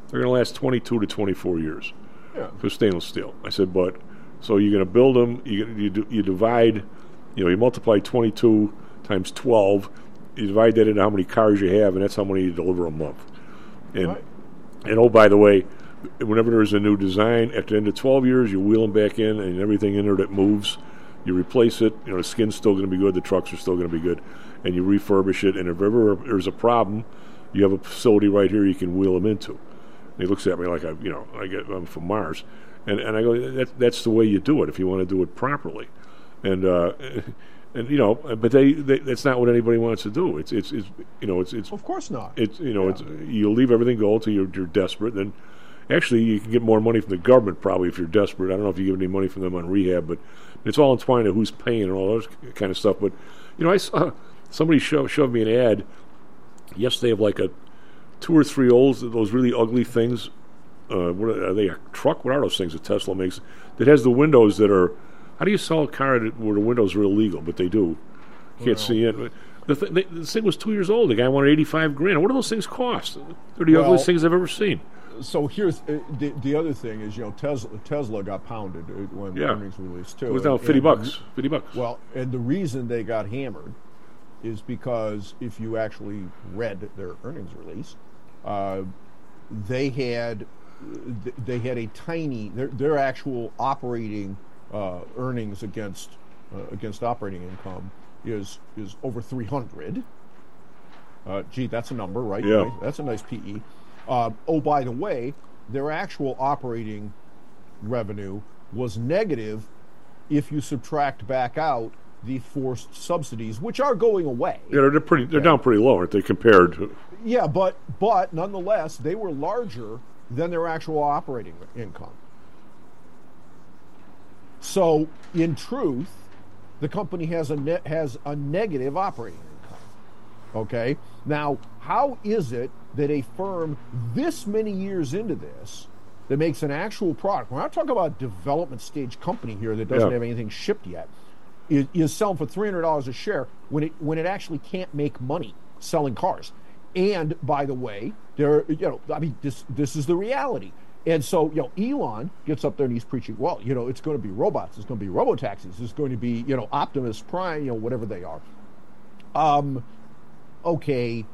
they're going to last twenty-two to twenty-four years Yeah. for stainless steel. I said, but so you're going to build them. You you, do, you divide, you know, you multiply twenty-two times twelve. You divide that into how many cars you have, and that's how many you deliver a month. And Right. and oh, by the way, whenever there's a new design, at the end of twelve years, you wheel them back in, and everything in there that moves, you replace it. You know, the skin's still going to be good, the trucks are still going to be good, and you refurbish it. And if ever there's a problem, you have a facility right here you can wheel them into. And he looks at me like I, you know, I get I'm from Mars, and and I go, that, that's the way you do it if you want to do it properly, and. Uh, And you know, but they, they that's not what anybody wants to do. It's it's, it's you know it's it's of course not. It's you know Yeah. it's you leave everything go until you're you're desperate. Then actually you can get more money from the government probably if you're desperate. I don't know if you give any money from them on rehab, but it's all entwined with who's paying and all those kind of stuff. But you know, I saw somebody shove shoved me an ad yesterday of like a two or three old those really ugly things. Uh, what are, are they a truck? What are those things that Tesla makes that has the windows that are? How do you sell a car that, where the windows are illegal, but they do? You can't Well. see in. The, th- they, this thing was two years old. The guy wanted eighty-five grand. What do those things cost? They're the Well, ugliest things I've ever seen. So here's uh, the the other thing is, you know, Tesla Tesla got pounded uh, when Yeah. earnings released too. It was down And- fifty and bucks. the- Fifty bucks. Well, and the reason they got hammered is because if you actually read their earnings release, uh, they had th- they had a tiny their their actual operating uh, earnings against uh, against operating income is is over three hundred. Uh, gee, that's a number, right? Yeah. Right? That's a nice P E. Uh, oh, by the way, their actual operating revenue was negative if you subtract back out the forced subsidies, which are going away. Yeah, they're, they're pretty. They're down pretty low, aren't they? Compared to Yeah, but but nonetheless, they were larger than their actual operating income. So, in truth, the company has a net has a negative operating income. Okay, now how is it that a firm this many years into this that makes an actual product? We're not talking about a development stage company here that doesn't Yeah. have anything shipped yet. Is, is selling for three hundred dollars a share when it when it actually can't make money selling cars. And by the way, there you know I mean this this is the reality. And so, you know, Elon gets up there and he's preaching, well, you know, it's going to be robots, it's going to be robo-taxis, it's going to be, you know, Optimus Prime, you know, whatever they are. Um, okay,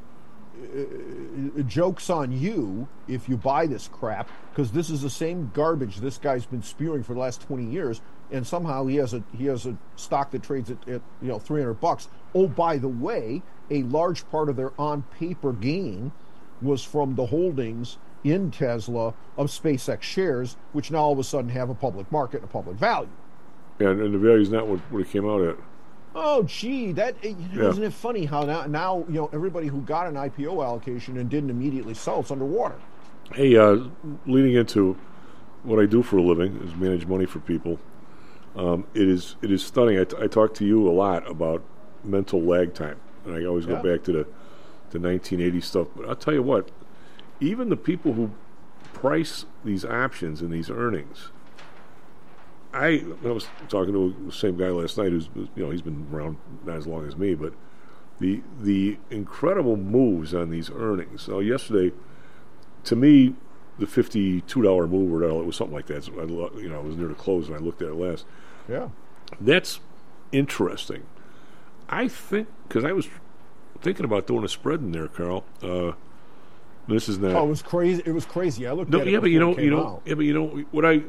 uh, joke's on you if you buy this crap, because this is the same garbage this guy's been spewing for the last twenty years, and somehow he has a he has a stock that trades at, at you know three hundred bucks. Oh, by the way, a large part of their on-paper gain was from the holdings in Tesla of SpaceX shares, which now all of a sudden have a public market and a public value. and, and the value's not what, what it came out at. Oh, gee, that you know, Yeah. isn't it funny how now, now you know everybody who got an I P O allocation and didn't immediately sell, it's underwater. Hey, uh, leading into what I do for a living is manage money for people. Um, it is it is stunning. I, t- I talk to you a lot about mental lag time, and I always Yeah. go back to the the nineteen eighty stuff. But I'll tell you what, even the people who price these options and these earnings, I, I was talking to the same guy last night who's, you know, he's been around not as long as me, but the the incredible moves on these earnings. So yesterday, to me, the fifty-two dollar move, or whatever, it was something like that. So I, lo- you know, I was near the close when I looked at it last. Yeah. That's interesting. I think, because I was thinking about doing a spread in there, Carl. Uh, this is not. Oh, it was crazy. It was crazy. I looked No, at it yeah, but you before know, it you came know, out. yeah, but you know what I.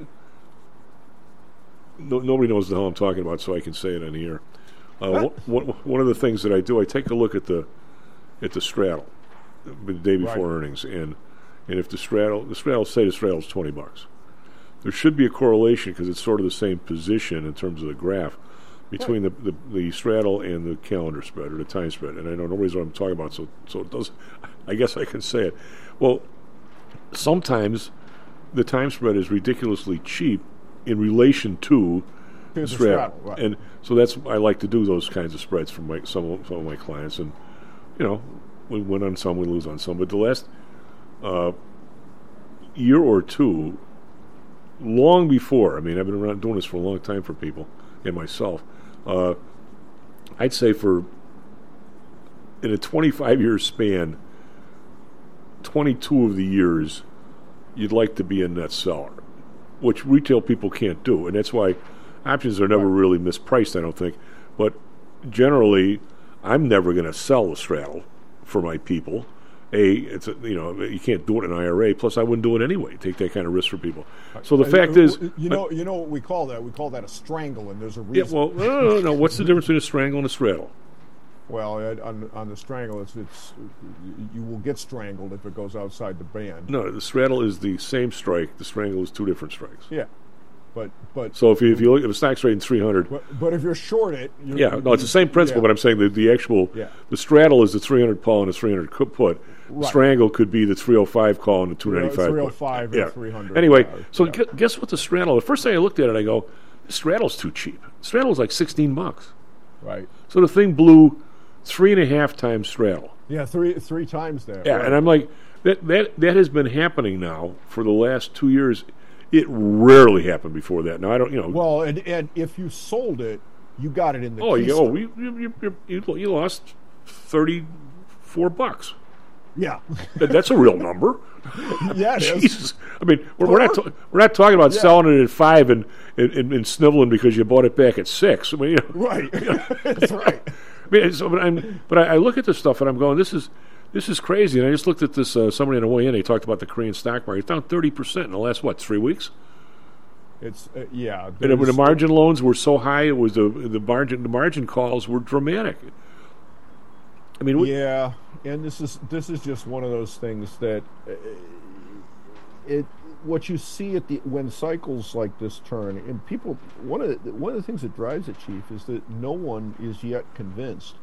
No, nobody knows the hell I'm talking about, so I can say it on the air. Uh, one, one of the things that I do, I take a look at the at the straddle, the day before Right. earnings, and and if the straddle, the straddle, say the straddle's twenty bucks, there should be a correlation because it's sort of the same position in terms of the graph between the, the the straddle and the calendar spread or the time spread. And I know nobody's what I'm talking about, so so it does. I guess I can say it. Well, sometimes the time spread is ridiculously cheap in relation to To the straddle, straddle, right. and so that's I like to do those kinds of spreads for my some of, some of my clients, and you know we win on some, we lose on some. But the last uh, year or two, long before, I mean, I've been around doing this for a long time for people and myself. Uh, I'd say for in a twenty-five year span, twenty-two of the years you'd like to be a net seller, which retail people can't do, and that's why options are never really mispriced, I don't think. But generally, I'm never going to sell a straddle for my people. A, it's a, you know, you can't do it in an I R A. Plus, I wouldn't do it anyway. Take that kind of risk for people. So the Uh, fact uh, is, you know, you know what we call that? We call that a strangle, and there's a yeah. reason. Well, no, no, no, no. What's the difference between a strangle and a straddle? Well, uh, on on the strangle, it's it's you will get strangled if it goes outside the band. No, the straddle is the same strike. The strangle is two different strikes. Yeah, but but so if you if you look if a stock's trading three hundred, but, but if you're short it, you're, yeah, no, it's the same principle. Yeah. But I'm saying that the actual Yeah. the straddle is the three hundred call and the three hundred put. Right. Strangle could be the three oh five call and the two ninety-five three oh put. five Yeah. and three hundred. Anyway, uh, so yeah. gu- guess what the straddle? The first thing I looked at it, I go, the straddle's too cheap. Straddle's like sixteen bucks. Right. So the thing blew three and a half times straddle. Yeah, three three times there. Yeah, right. and I'm like, that that that has been happening now for the last two years. It rarely happened before that. Now I don't, you know. Well, and and if you sold it, you got it in the. Oh, you, keister. oh, you you, you, you you lost thirty-four bucks. Yeah, That- That's a real number. Yeah, it is. Jesus. I mean, we're, we're not ta- we're not talking about Yeah. selling it at five and, and, and, and sniveling because you bought it back at six. I mean, you know, Right. That's right. I mean, so, but I'm but I, I look at this stuff and I'm going, this is this is crazy. And I just looked at this. Uh, somebody on the way in, they talked about the Korean stock market. It's down thirty percent in the last what three weeks. It's uh, yeah. And when the there's- margin loans were so high, it was the the margin the margin calls were dramatic. I mean, we, Yeah, and this is this is just one of those things that uh, it what you see at the when cycles like this turn, and people one of the, one of the things that drives it, Chief, is that no one is yet convinced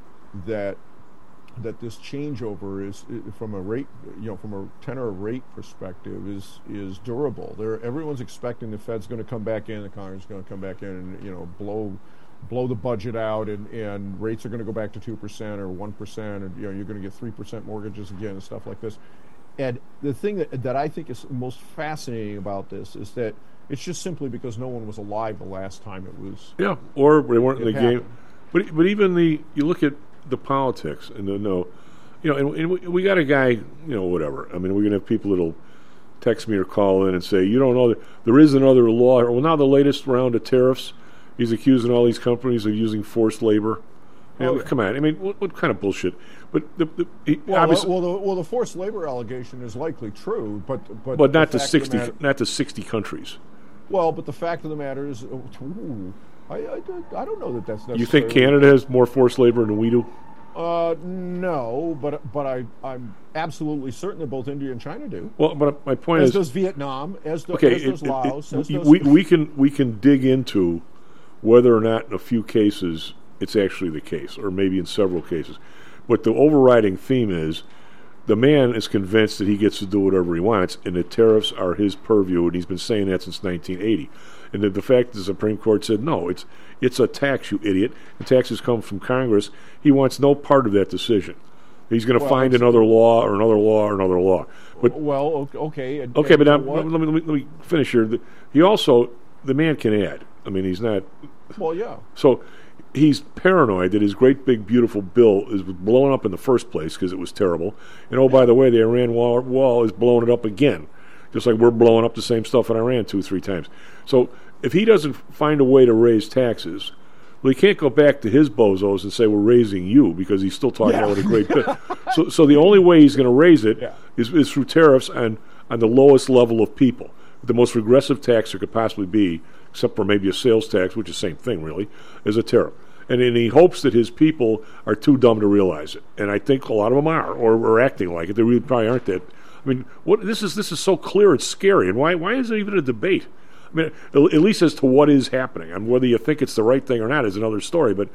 that that this changeover is uh, from a rate, you know, from a tenor rate perspective is is durable. There, everyone's expecting the Fed's going to come back in, the Congress is going to come back in, and you know, blow. blow the budget out, and, and rates are going to go back to two percent or one percent, or you know, you're going to get three percent mortgages again and stuff like this. And the thing that, that I think is most fascinating about this is that it's just simply because no one was alive the last time it was. yeah, or they weren't in It the game. happened. But but even the you look at the politics and the no, you know, and, and we, we got a guy, you know, whatever. I mean, we're going to have people that'll text me or call in and say, you don't know that there is another law. Well, now the latest round of tariffs. He's accusing all these companies of using forced labor. You know, Oh, yeah. Come on, I mean, what, what kind of bullshit? But the, the, he, Well, obviously, well, the, well, the forced labor allegation is likely true, but but but not the to fact of the sixty, matter- not to sixty countries. Well, but the fact of the matter is, uh, ooh, I, I I don't know that that's necessarily. You think Canada has more forced labor than we do? Uh, no, but but I I'm absolutely certain that both India and China do. Well, but my point As is, does Vietnam, as, do, okay, as does it- it- Laos, it- as we, does we we can we can dig into whether or not in a few cases it's actually the case, or maybe in several cases. But the overriding theme is the man is convinced that he gets to do whatever he wants, and the tariffs are his purview, and he's been saying that since nineteen eighty. And the, the fact that the Supreme Court said, no, it's it's a tax, you idiot. The taxes come from Congress. He wants no part of that decision. He's going to Well, find it's- another law or another law or another law. But well, o- okay, and, okay, and but you now, know what? let, me, let, me, let me finish here. The, he also, the man can add. I mean, he's not. Well, yeah. So he's paranoid that his great big beautiful bill is blowing up in the first place because it was terrible. And oh, by the way, the Iran wall, wall is blowing it up again, just like we're blowing up the same stuff in Iran two, three times. So if he doesn't find a way to raise taxes, well, he can't go back to his bozos and say we're raising you because he's still talking Yeah. about what a great bill. So, so the only way he's going to raise it Yeah. is, is through tariffs on on the lowest level of people, the most regressive tax there could possibly be, except for maybe a sales tax, which is the same thing really, is a tariff. And, and he hopes that his people are too dumb to realize it. And I think a lot of them are, or are acting like it. They really probably aren't that. I mean, what this is this is so clear, it's scary. And why why is there even a debate? I mean, at at least as to what is happening. I mean, whether you think it's the right thing or not is another story. But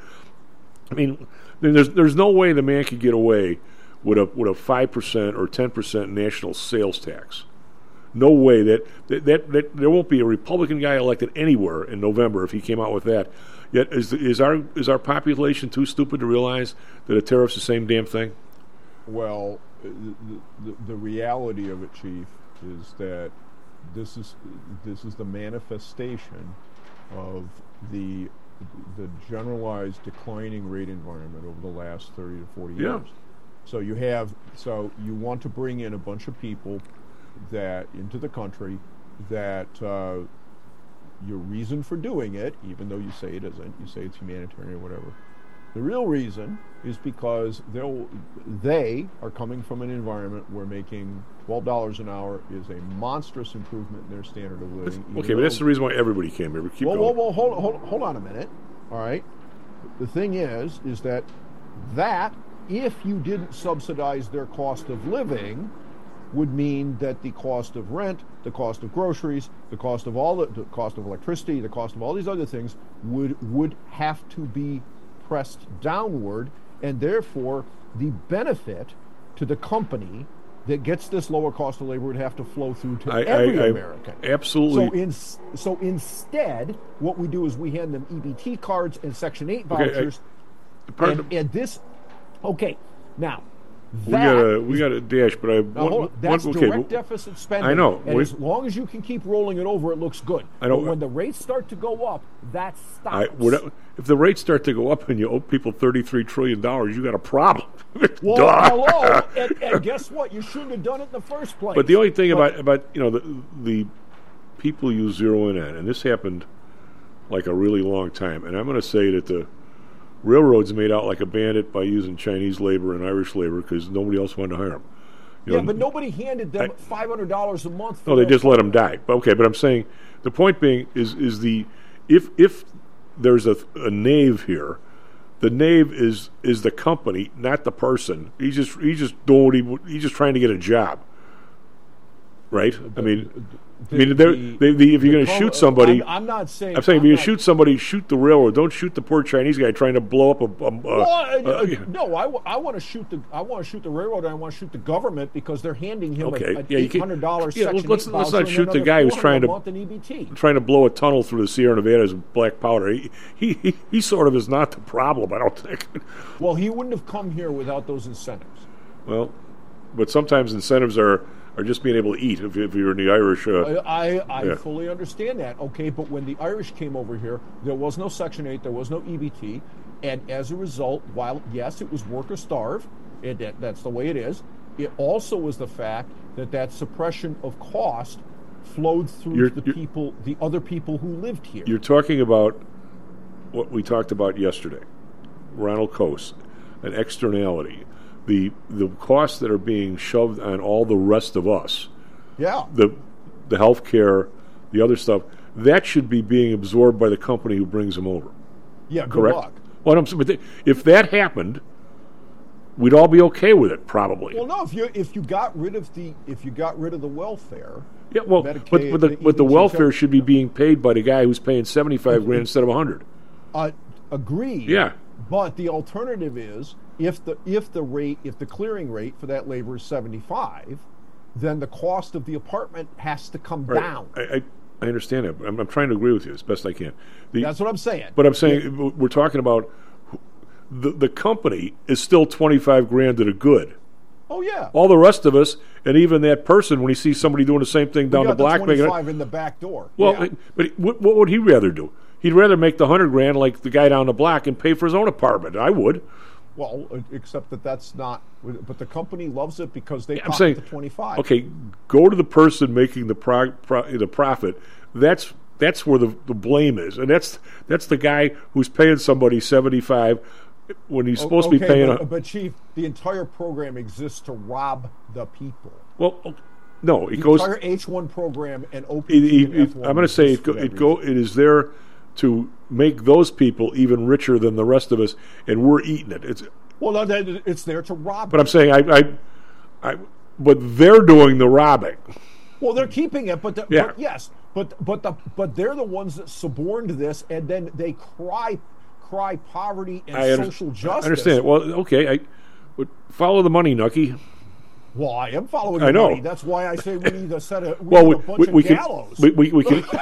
I mean, there's there's no way the man could get away with a with a five percent or ten percent national sales tax. No way that that, that that there won't be a Republican guy elected anywhere in November if he came out with that. Yet is is our is our population too stupid to realize that a tariff's the same damn thing? Well, the, the, the reality of it, Chief, is that this is this is the manifestation of the the generalized declining rate environment over the last thirty to forty Yeah. years. So you have so you want to bring in a bunch of people that into the country that uh, your reason for doing it, even though you say it isn't, you say it's humanitarian or whatever, the real reason is because they'll, they are coming from an environment where making twelve dollars an hour is a monstrous improvement in their standard of living. Okay, but that's the reason why everybody came here. Keep whoa, going. whoa, whoa, hold, hold, hold on a minute. All right. The thing is, is that that, if you didn't subsidize their cost of living, would mean that the cost of rent, the cost of groceries, the cost of all the, the cost of electricity, the cost of all these other things would would have to be pressed downward, and therefore the benefit to the company that gets this lower cost of labor would have to flow through to I, every I, I American. Absolutely. So, in, so instead, what we do is we hand them E B T cards and Section eight vouchers, okay, I, and, and this. Okay, now. We got a we got a dash, but I now, one, hold on. That's one, okay, direct deficit spending. I know. And we, as long as you can keep rolling it over, it looks good. I don't. But when the rates start to go up, that stops. I, whatever, if the rates start to go up and you owe people thirty-three trillion dollars, you got a problem. Well, Duh. hello, and, and guess what? You shouldn't have done it in the first place. But the only thing but, about about you know the the people you zero in on, and this happened like a really long time, and I'm going to say that the railroads made out like a bandit by using Chinese labor and Irish labor because nobody else wanted to hire them. You yeah, know, but nobody handed them I, five hundred dollars a month. No, they just let them die. But okay, but I'm saying the point being is is the if if there's a, a knave here, the knave is is the company, not the person. He's just he's just doing what he, he's just trying to get a job, right? The, I mean. The, I mean, the, they, the, if you're going to shoot somebody, I'm, I'm not saying. I'm saying I'm if you not, shoot somebody, shoot the railroad. Don't shoot the poor Chinese guy trying to blow up a. a, a well, uh, uh, no, I, w- I want to shoot the I want to shoot the railroad. And I want to shoot the government because they're handing him okay. a, a yeah, eight hundred dollars. Yeah, Section let's eight let's not voucher shoot the guy who's trying to E B T. trying to blow a tunnel through the Sierra Nevadas with black powder. He, he he he sort of is not the problem, I don't think. Well, he wouldn't have come here without those incentives. Well, but sometimes incentives are. Or just being able to eat if, if you're in the Irish. Uh, I I, I yeah. fully understand that. Okay, but when the Irish came over here, there was no Section eight, there was no E B T, and as a result, while yes, it was work or starve, it, that, that's the way it is. It also was the fact that that suppression of cost flowed through you're, the you're, people, the other people who lived here. You're talking about what we talked about yesterday, Ronald Coase, an externality. The the costs that are being shoved on all the rest of us, yeah, the the health care, the other stuff, that should be being absorbed by the company who brings them over. Yeah, good correct. luck. Well, I'm, but if that happened, we'd all be okay with it, probably. Well, no, if you if you got rid of the if you got rid of the welfare, yeah, well, Medicaid, but but the, the but the welfare kept, should be being paid by the guy who's paying seventy five grand instead of a hundred. Uh, agreed. Yeah, but the alternative is. If the if the rate if the clearing rate for that labor is seventy-five, then the cost of the apartment has to come right. down. I, I I understand that. But I'm, I'm trying to agree with you as best I can. The, That's what I'm saying. But I'm saying yeah. we're talking about the the company is still twenty-five grand to the good. Oh yeah. All the rest of us, and even that person, when he sees somebody doing the same thing down we got the block, the twenty-five in the back door. Well, yeah. but what, what would he rather do? He'd rather make the hundred grand like the guy down the block and pay for his own apartment. I would. Well, except that that's not. But the company loves it because they. Yeah, I'm saying the twenty-five. Okay, go to the person making the pro, pro, the profit. That's that's where the, the blame is, and that's that's the guy who's paying somebody seventy-five when he's supposed okay, to be paying. But, a, but Chief, the entire program exists to rob the people. Well, no, it the goes. The entire H one program and O P T it, it, and F one. I'm going to say it go, it go. It is there to make those people even richer than the rest of us, and we're eating it. It's well, it's there to rob. But I'm saying, I, I, I, but they're doing the robbing. Well, they're keeping it, but, the, yeah. but yes, but but the but they're the ones that suborned this, and then they cry, cry poverty and I under, social justice. I understand it. Well, okay, I but follow the money, Nucky. Well, I am following I the know. money. That's why I say we need a set of we well, need we, a bunch we, we of can, gallows. We, we, we can.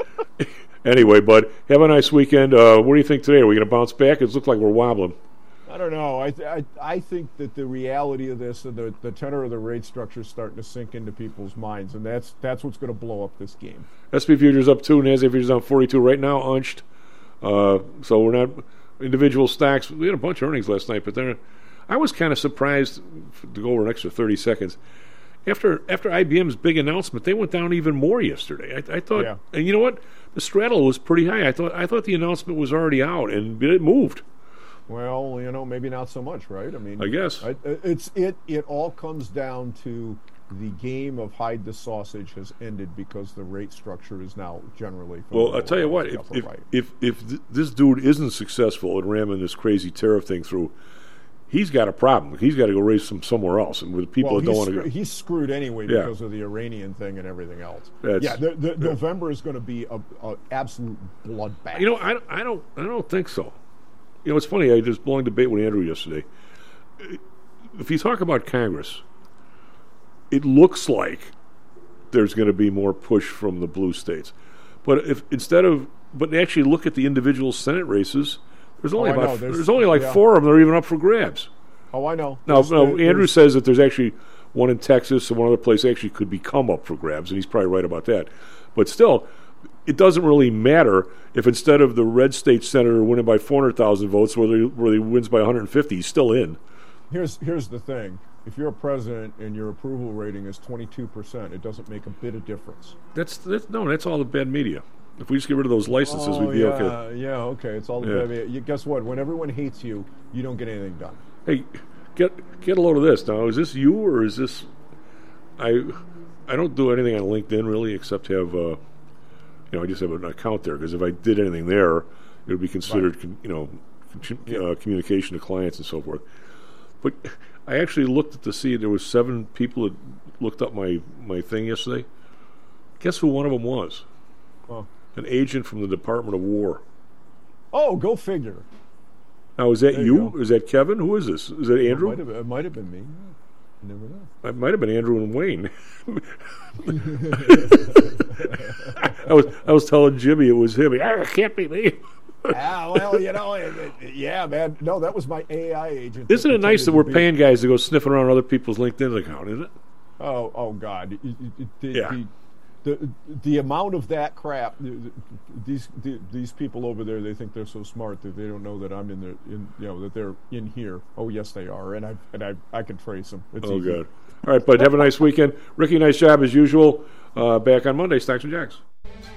Anyway, bud, have a nice weekend. Uh, what do you think today? Are we going to bounce back? It looks like we're wobbling. I don't know. I, th- I I think that the reality of this and the, the tenor of the rate structure is starting to sink into people's minds, and that's that's what's going to blow up this game. S and P futures up two, NASDAQ futures down forty-two right now, unched. Uh, so we're not individual stocks. We had a bunch of earnings last night, but they're, I was kind of surprised to go over an extra thirty seconds. after after I B M's big announcement, they went down even more yesterday. I, I thought, Yeah. and you know what? The straddle was pretty high. I thought I thought the announcement was already out, and it moved. Well, you know, maybe not so much, right? I mean, I guess I, it's it. It all comes down to the game of hide the sausage has ended because the rate structure is now generally. Well, I'll tell you what. If if, right. if if th- this dude isn't successful at ramming this crazy tariff thing through, he's got a problem. He's got to go raise some somewhere else, and with people well, that don't he's want to screw- go. He's screwed anyway Yeah. because of the Iranian thing and everything else. That's- yeah, the, the, yeah. November is going to be a, a absolute bloodbath. You know, I, I don't I don't think so. You know, it's funny. I just long debate with Andrew yesterday. If you talk about Congress, it looks like there's going to be more push from the blue states. But if instead of but actually look at the individual Senate races, there's only Oh, I about know. There's- there's, only like yeah. four of them that are even up for grabs. Oh, I know. Now, There's- now there- Andrew there's- says that there's actually one in Texas and one other place actually could become up for grabs, and he's probably right about that. But still, it doesn't really matter if instead of the red state senator winning by four hundred thousand votes, whether he, whether he wins by one hundred fifty, he's still in. Here's here's the thing: if you're a president and your approval rating is twenty-two percent, it doesn't make a bit of difference. That's, that's no, that's all the bad media. If we just get rid of those licenses, oh, we'd be yeah, okay. Yeah, okay. It's all the Yeah. bad. You, guess what? When everyone hates you, you don't get anything done. Hey, get get a load of this. Now, is this you or is this? I I don't do anything on LinkedIn really, except have uh, you know I just have an account there because if I did anything there, it would be considered Right. con, you know con, uh, communication to clients and so forth. But I actually looked at to see there was seven people that looked up my my thing yesterday. Guess who one of them was? Oh, An agent from the Department of War. oh go figure. Now, is that There you? you go. Is that Kevin? Who is this? Is that It Andrew? might have, it might have been me. You never know. It might have been Andrew and Wayne. I was I was telling Jimmy it was him. Ah, it can't be me. ah, well, you know, it, it, yeah, man. No, that was my A I agent. Isn't it nice that pretended we're to be- paying guys to go sniffing around other people's LinkedIn account, isn't it? Oh, oh God! It- it- it- the, Yeah. the, the the amount of that crap. the- the- These the, these people over there, they think they're so smart that they don't know that I'm in there. In you know that they're in here. Oh yes, they are, and I and I I can trace them. It's Oh, easy. good. All right, bud. Have a nice weekend. Ricky, nice job as usual. Uh, back on Monday, Stocks and Jacks.